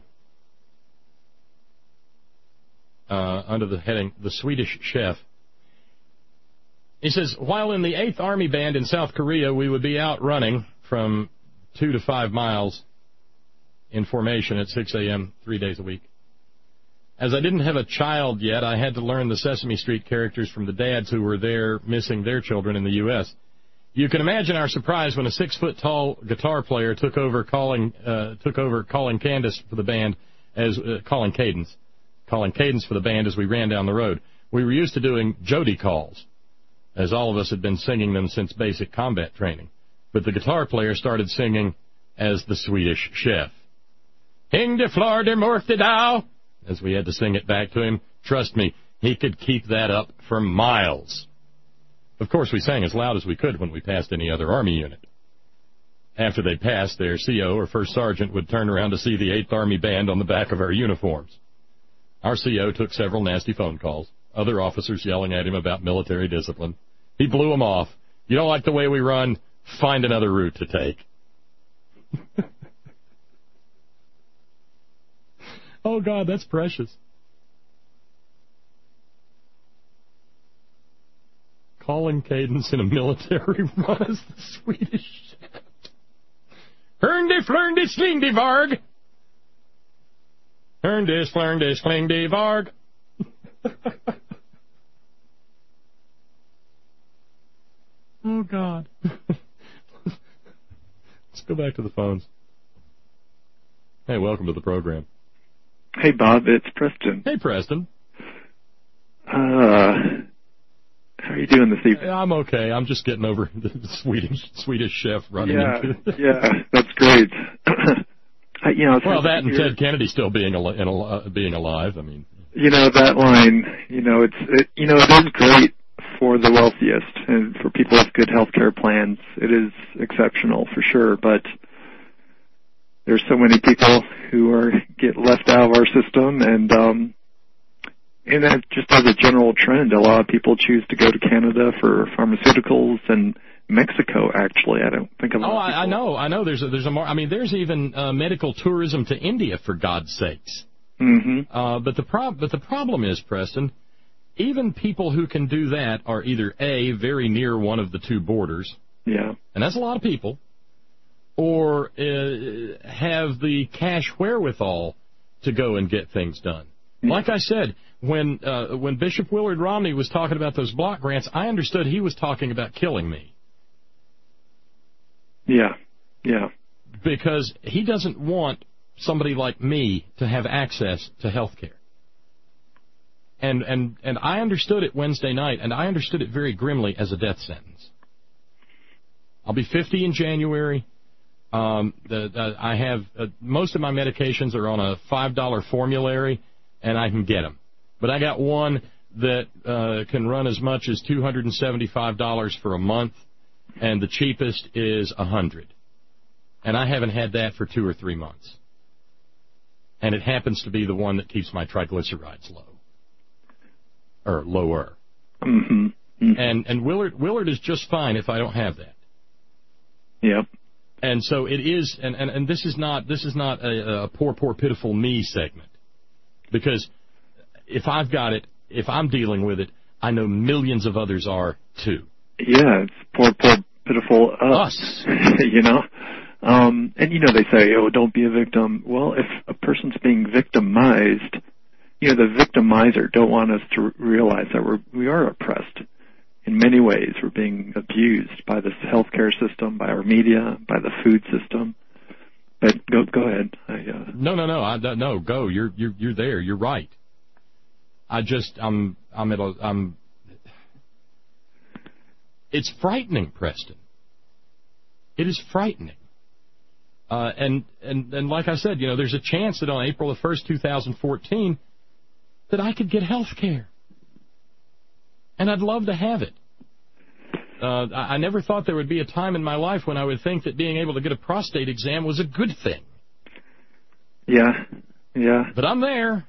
uh, under the heading, The Swedish Chef. He says, while in the eighth Army Band in South Korea, we would be out running from two to five miles in formation at six a.m. three days a week. As I didn't have a child yet, I had to learn the Sesame Street characters from the dads who were there missing their children in the U S You can imagine our surprise when a six-foot-tall guitar player took over calling uh, took over calling Candace for the band as uh, calling cadence, calling cadence for the band as we ran down the road. We were used to doing Jody calls, as all of us had been singing them since basic combat training. But the guitar player started singing as the Swedish Chef. Hing de flor de morte dow, as we had to sing it back to him. Trust me, he could keep that up for miles. Of course, we sang as loud as we could when we passed any other Army unit. After they passed, their C O or first sergeant would turn around to see the eighth Army Band on the back of our uniforms. Our C O took several nasty phone calls, other officers yelling at him about military discipline. He blew them off. You don't like the way we run? Find another route to take. Oh, God, that's precious. Calling cadence in a military run as the Swedish Chef. Hernde, flernde, slingde, varg. Hernde, flernde, slingde, varg. Oh, God. Let's go back to the phones. Hey, welcome to the program. Hey, Bob, it's Preston. Hey, Preston. Uh, how are you doing this evening? I'm okay. I'm just getting over the Swedish Swedish Chef running yeah, into. Yeah, that's great. I, you know, well, that and here. Ted Kennedy still being al- in al- uh, being alive. I mean, you know that line. You know, it's it, you know it is great for the wealthiest and for people with good health care plans. It is exceptional for sure, but there's so many people who are get left out of our system, and um, and that just as a general trend, a lot of people choose to go to Canada for pharmaceuticals and Mexico. Actually, I don't think of. Oh, I, I know, I know. There's a, there's a more. I mean, there's even uh, medical tourism to India, for God's sakes. Mm-hmm. Uh, but the prob but the problem is, Preston, even people who can do that are either A, very near one of the two borders. Yeah. And that's a lot of people. Or uh, have the cash wherewithal to go and get things done. Like I said, when uh, when Bishop Willard Romney was talking about those block grants, I understood he was talking about killing me. Yeah, yeah. Because he doesn't want somebody like me to have access to health care. And, and, and I understood it Wednesday night, and I understood it very grimly as a death sentence. I'll be fifty in January. Um, the, the, I have uh, most of my medications are on a five dollar formulary, and I can get them. But I got one that uh, can run as much as two hundred seventy-five dollars for a month, and the cheapest is one hundred dollars. And I haven't had that for two or three months. And it happens to be the one that keeps my triglycerides low, or lower. Mm-hmm. Mm-hmm. And and Willard Willard is just fine if I don't have that. Yep. And so it is, and, and, and this is not this is not a, a poor, poor, pitiful me segment. Because if I've got it, if I'm dealing with it, I know millions of others are too. Yeah, it's poor, poor, pitiful us. us. You know? Um, and, you know, they say, oh, don't be a victim. Well, if a person's being victimized, you know, the victimizer don't want us to realize that we're, we are oppressed. in many ways, we're being abused by this healthcare system, by our media, by the food system. But go go ahead. I, uh... No, no, no, I, no. Go. You're you're you're there. You're right. I just I'm I'm at a I'm. It's frightening, Preston. It is frightening. Uh, and and and like I said, you know, there's a chance that on April the first, two thousand fourteen, that I could get health care. And I'd love to have it. Uh, I, I never thought there would be a time in my life when I would think that being able to get a prostate exam was a good thing. Yeah, yeah. But I'm there.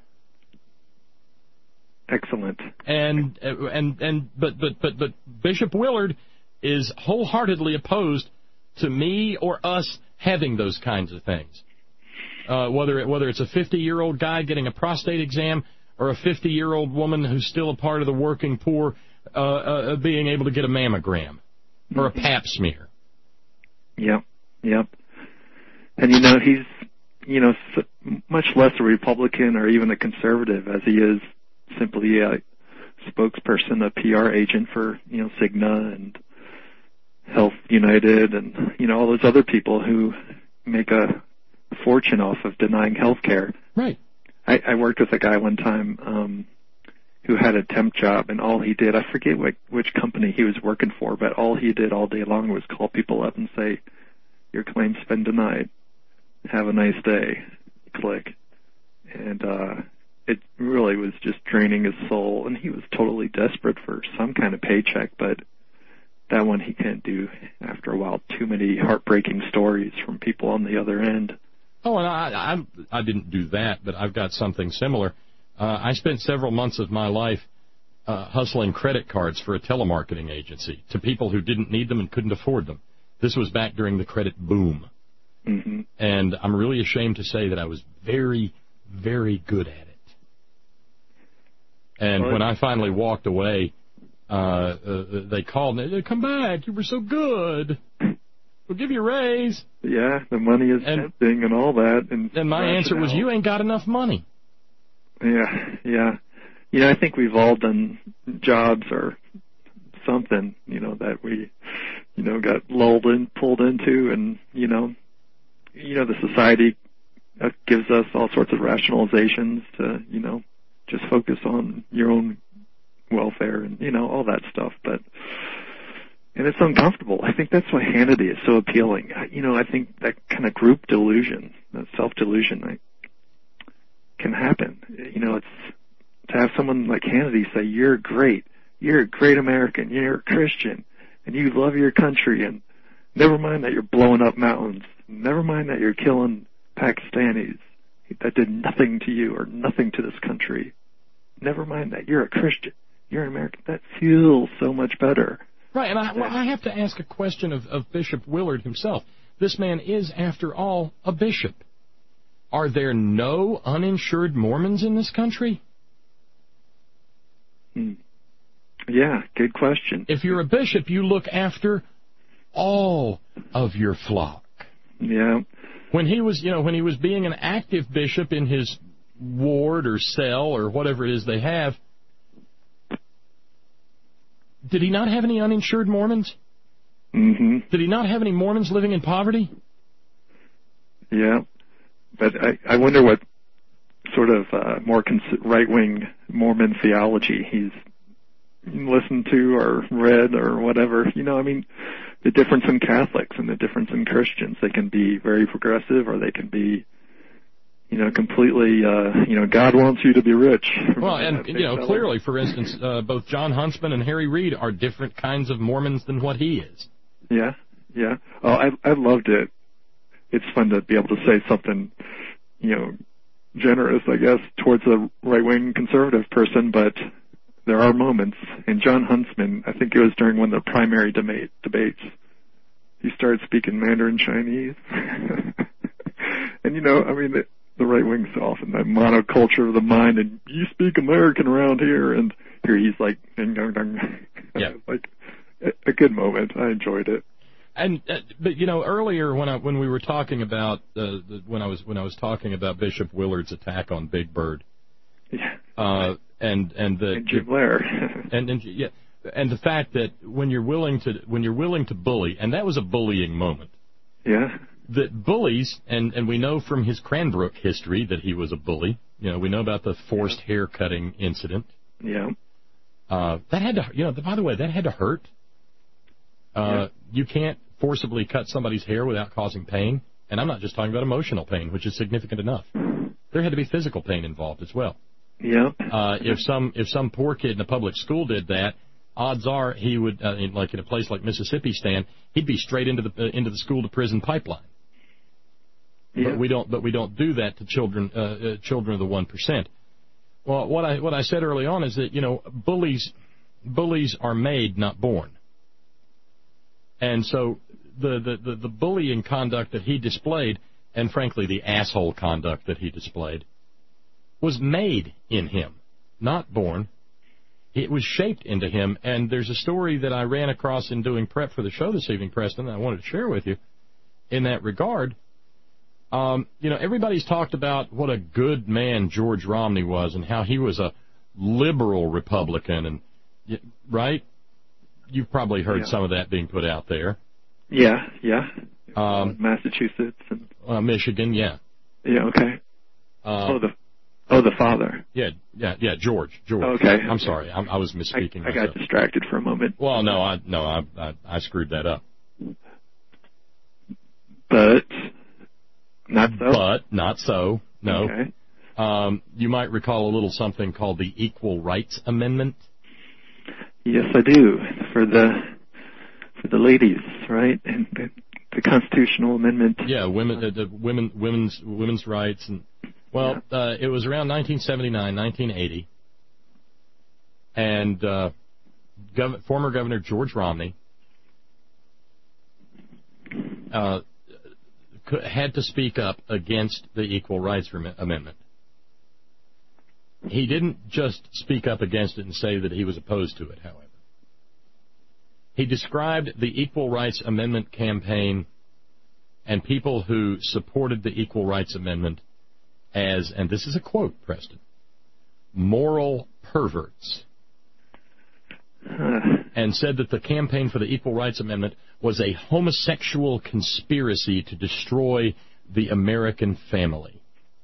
Excellent. And and and but but but but Bishop Willard is wholeheartedly opposed to me or us having those kinds of things. Uh, whether it, whether it's a fifty-year-old guy getting a prostate exam or a fifty-year-old woman who's still a part of the working poor uh, uh, being able to get a mammogram or a pap smear. Yep, yep. And, you know, he's, you know, much less a Republican or even a conservative as he is simply a spokesperson, a P R agent for, you know, Cigna and Health United and, you know, all those other people who make a fortune off of denying health care. Right. I, I worked with a guy one time um, who had a temp job, and all he did, I forget what, which company he was working for, but all he did all day long was call people up and say, your claim's been denied. Have a nice day. Click. And uh, it really was just draining his soul, and he was totally desperate for some kind of paycheck, but that one he can't do after a while. Too many heartbreaking stories from people on the other end. Oh, and I, I I didn't do that, but I've got something similar. Uh, I spent several months of my life uh, hustling credit cards for a telemarketing agency to people who didn't need them and couldn't afford them. This was back during the credit boom. Mm-hmm. And I'm really ashamed to say that I was very, very good at it. And well, when I finally walked away, uh, uh, they called and they said, come back, you were so good. We'll give you a raise. Yeah, the money is and, tempting and all that. And, and my answer was, you ain't got enough money. Yeah, yeah. You know, I think we've all done jobs or something, you know, that we, you know, got lulled in, pulled into, and, you know, you know, the society gives us all sorts of rationalizations to, you know, just focus on your own welfare and, you know, all that stuff. But, and it's uncomfortable. I think that's why Hannity is so appealing. You know, I think that kind of group delusion, that self-delusion, like, can happen. You know, it's to have someone like Hannity say, you're great, you're a great American, you're a Christian, and you love your country, and never mind that you're blowing up mountains, never mind that you're killing Pakistanis that did nothing to you or nothing to this country, never mind that you're a Christian, you're an American. That feels so much better. Right, and I, well, I have to ask a question of, of Bishop Willard himself. This man is, after all, a bishop. Are there no uninsured Mormons in this country? Hmm. Yeah, good question. If you're a bishop, you look after all of your flock. Yeah. When he was, you know, when he was being an active bishop in his ward or cell or whatever it is they have, did he not have any uninsured Mormons? Mm-hmm. Did he not have any Mormons living in poverty? Yeah. But I, I wonder what sort of uh, more cons- right-wing Mormon theology he's listened to or read or whatever. You know, I mean, the difference in Catholics and the difference in Christians. They can be very progressive or they can be, you know, completely, uh, you know, God wants you to be rich. Well, and, you know, clearly, for instance, uh, both John Huntsman and Harry Reid are different kinds of Mormons than what he is. Yeah, yeah. Oh, I, I loved it. It's fun to be able to say something, you know, generous, I guess, towards a right-wing conservative person, but there are moments. And John Huntsman, I think it was during one of the primary debate, debates, he started speaking Mandarin Chinese. And, you know, I mean, the, the right-wing's often the monoculture of the mind, and you speak American around here, and here he's like, ding, dong, dong. Yeah. Like, a, a good moment. I enjoyed it. And uh, but you know, earlier when I when we were talking about uh, the, when I was when I was talking about Bishop Willard's attack on Big Bird, yeah, uh, and and the and Jim Blair, and, and yeah, and the fact that when you're willing to when you're willing to bully, and that was a bullying moment. Yeah. That bullies, and, and we know from his Cranbrook history that he was a bully. You know, we know about the forced yeah. hair cutting incident. Yeah. Uh, that had to, you know, by the way, that had to hurt. Uh, yeah. You can't forcibly cut somebody's hair without causing pain. And I'm not just talking about emotional pain, which is significant enough. There had to be physical pain involved as well. Yeah. Uh, if some if some poor kid in a public school did that, odds are he would, uh, in, like in a place like Mississippi, Stan, he'd be straight into the uh, into the school to prison pipeline. Yeah. But we don't. But we don't do that to children. Uh, uh, children of the one percent. Well, what I what I said early on is that you know bullies bullies are made, not born. And so the, the, the, the bullying conduct that he displayed, and frankly the asshole conduct that he displayed, was made in him, not born. It was shaped into him. And there's a story that I ran across in doing prep for the show this evening, Preston, that I wanted to share with you in that regard. Um, you know, everybody's talked about what a good man George Romney was and how he was a liberal Republican, and right? You've probably heard yeah. some of that being put out there. Yeah, yeah. Um, Massachusetts and uh, Michigan, yeah. Yeah, okay. Uh, oh, the oh the father. Yeah, yeah, yeah. George, George. Okay. I'm sorry, I, I was misspeaking. I, I got distracted for a moment. Well, no, I no, I, I I screwed that up. But not so. But not so. No. Okay. Um, you might recall a little something called the Equal Rights Amendment. Yes, I do. For the for the ladies, right? And the, the constitutional amendment. Yeah, women, uh, the women, women's women's rights, and well, yeah. uh, it was around nineteen seventy-nine, nineteen eighty, and uh, Gov- former Governor George Romney uh, had to speak up against the Equal Rights Amendment. He didn't just speak up against it and say that he was opposed to it, however. He described the Equal Rights Amendment campaign and people who supported the Equal Rights Amendment as, and this is a quote, Preston, moral perverts. Huh. And said that the campaign for the Equal Rights Amendment was a homosexual conspiracy to destroy the American family.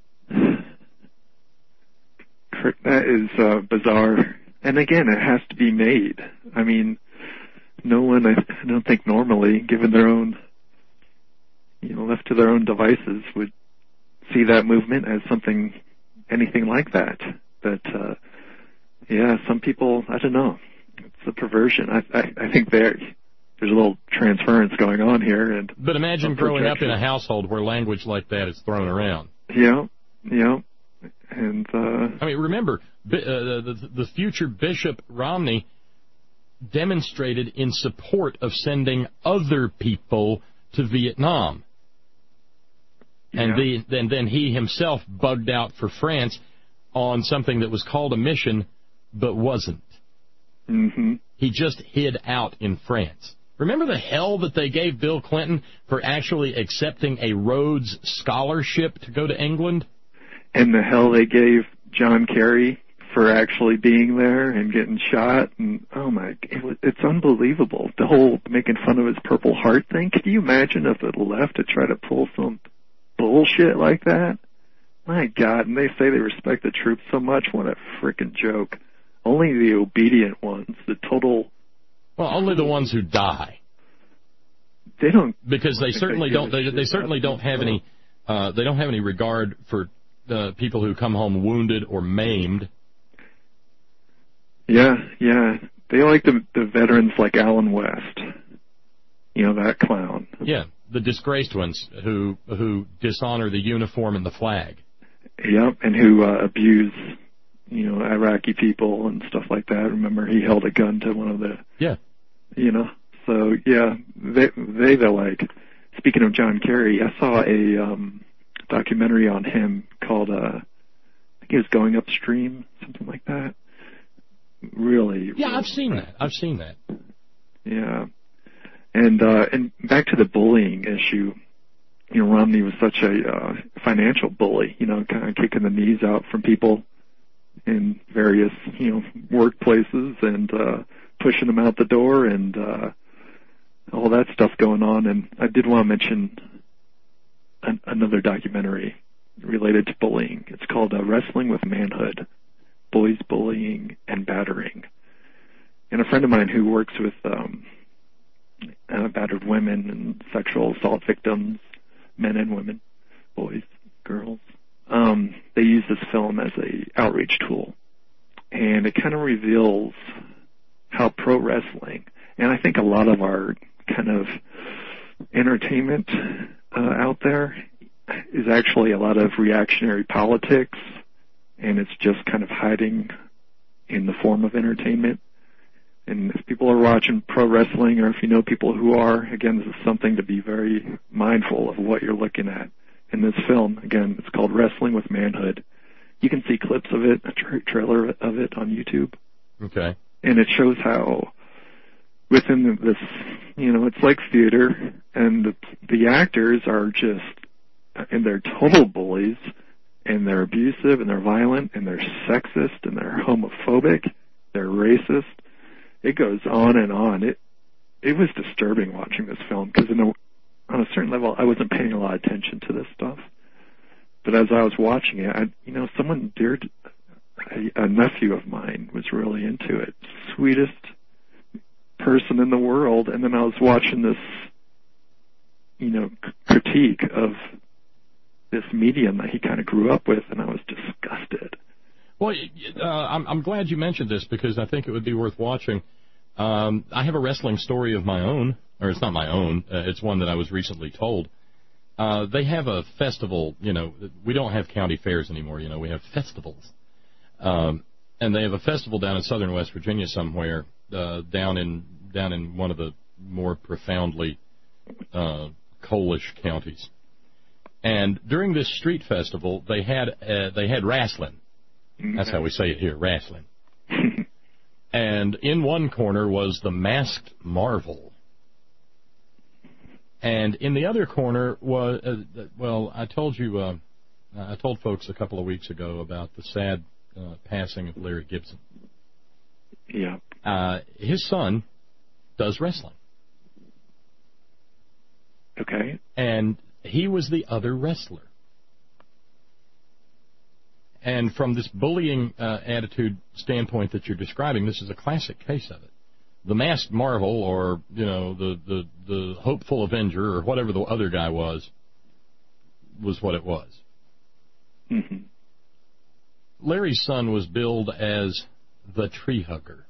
That is uh, bizarre. And again, it has to be made. I mean, no one, I don't think normally, given their own, you know, left to their own devices, would see that movement as something, anything like that. But, uh, yeah, some people, I don't know. It's a perversion. I, I, I think there, there's a little transference going on here. And But imagine growing up in a household where language like that is thrown around. Yeah, yeah. And uh, I mean, remember, uh, the, the future Bishop Romney demonstrated in support of sending other people to Vietnam. And yeah. the, then, then he himself bugged out for France on something that was called a mission, but wasn't. Mm-hmm. He just hid out in France. Remember the hell that they gave Bill Clinton for actually accepting a Rhodes Scholarship to go to England? And the hell they gave John Kerry for actually being there and getting shot. And, oh, my, it was, it's unbelievable. The whole making fun of his Purple Heart thing. Could you imagine if the left had tried to pull some bullshit like that? My God, and they say they respect the troops so much. What a frickin' joke. Only the obedient ones, the total... Well, only the ones who die. They don't... Because they certainly they don't, they, they certainly don't have any, uh, they don't have any regard for uh, people who come home wounded or maimed. Yeah, yeah. They like the, the veterans like Alan West. You know, that clown. Yeah, the disgraced ones who who dishonor the uniform and the flag. Yep, and who uh, abuse, you know, Iraqi people and stuff like that. Remember, he held a gun to one of the... Yeah. You know, so, yeah, they, they they're like... Speaking of John Kerry, I saw a um, documentary on him called, uh, I think it was Going Upstream, something like that. Really... Yeah, really I've seen that. I've seen that. Yeah. And uh, and back to the bullying issue, you know, Romney was such a uh, financial bully, you know, kind of kicking the knees out from people in various, you know, workplaces and uh, pushing them out the door and uh, all that stuff going on. And I did want to mention an, another documentary related to bullying. It's called uh, Wrestling with Manhood, Boys Bullying and Battering. And a friend of mine who works with um, uh, battered women and sexual assault victims, men and women, boys, girls, um, they use this film as a outreach tool. And it kind of reveals how pro wrestling, and I think a lot of our kind of entertainment uh, out there is actually a lot of reactionary politics, and it's just kind of hiding in the form of entertainment. And if people are watching pro wrestling, or if you know people who are, again, this is something to be very mindful of what you're looking at. In this film, again, it's called Wrestling with Manhood. You can see clips of it, a tra- trailer of it on YouTube. Okay. And it shows how within this, you know, it's like theater, and the, the actors are just, and they're total bullies, and they're abusive, and they're violent, and they're sexist, and they're homophobic, they're racist. It goes on and on. It it was disturbing watching this film, because on a certain level, I wasn't paying a lot of attention to this stuff. But as I was watching it, I, you know, someone dear, to, a, a nephew of mine was really into it. Sweetest person in the world. And then I was watching this, you know, c- critique of this medium that he kind of grew up with, and I was disgusted. Well, uh, I'm, I'm glad you mentioned this, because I think it would be worth watching. Um, I have a wrestling story of my own, or it's not my own. Uh, it's one that I was recently told. Uh, they have a festival, you know, we don't have county fairs anymore, you know, we have festivals. Um, and they have a festival down in southern West Virginia somewhere, uh, down in down in one of the more profoundly uh, coalish counties. And during this street festival, they had uh, they had wrestling. That's how we say it here, wrestling. And in one corner was the Masked Marvel. And in the other corner was, uh, well, I told you, uh, I told folks a couple of weeks ago about the sad uh, passing of Larry Gibson. Yeah. Uh, his son does wrestling. Okay. And he was the other wrestler. And from this bullying uh, attitude standpoint that you're describing, this is a classic case of it. The Masked Marvel, or, you know, the, the, the Hopeful Avenger, or whatever the other guy was, was what it was. Mm-hmm. Larry's son was billed as the Tree Hugger.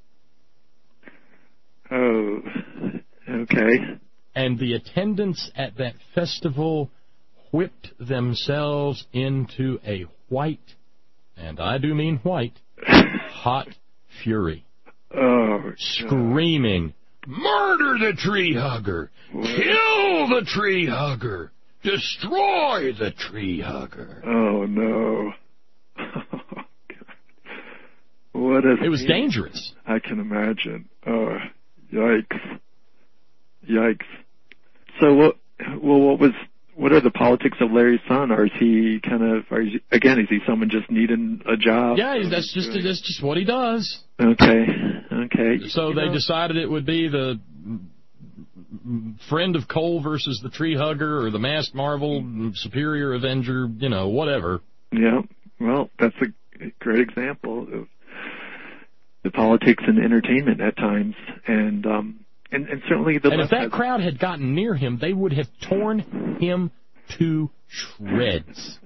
Oh, okay. And the attendants at that festival whipped themselves into a white, and I do mean white, hot fury. Oh, screaming, murder the tree hugger, kill the tree hugger, destroy the tree hugger. Oh, no. What a it was scene. Dangerous. I can imagine. Oh, yikes. Yikes. So what, well, what was, what are the politics of Larry's son? Or is he kind of, are you, again, is he someone just needing a job? Yeah, that's just, that's just what he does. Okay. Okay. So you they know. decided it would be the friend of Cole versus the tree hugger, or the Masked Marvel, superior Avenger, you know, whatever. Yeah. Well, that's a great example of the politics and entertainment at times. And, um, and, and certainly the And if that crowd had gotten near him, they would have torn him to shreds.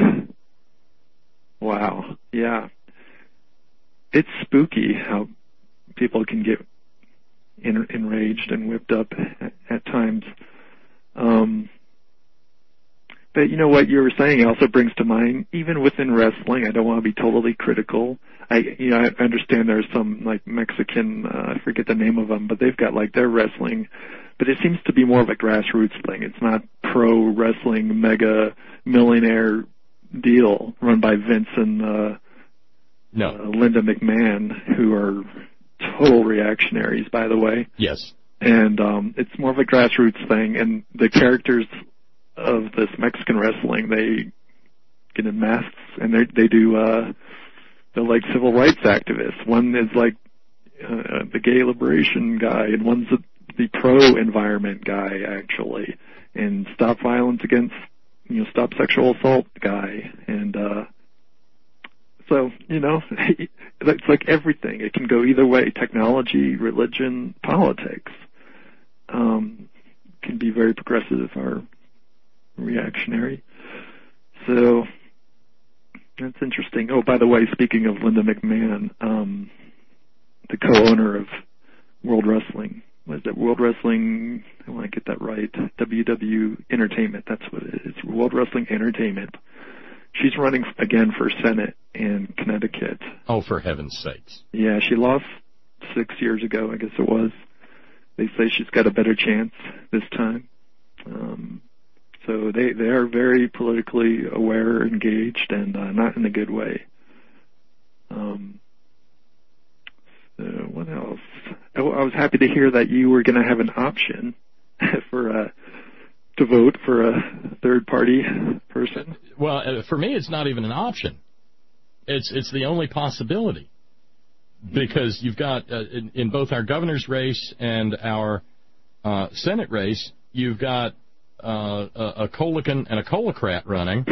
Wow. Yeah. It's spooky how people can get en- enraged and whipped up at, at times. Um, but you know what you were saying also brings to mind, even within wrestling, I don't want to be totally critical. I, you know, I understand there's some like Mexican, uh, I forget the name of them, but they've got like their wrestling, but it seems to be more of a grassroots thing. It's not pro wrestling mega millionaire deal run by Vince and, uh, no. uh, Linda McMahon, who are total reactionaries, by the way. Yes. And um, it's more of a grassroots thing, and the characters of this Mexican wrestling, they get in masks, and they they do, uh, they're like civil rights activists. One is like uh, the gay liberation guy, and one's the, the pro-environment guy, actually, and stop violence against, you know, stop sexual assault guy, and uh, so, you know, it's like everything. It can go either way: technology, religion, politics. Um, can be very progressive or reactionary. So that's interesting. Oh, by the way, speaking of Linda McMahon, um, the co-owner of World Wrestling, was it World Wrestling? I want to get that right. W W Entertainment. That's what it is. World Wrestling Entertainment. She's running again for Senate in Connecticut. Oh, for heaven's sakes! Yeah, she lost six years ago, I guess it was. They say she's got a better chance this time. Um, so they they are very politically aware, engaged, and uh, not in a good way. Um, so what else? Oh, I was happy to hear that you were going to have an option for uh, to vote for a third party person. Well, uh, for me, it's not even an option. It's it's the only possibility. Because you've got, uh, in, in both our governor's race and our uh, Senate race, you've got uh, a, a Colican and a Colocrat running.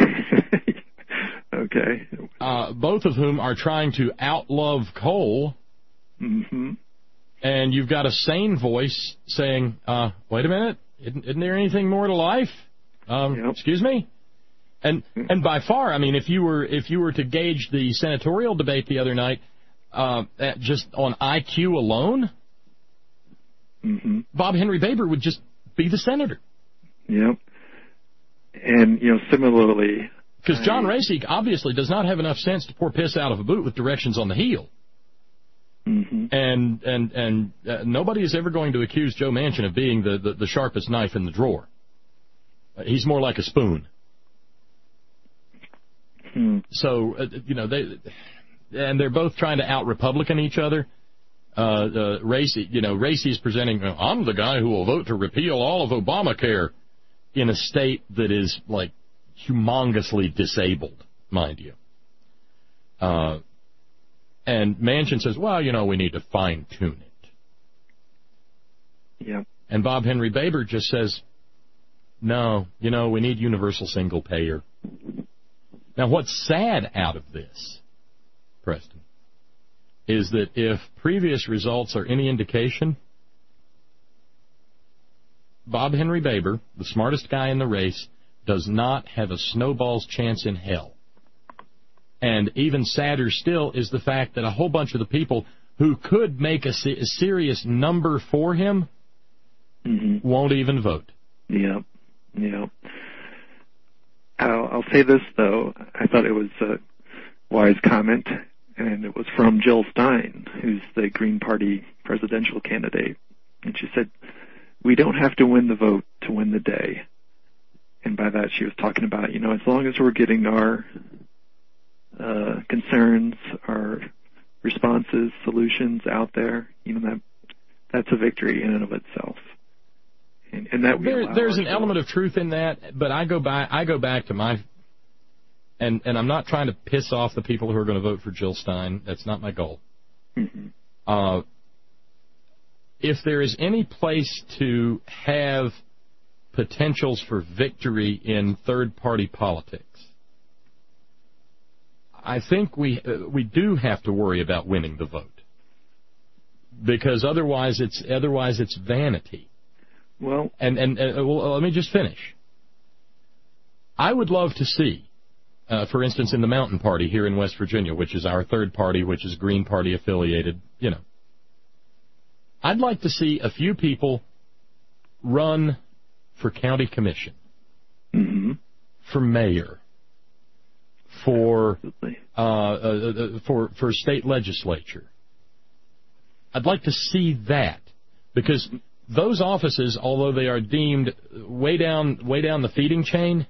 Okay. Uh, both of whom are trying to outlove coal. Mm-hmm. And you've got a sane voice saying, uh, wait a minute, isn't, isn't there anything more to life? Um, yep. Excuse me? And and by far, I mean, if you were if you were to gauge the senatorial debate the other night, Uh, just on I Q alone, mm-hmm. Bob Henry Baber would just be the senator. Yep. And, you know, similarly... Because John Racy obviously does not have enough sense to pour piss out of a boot with directions on the heel. Mm-hmm. And and and uh, nobody is ever going to accuse Joe Manchin of being the, the, the sharpest knife in the drawer. Uh, he's more like a spoon. Hmm. So, uh, you know, they... And they're both trying to out-Republican each other. Uh, uh, Racy, you know, Racy's presenting, I'm the guy who will vote to repeal all of Obamacare in a state that is, like, humongously disabled, mind you. Uh, and Manchin says, well, you know, we need to fine-tune it. Yeah. And Bob Henry Baber just says, no, you know, we need universal single-payer. Now, what's sad out of this, Preston, is that if previous results are any indication, Bob Henry Baber, the smartest guy in the race, does not have a snowball's chance in hell. And even sadder still is the fact that a whole bunch of the people who could make a, se- a serious number for him mm-hmm. won't even vote. Yeah, yeah. I'll, I'll say this, though. I thought it was a wise comment, and it was from Jill Stein, who's the Green Party presidential candidate. And she said, we don't have to win the vote to win the day. And by that she was talking about, you know, as long as we're getting our uh, concerns, our responses, solutions out there, you know, that that's a victory in and of itself. And, and that there, there's an element of truth in that, but I go back, I go back to my, and, and I'm not trying to piss off the people who are going to vote for Jill Stein. That's not my goal. Mm-hmm. Uh, if there is any place to have potentials for victory in third-party politics, I think we uh, we do have to worry about winning the vote, because otherwise it's otherwise it's vanity. Well, and and uh, well, let me just finish. I would love to see, uh, for instance, in the Mountain Party here in West Virginia, which is our third party, which is Green Party affiliated, you know, I'd like to see a few people run for county commission, mm-hmm. for mayor, for uh, uh, for for state legislature. I'd like to see that, because those offices, although they are deemed way down way down the feeding chain,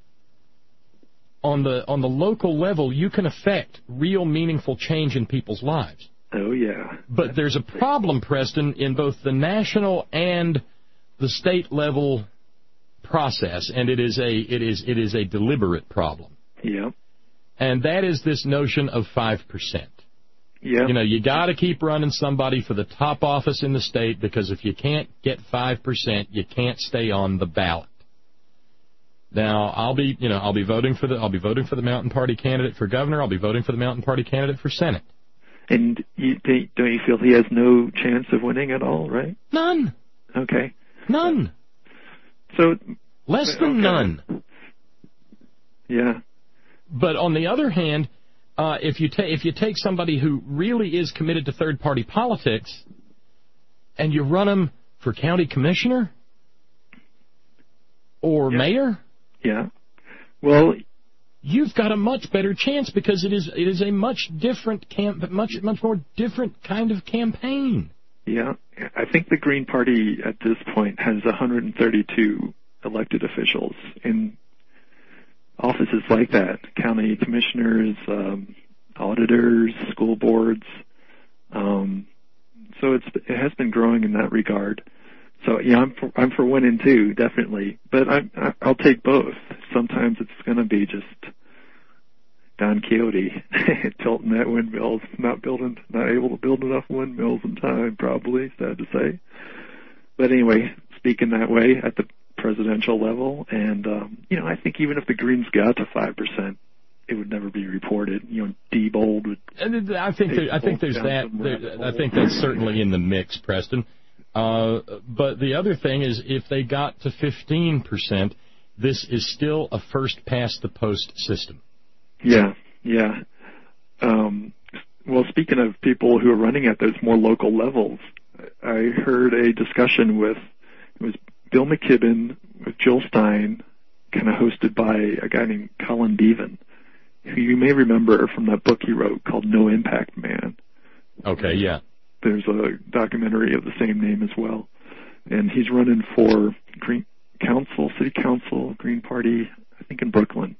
on the on the local level, you can affect real meaningful change in people's lives. Oh yeah. But there's a problem, Preston, in both the national and the state level process, and it is a it is it is a deliberate problem. Yeah. And that is this notion of five percent. Yeah. You know, you got to keep running somebody for the top office in the state, because if you can't get five percent, you can't stay on the ballot. Now, I'll be, you know, I'll be voting for the, I'll be voting for the Mountain Party candidate for governor. I'll be voting for the Mountain Party candidate for Senate. And you think, don't you feel he has no chance of winning at all, right? None. Okay. None. So less than okay. none. Yeah. But on the other hand, uh, if you take if you take somebody who really is committed to third party politics, and you run them for county commissioner or yeah. mayor, yeah. Well, you've got a much better chance, because it is it is a much different camp, much much more different kind of campaign. Yeah, I think the Green Party at this point has one hundred thirty-two elected officials in offices like that: county commissioners, um, auditors, school boards. Um, so it's it has been growing in that regard. So yeah, I'm for, I'm for winning too, definitely. But I, I I'll take both. Sometimes it's going to be just Don Quixote tilting that windmills, not building, not able to build enough windmills in time, probably, sad to say. But anyway, speaking that way at the presidential level, and um, you know, I think even if the Greens got to five percent, it would never be reported. You know, Diebold would. And I think there, I think there's that. There, I think that's certainly in the mix, Preston. Uh, but the other thing is, if they got to fifteen percent, this is still a first past the post system. Yeah, yeah. Um, well, speaking of people who are running at those more local levels, I heard a discussion with, it was Bill McKibben with Jill Stein, kind of hosted by a guy named Colin Beavan, who you may remember from that book he wrote called No Impact Man. Okay, yeah. There's a documentary of the same name as well. And he's running for Green Council, City Council, Green Party, I think in Brooklyn.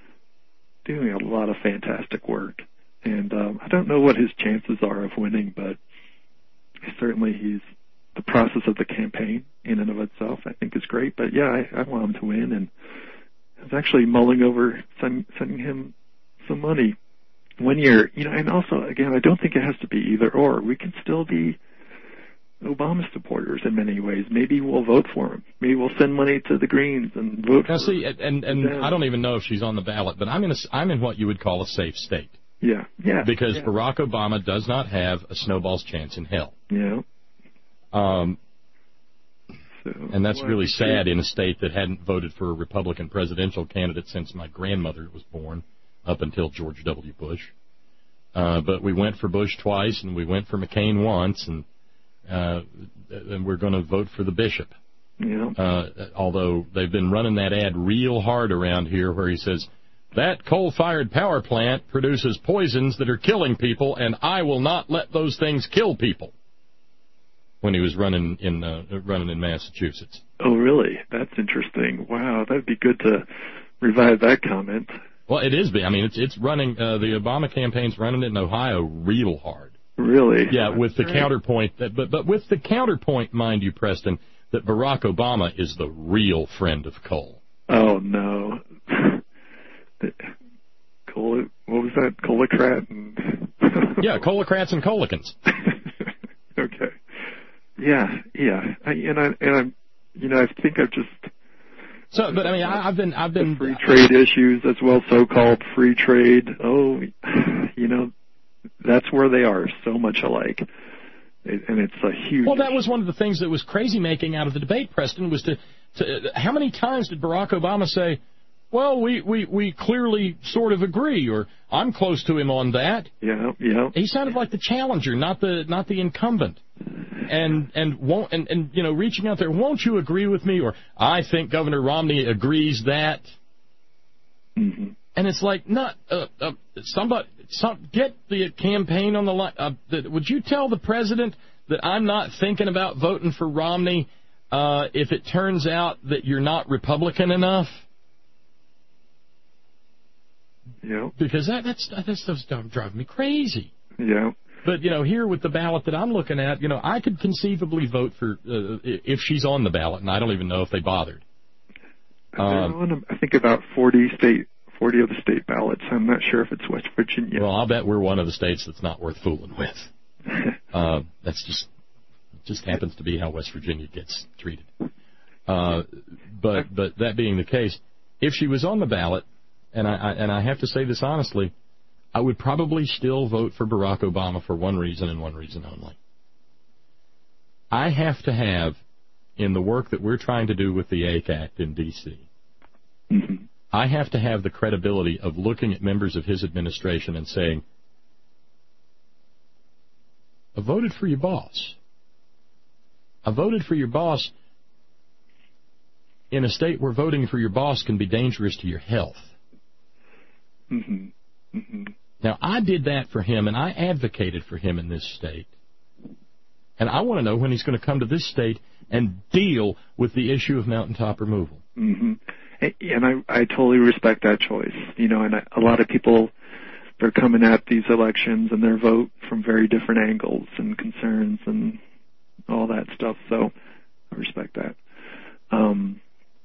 Doing a lot of fantastic work. And um, I don't know what his chances are of winning, but certainly he's, the process of the campaign in and of itself, I think, is great. But yeah, I, I want him to win, and I was actually mulling over send, sending him some money one year. You know, and also, again, I don't think it has to be either or. We can still be Obama supporters in many ways. Maybe we'll vote for him. Maybe we'll send money to the Greens and vote now, for see, and, and, and I don't even know if she's on the ballot, but I'm in, a, I'm in what you would call a safe state. Yeah, yeah. Because yeah. Barack Obama does not have a snowball's chance in hell. Yeah. Um, so, and that's well, really sad in a state that hadn't voted for a Republican presidential candidate since my grandmother was born, up until George W. Bush. Uh, but we went for Bush twice, and we went for McCain once, and uh, and we're going to vote for the bishop. Yeah. Uh, although they've been running that ad real hard around here where he says, that coal-fired power plant produces poisons that are killing people, and I will not let those things kill people, when he was running in uh, running in Massachusetts. Oh, really? That's interesting. Wow, that'd be good to revive that comment. Well, it is. I mean, it's it's running. Uh, the Obama campaign's running it in Ohio real hard. Really? Yeah, That's with the great. counterpoint that, but but with the counterpoint, mind you, Preston, that Barack Obama is the real friend of coal. Oh no. Cola, what was that? Colacrat and yeah, colacrats and colicans. Okay. Yeah, yeah, I, and I and I'm, you know, I think I've just. So, but I mean, I, I've been, I've been free trade issues as well, so-called free trade. Oh, you know, that's where they are so much alike, it, and it's a huge. Well, that was one of the things that was crazy making out of the debate, Preston, was to, to how many times did Barack Obama say, well, we, we, we clearly sort of agree, or I'm close to him on that. Yeah, yeah. He sounded like the challenger, not the not the incumbent. And and won't and, and you know, reaching out there, won't you agree with me? Or I think Governor Romney agrees that. Mm-hmm. And it's like, not uh, uh, somebody some get the campaign on the line. Uh, the, would you tell the president that I'm not thinking about voting for Romney uh, if it turns out that you're not Republican enough? Yeah. Because that that's that stuff's driving me crazy. Yeah. But, you know, here with the ballot that I'm looking at, you know, I could conceivably vote for, uh, if she's on the ballot, and I don't even know if they bothered. Um, on, I think, about forty state majority of the state ballots. I'm not sure if it's West Virginia. Well, I'll bet we're one of the states that's not worth fooling with. uh, that's just just happens to be how West Virginia gets treated. Uh, but but that being the case, if she was on the ballot, and I, I and I have to say this honestly, I would probably still vote for Barack Obama for one reason and one reason only. I have to have, in the work that we're trying to do with the A C A Act in D C, mm-hmm. I have to have the credibility of looking at members of his administration and saying, I voted for your boss. I voted for your boss in a state where voting for your boss can be dangerous to your health. Mm-hmm. Mm-hmm. Now, I did that for him, and I advocated for him in this state. And I want to know when he's going to come to this state and deal with the issue of mountaintop removal. Mm-hmm. And I, I totally respect that choice. You know, and I, a lot of people, they're coming at these elections and their vote from very different angles and concerns and all that stuff. So I respect that. Um,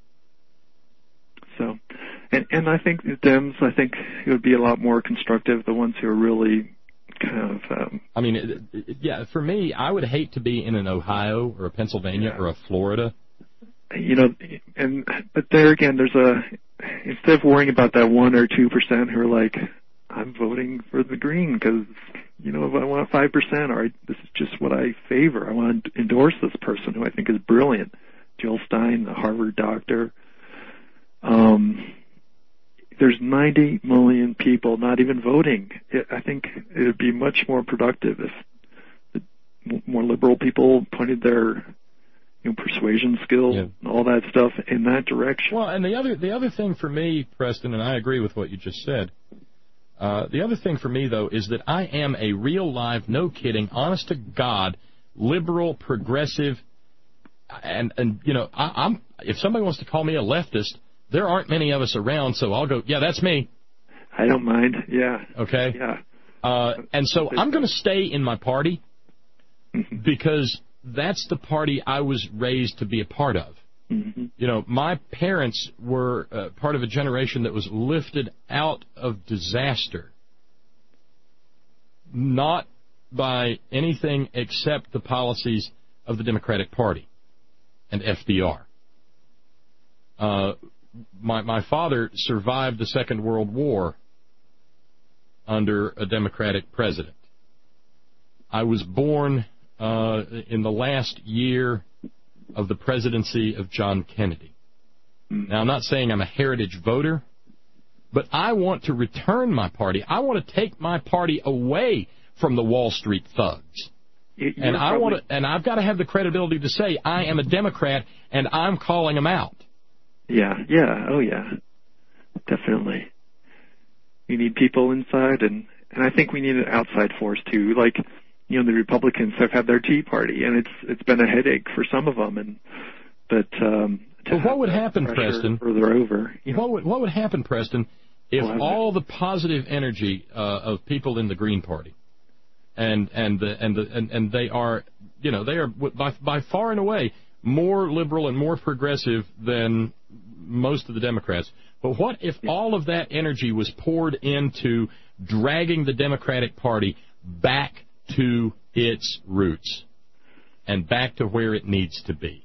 so, and, and I think the Dems, I think it would be a lot more constructive, the ones who are really kind of... Um, I mean, it, it, yeah, for me, I would hate to be in an Ohio or a Pennsylvania yeah. or a Florida. You know, and but there again, there's a... Instead of worrying about that one or two percent who are like, I'm voting for the green because, you know, if I want five percent, or I, this is just what I favor. I want to endorse this person who I think is brilliant. Jill Stein, the Harvard doctor. Um, there's ninety million people not even voting. It, I think it would be much more productive if the more liberal people pointed their, you know, persuasion skills yeah. and all that stuff in that direction. Well, and the other the other thing for me, Preston, and I agree with what you just said. Uh, the other thing for me, though, is that I am a real, live, no kidding, honest to God, liberal, progressive, and and you know, I, I'm if somebody wants to call me a leftist, there aren't many of us around, so I'll go, yeah, that's me. I don't mind. Yeah. Okay. Yeah. Uh, and so I'm going to stay in my party because that's the party I was raised to be a part of. Mm-hmm. You know, my parents were uh, part of a generation that was lifted out of disaster, not by anything except the policies of the Democratic Party and F D R. Uh, my, my father survived the Second World War under a Democratic president. I was born uh, in the last year of the presidency of John Kennedy. Now, I'm not saying I'm a heritage voter, but I want to return my party. I want to take my party away from the Wall Street thugs. You're and I probably... want to, and I've got to have the credibility to say I am a Democrat and I'm calling them out. Yeah, yeah, oh yeah, definitely. We need people inside, and and I think we need an outside force too. Like, you know, the Republicans have had their Tea Party, and it's it's been a headache for some of them. And but um, well, what would happen, Preston? Further over, you know? What would what would happen, Preston, if well, all the positive energy uh, of people in the Green Party, and and the, and the, and and they are, you know, they are by by far and away more liberal and more progressive than most of the Democrats. But what if all of that energy was poured into dragging the Democratic Party back to its roots and back to where it needs to be?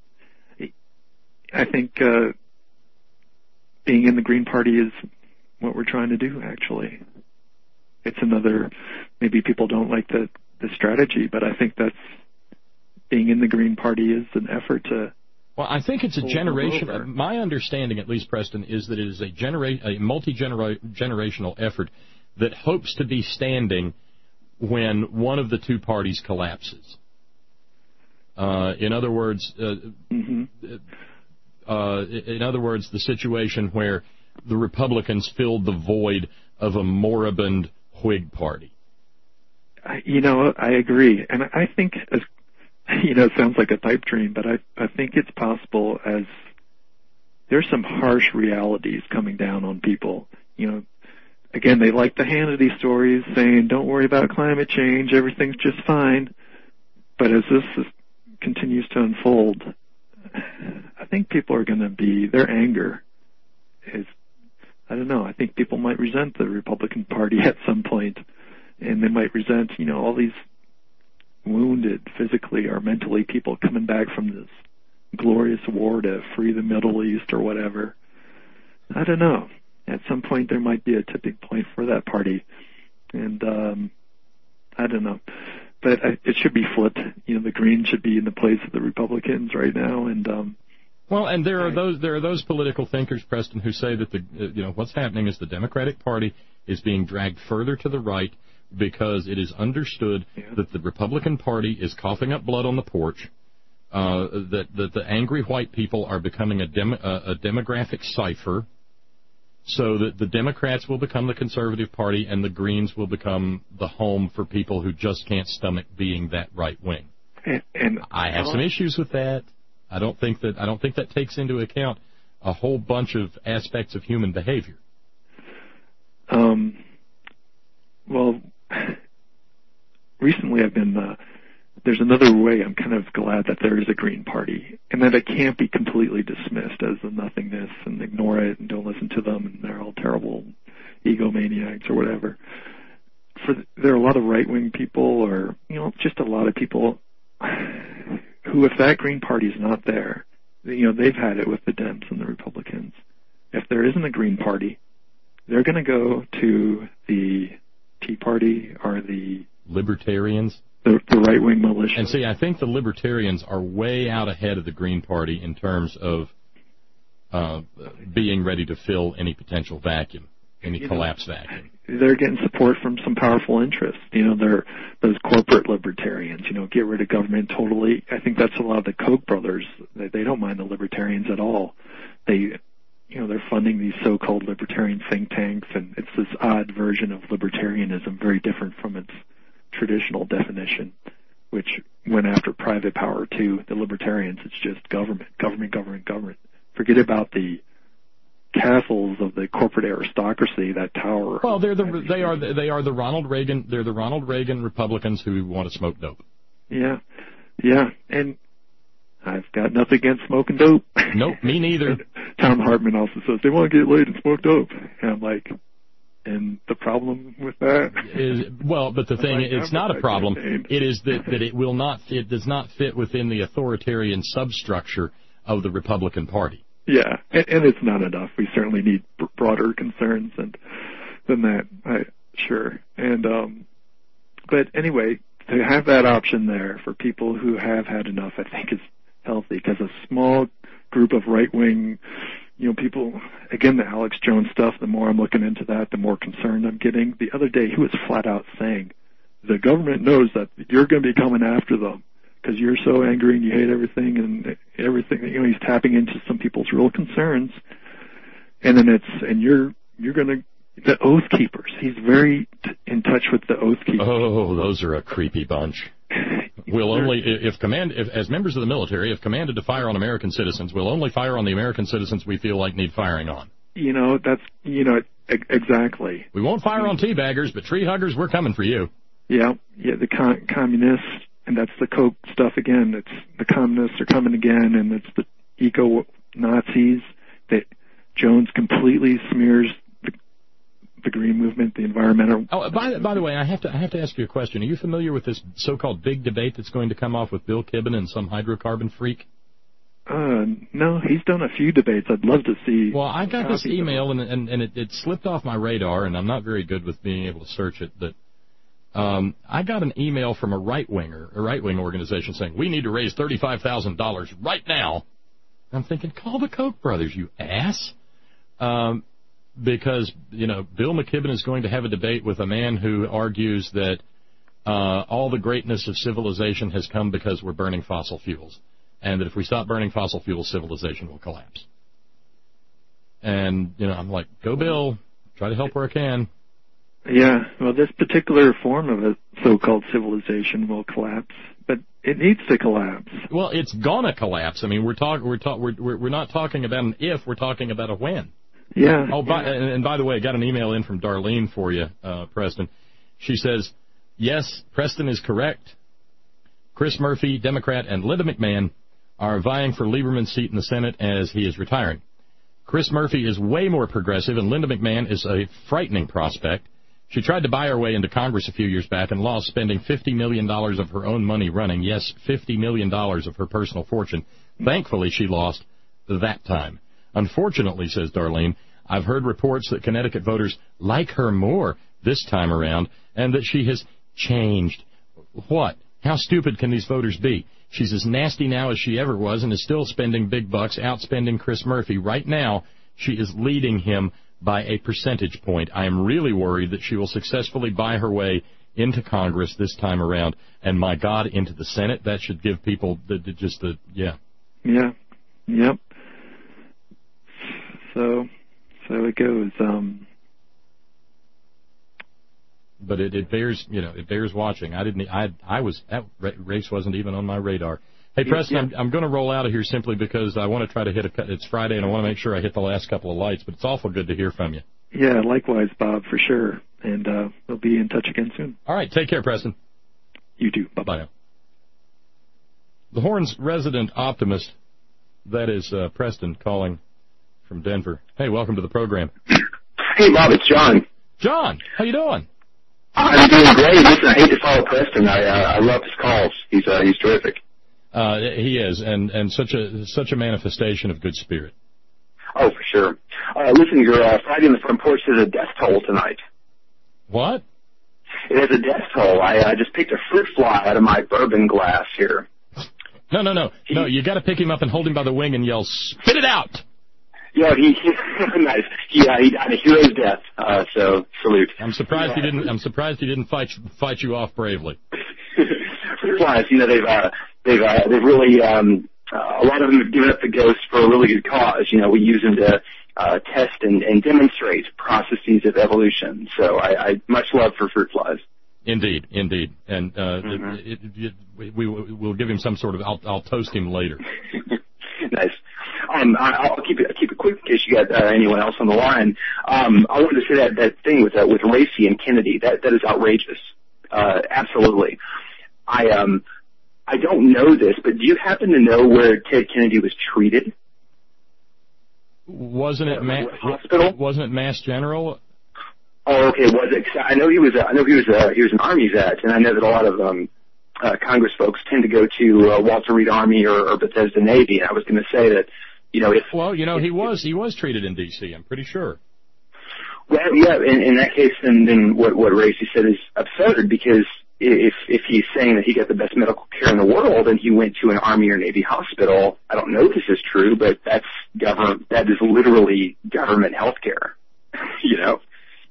I think uh, being in the Green Party is what we're trying to do, actually. It's another, maybe people don't like the, the strategy, but I think that's, being in the Green Party is an effort to... Well, I think it's a generation. My understanding, at least, Preston, is that it is a, genera- a multi-generational effort that hopes to be standing when one of the two parties collapses. Uh, in other words, uh, mm-hmm. uh, in other words, the situation where the Republicans filled the void of a moribund Whig party. I, you know, I agree, and I think as you know, it sounds like a pipe dream, but I, I think it's possible as there's some harsh realities coming down on people. You know, again, they like the Hannity stories saying, don't worry about climate change, everything's just fine. But as this is, continues to unfold, I think people are going to be, their anger is, I don't know. I think people might resent the Republican Party at some point, and they might resent, you know, all these wounded physically or mentally people coming back from this glorious war to free the Middle East or whatever. I don't know. At some point there might be a tipping point for that party, and um, I don't know. But I, it should be flipped. You know, the Greens should be in the place of the Republicans right now, and um, well, and there are those there are those political thinkers, Preston, who say that the uh, you know what's happening is the Democratic Party is being dragged further to the right because it is understood yeah. that the Republican Party is coughing up blood on the porch, uh, that that the angry white people are becoming a dem- uh, a demographic cipher, so that the Democrats will become the conservative party and the Greens will become the home for people who just can't stomach being that right wing. And, and I have some issues with that. I don't think that I don't think that takes into account a whole bunch of aspects of human behavior. Um. Well, recently I've been. Uh, there's another way. I'm kind of glad that there is a Green Party, and that it can't be completely dismissed as a nothingness and ignore it and don't listen to them and they're all terrible egomaniacs or whatever. For there are a lot of right-wing people, or you know, just a lot of people who, if that Green Party is not there, you know, they've had it with the Dems and the Republicans. If there isn't a Green Party, they're going to go to the Tea Party or the Libertarians, the, the right-wing militia. And see, I think the Libertarians are way out ahead of the Green Party in terms of uh, being ready to fill any potential vacuum, any you collapse know, vacuum. They're getting support from some powerful interests. You know, they're those corporate libertarians. You know, get rid of government totally. I think that's a lot of the Koch brothers. They, they don't mind the libertarians at all. They, you know, they're funding these so-called libertarian think tanks, and it's this odd version of libertarianism, very different from its traditional definition, which went after private power too. The libertarians, it's just government, government, government, government. Forget about the castles of the corporate aristocracy that tower. Well, they're the they are the, they are the Ronald Reagan they're the Ronald Reagan Republicans who want to smoke dope. Yeah, yeah, and I've got nothing against smoking dope. Nope, me neither. Tom Hartman also says they want to get laid and smoke dope, and I'm like, and the problem with that is well, but the thing like, it's not a problem. Campaign. It is that that it will not it does not fit within the authoritarian substructure of the Republican Party. Yeah, and, and it's not enough. We certainly need b- broader concerns and than that. I, sure, and um, but anyway, to have that option there for people who have had enough, I think is healthy, because a small group of right-wing, you know, people. Again, the Alex Jones stuff. The more I'm looking into that, the more concerned I'm getting. The other day, he was flat out saying, "The government knows that you're going to be coming after them because you're so angry and you hate everything and everything." You know, he's tapping into some people's real concerns, and then it's and you're you're going to the Oath Keepers. He's very t- in touch with the Oath Keepers. Oh, those are a creepy bunch. We'll only if command if as members of the military, if commanded to fire on American citizens, we'll only fire on the American citizens we feel like need firing on. You know, that's you know e- exactly. We won't fire on teabaggers, but tree huggers, we're coming for you. Yeah, yeah, the con- communists. And that's the Koch stuff again. It's the communists are coming again, and it's the eco-Nazis that Jones completely smears the, the green movement, the environmental. Oh, by, by the way, I have to I have to ask you a question. Are you familiar with this so-called big debate that's going to come off with Bill Kibben and some hydrocarbon freak? Uh, no, he's done a few debates. I'd love to see. Well, I got this email, and and, and it, it slipped off my radar, and I'm not very good with being able to search it, but. Um, I got an email from a right-winger, a right-wing organization saying, we need to raise thirty-five thousand dollars right now. I'm thinking, call the Koch brothers, you ass. Um, because, you know, Bill McKibben is going to have a debate with a man who argues that uh, all the greatness of civilization has come because we're burning fossil fuels. And that if we stop burning fossil fuels, civilization will collapse. And, you know, I'm like, go Bill, try to help where I can. Yeah, well, this particular form of a so-called civilization will collapse, but it needs to collapse. Well, it's gonna collapse. I mean, we're talking, we're talk, we're we're not talking about an if, we're talking about a when. Yeah. Oh, by, and, and by the way, I got an email in from Darlene for you, uh, Preston. She says, yes, Preston is correct. Chris Murphy, Democrat, and Linda McMahon are vying for Lieberman's seat in the Senate as he is retiring. Chris Murphy is way more progressive, and Linda McMahon is a frightening prospect. She tried to buy her way into Congress a few years back and lost, spending fifty million dollars of her own money running. Yes, fifty million dollars of her personal fortune. Thankfully, she lost that time. Unfortunately, says Darlene, I've heard reports that Connecticut voters like her more this time around and that she has changed. What? How stupid can these voters be? She's as nasty now as she ever was and is still spending big bucks, outspending Chris Murphy. Right now, she is leading him by a percentage point. I am really worried that she will successfully buy her way into Congress this time around, and my God, into the Senate. That should give people the, the, just the, yeah. Yeah, yep. So, so it goes. Um, but it, it bears, you know, it bears watching. I didn't, I, I was, that race wasn't even on my radar. Hey, Preston, yeah. I'm, I'm going to roll out of here simply because I want to try to hit a, it's Friday and I want to make sure I hit the last couple of lights, but it's awful good to hear from you. Yeah, likewise, Bob, for sure. And uh, we'll be in touch again soon. All right, take care, Preston. You too. Bye-bye. Bye. The Horn's resident optimist, that is uh, Preston calling from Denver. Hey, welcome to the program. Hey, Bob, it's John. John, how you doing? I'm doing great. Listen, I hate to follow Preston. I uh, I love his calls. He's uh, he's terrific. Uh, he is, and, and such a such a manifestation of good spirit. Oh, for sure. Uh, listen, your uh, Friday on the Front Porch has a death toll tonight. What? It has a death toll. I uh, just picked a fruit fly out of my bourbon glass here. No, no, no. He, no, you got to pick him up and hold him by the wing and yell, spit it out! Yeah, he, he nice. He, uh, he died a hero's death, uh, so salute. I'm surprised he didn't, I'm surprised he didn't fight, fight you off bravely. Fruit flies, you know, they've, uh, they've, uh, they've really, um, uh, a lot of them have given up the ghost for a really good cause. You know, we use them to, uh, test and, and demonstrate processes of evolution. So I, I much love for fruit flies. Indeed, indeed, and uh, mm-hmm. it, it, it, we, we we'll give him some sort of. I'll, I'll toast him later. Nice. Um, I, I'll keep it keep it quick in case you got uh, anyone else on the line. Um, I wanted to say that that thing with uh, with Racy and Kennedy that that is outrageous. Uh, absolutely. I um I don't know this, but do you happen to know where Ted Kennedy was treated? Wasn't it Ma- hospital? Wasn't it Mass General? Oh, okay. Was it? I know he was. Uh, I know he was. Uh, he was an Army vet, and I know that a lot of um, uh, Congress folks tend to go to uh, Walter Reed Army or, or Bethesda Navy. And I was going to say that, you know, if well, you know, if, he was he was treated in D C I'm pretty sure. Well, yeah. In, in that case, then, then what what Racy said is absurd because if if he's saying that he got the best medical care in the world and he went to an Army or Navy hospital, I don't know if this is true, but that's government. That is literally government health care. You know.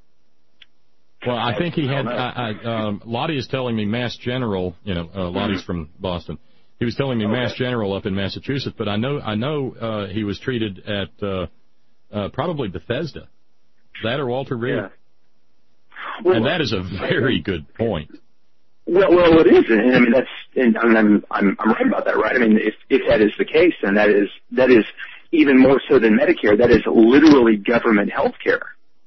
Well, I think he had, I, I, um, Lottie is telling me Mass General, you know, uh, Lottie's from Boston. He was telling me okay. Mass General up in Massachusetts, but I know, I know, uh, he was treated at, uh, uh, probably Bethesda. That or Walter Reed. Yeah. Well, and that is a very good point. Well, well, it is, and I mean, that's, and I'm, I'm, I'm right about that, right? I mean, if, if that is the case, then that is, that is even more so than Medicare. That is literally government health care.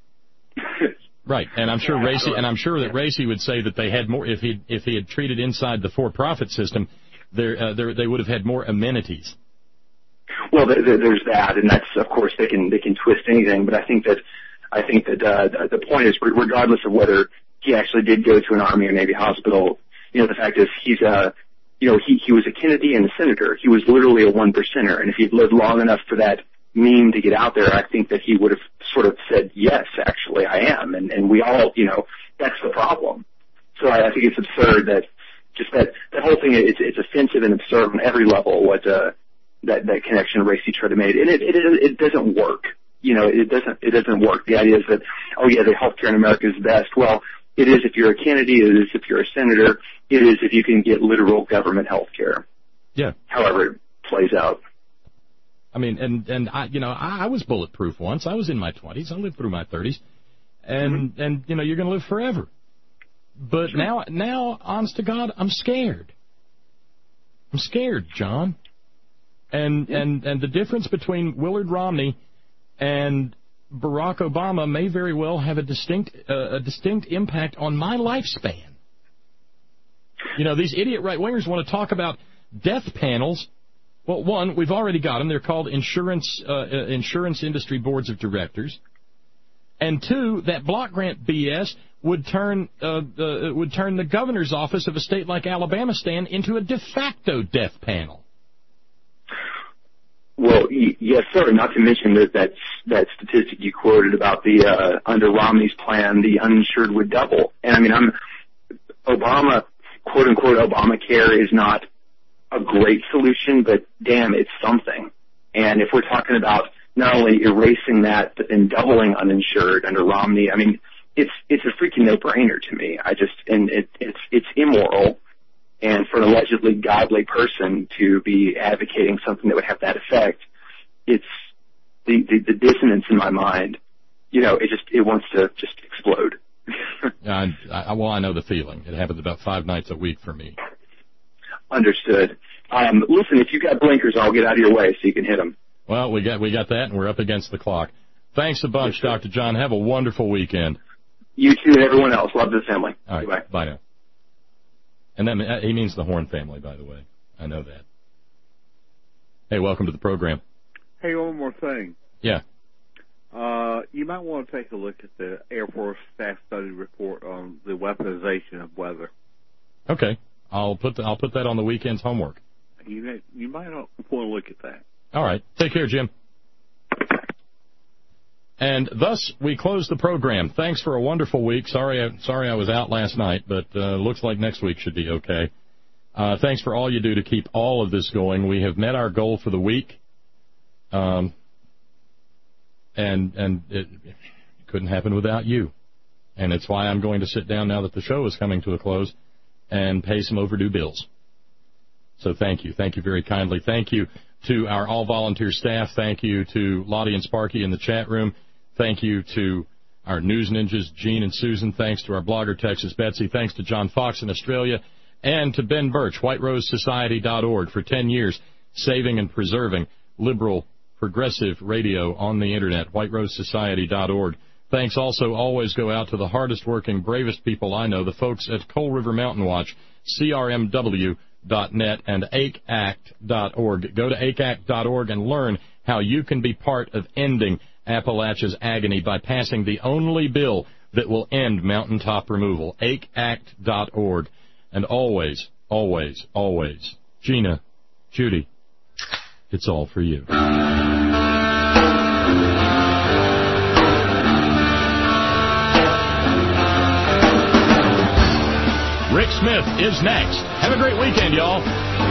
Right, and I'm sure Racy, and I'm sure that Racy would say that they had more if he if he had treated inside the for-profit system, there, uh, there they would have had more amenities. Well, there, there's that, and that's of course they can they can twist anything, but I think that I think that uh, the point is regardless of whether he actually did go to an Army or Navy hospital, you know, the fact is he's a you know he he was a Kennedy and a senator. He was literally a one percenter, and if he'd lived long enough for that meme to get out there, I think that he would have sort of said, yes, actually, I am. And, and we all, you know, that's the problem. So I, I think it's absurd that just that, that whole thing, it's, it's offensive and absurd on every level, what, uh, that, that connection Racy tried to make. And it, it, it doesn't work. You know, it doesn't, it doesn't work. The idea is that, oh yeah, the healthcare in America is best. Well, it is if you're a Kennedy, it is if you're a senator, it is if you can get literal government healthcare. Yeah. However it plays out. I mean, and, and I, you know, I, I was bulletproof once. I was in my twenties. I lived through my thirties. And, mm-hmm. and, you know, you're going to live forever. But sure. now, now, honest to God, I'm scared. I'm scared, John. And, yeah. and, and the difference between Willard Romney and Barack Obama may very well have a distinct, uh, a distinct impact on my lifespan. You know, these idiot right-wingers want to talk about death panels Well, one, we've already got them. They're called insurance uh, uh, insurance industry boards of directors. And two, that block grant B S would turn uh, uh, would turn the governor's office of a state like Alabama stand into a de facto death panel. Well, y- yes, sir. Not to mention that that, that statistic you quoted about the uh, under Romney's plan, the uninsured would double. And I mean, I'm Obama, quote unquote, Obamacare is not a great solution, but damn, it's something. And if we're talking about not only erasing that, but then doubling uninsured under Romney, I mean, it's it's a freaking no-brainer to me. I just and it, it's it's immoral. And for an allegedly godly person to be advocating something that would have that effect, it's the, the, the dissonance in my mind, you know, it just, it wants to just explode. I, I, well, I know the feeling. It happens about five nights a week for me. Understood. Um, listen, if you got blinkers, I'll get out of your way so you can hit them. Well, we got, we got that, and we're up against the clock. Thanks a bunch, yes, Doctor John. Have a wonderful weekend. You too and everyone else. Love the family. All right. Goodbye. Bye now. And that, he means the Horn family, by the way. I know that. Hey, welcome to the program. Hey, one more thing. Yeah. Uh, you might want to take a look at the Air Force staff study report on the weaponization of weather. Okay. I'll put the, I'll put that on the weekend's homework. You may, you might want to look at that. All right. Take care, Jim. And thus, we close the program. Thanks for a wonderful week. Sorry I, sorry I was out last night, but uh, looks like next week should be okay. Uh, thanks for all you do to keep all of this going. We have met our goal for the week, um, and and it, it couldn't happen without you. And it's why I'm going to sit down now that the show is coming to a close and pay some overdue bills. So thank you. Thank you very kindly. Thank you to our all-volunteer staff. Thank you to Lottie and Sparky in the chat room. Thank you to our news ninjas, Gene and Susan. Thanks to our blogger, Texas Betsy. Thanks to John Fox in Australia. And to Ben Birch, white rose society dot org, for ten years saving and preserving liberal, progressive radio on the Internet, white rose society dot org. Thanks also always go out to the hardest-working, bravest people I know, the folks at Coal River Mountain Watch, C R M W dot net and A C A C dot org. Go to A C A C dot org and learn how you can be part of ending Appalachia's agony by passing the only bill that will end mountaintop removal. A C A C dot org. And always, always, always, Gina, Judy, it's all for you. Rick Smith is next. Have a great weekend, y'all.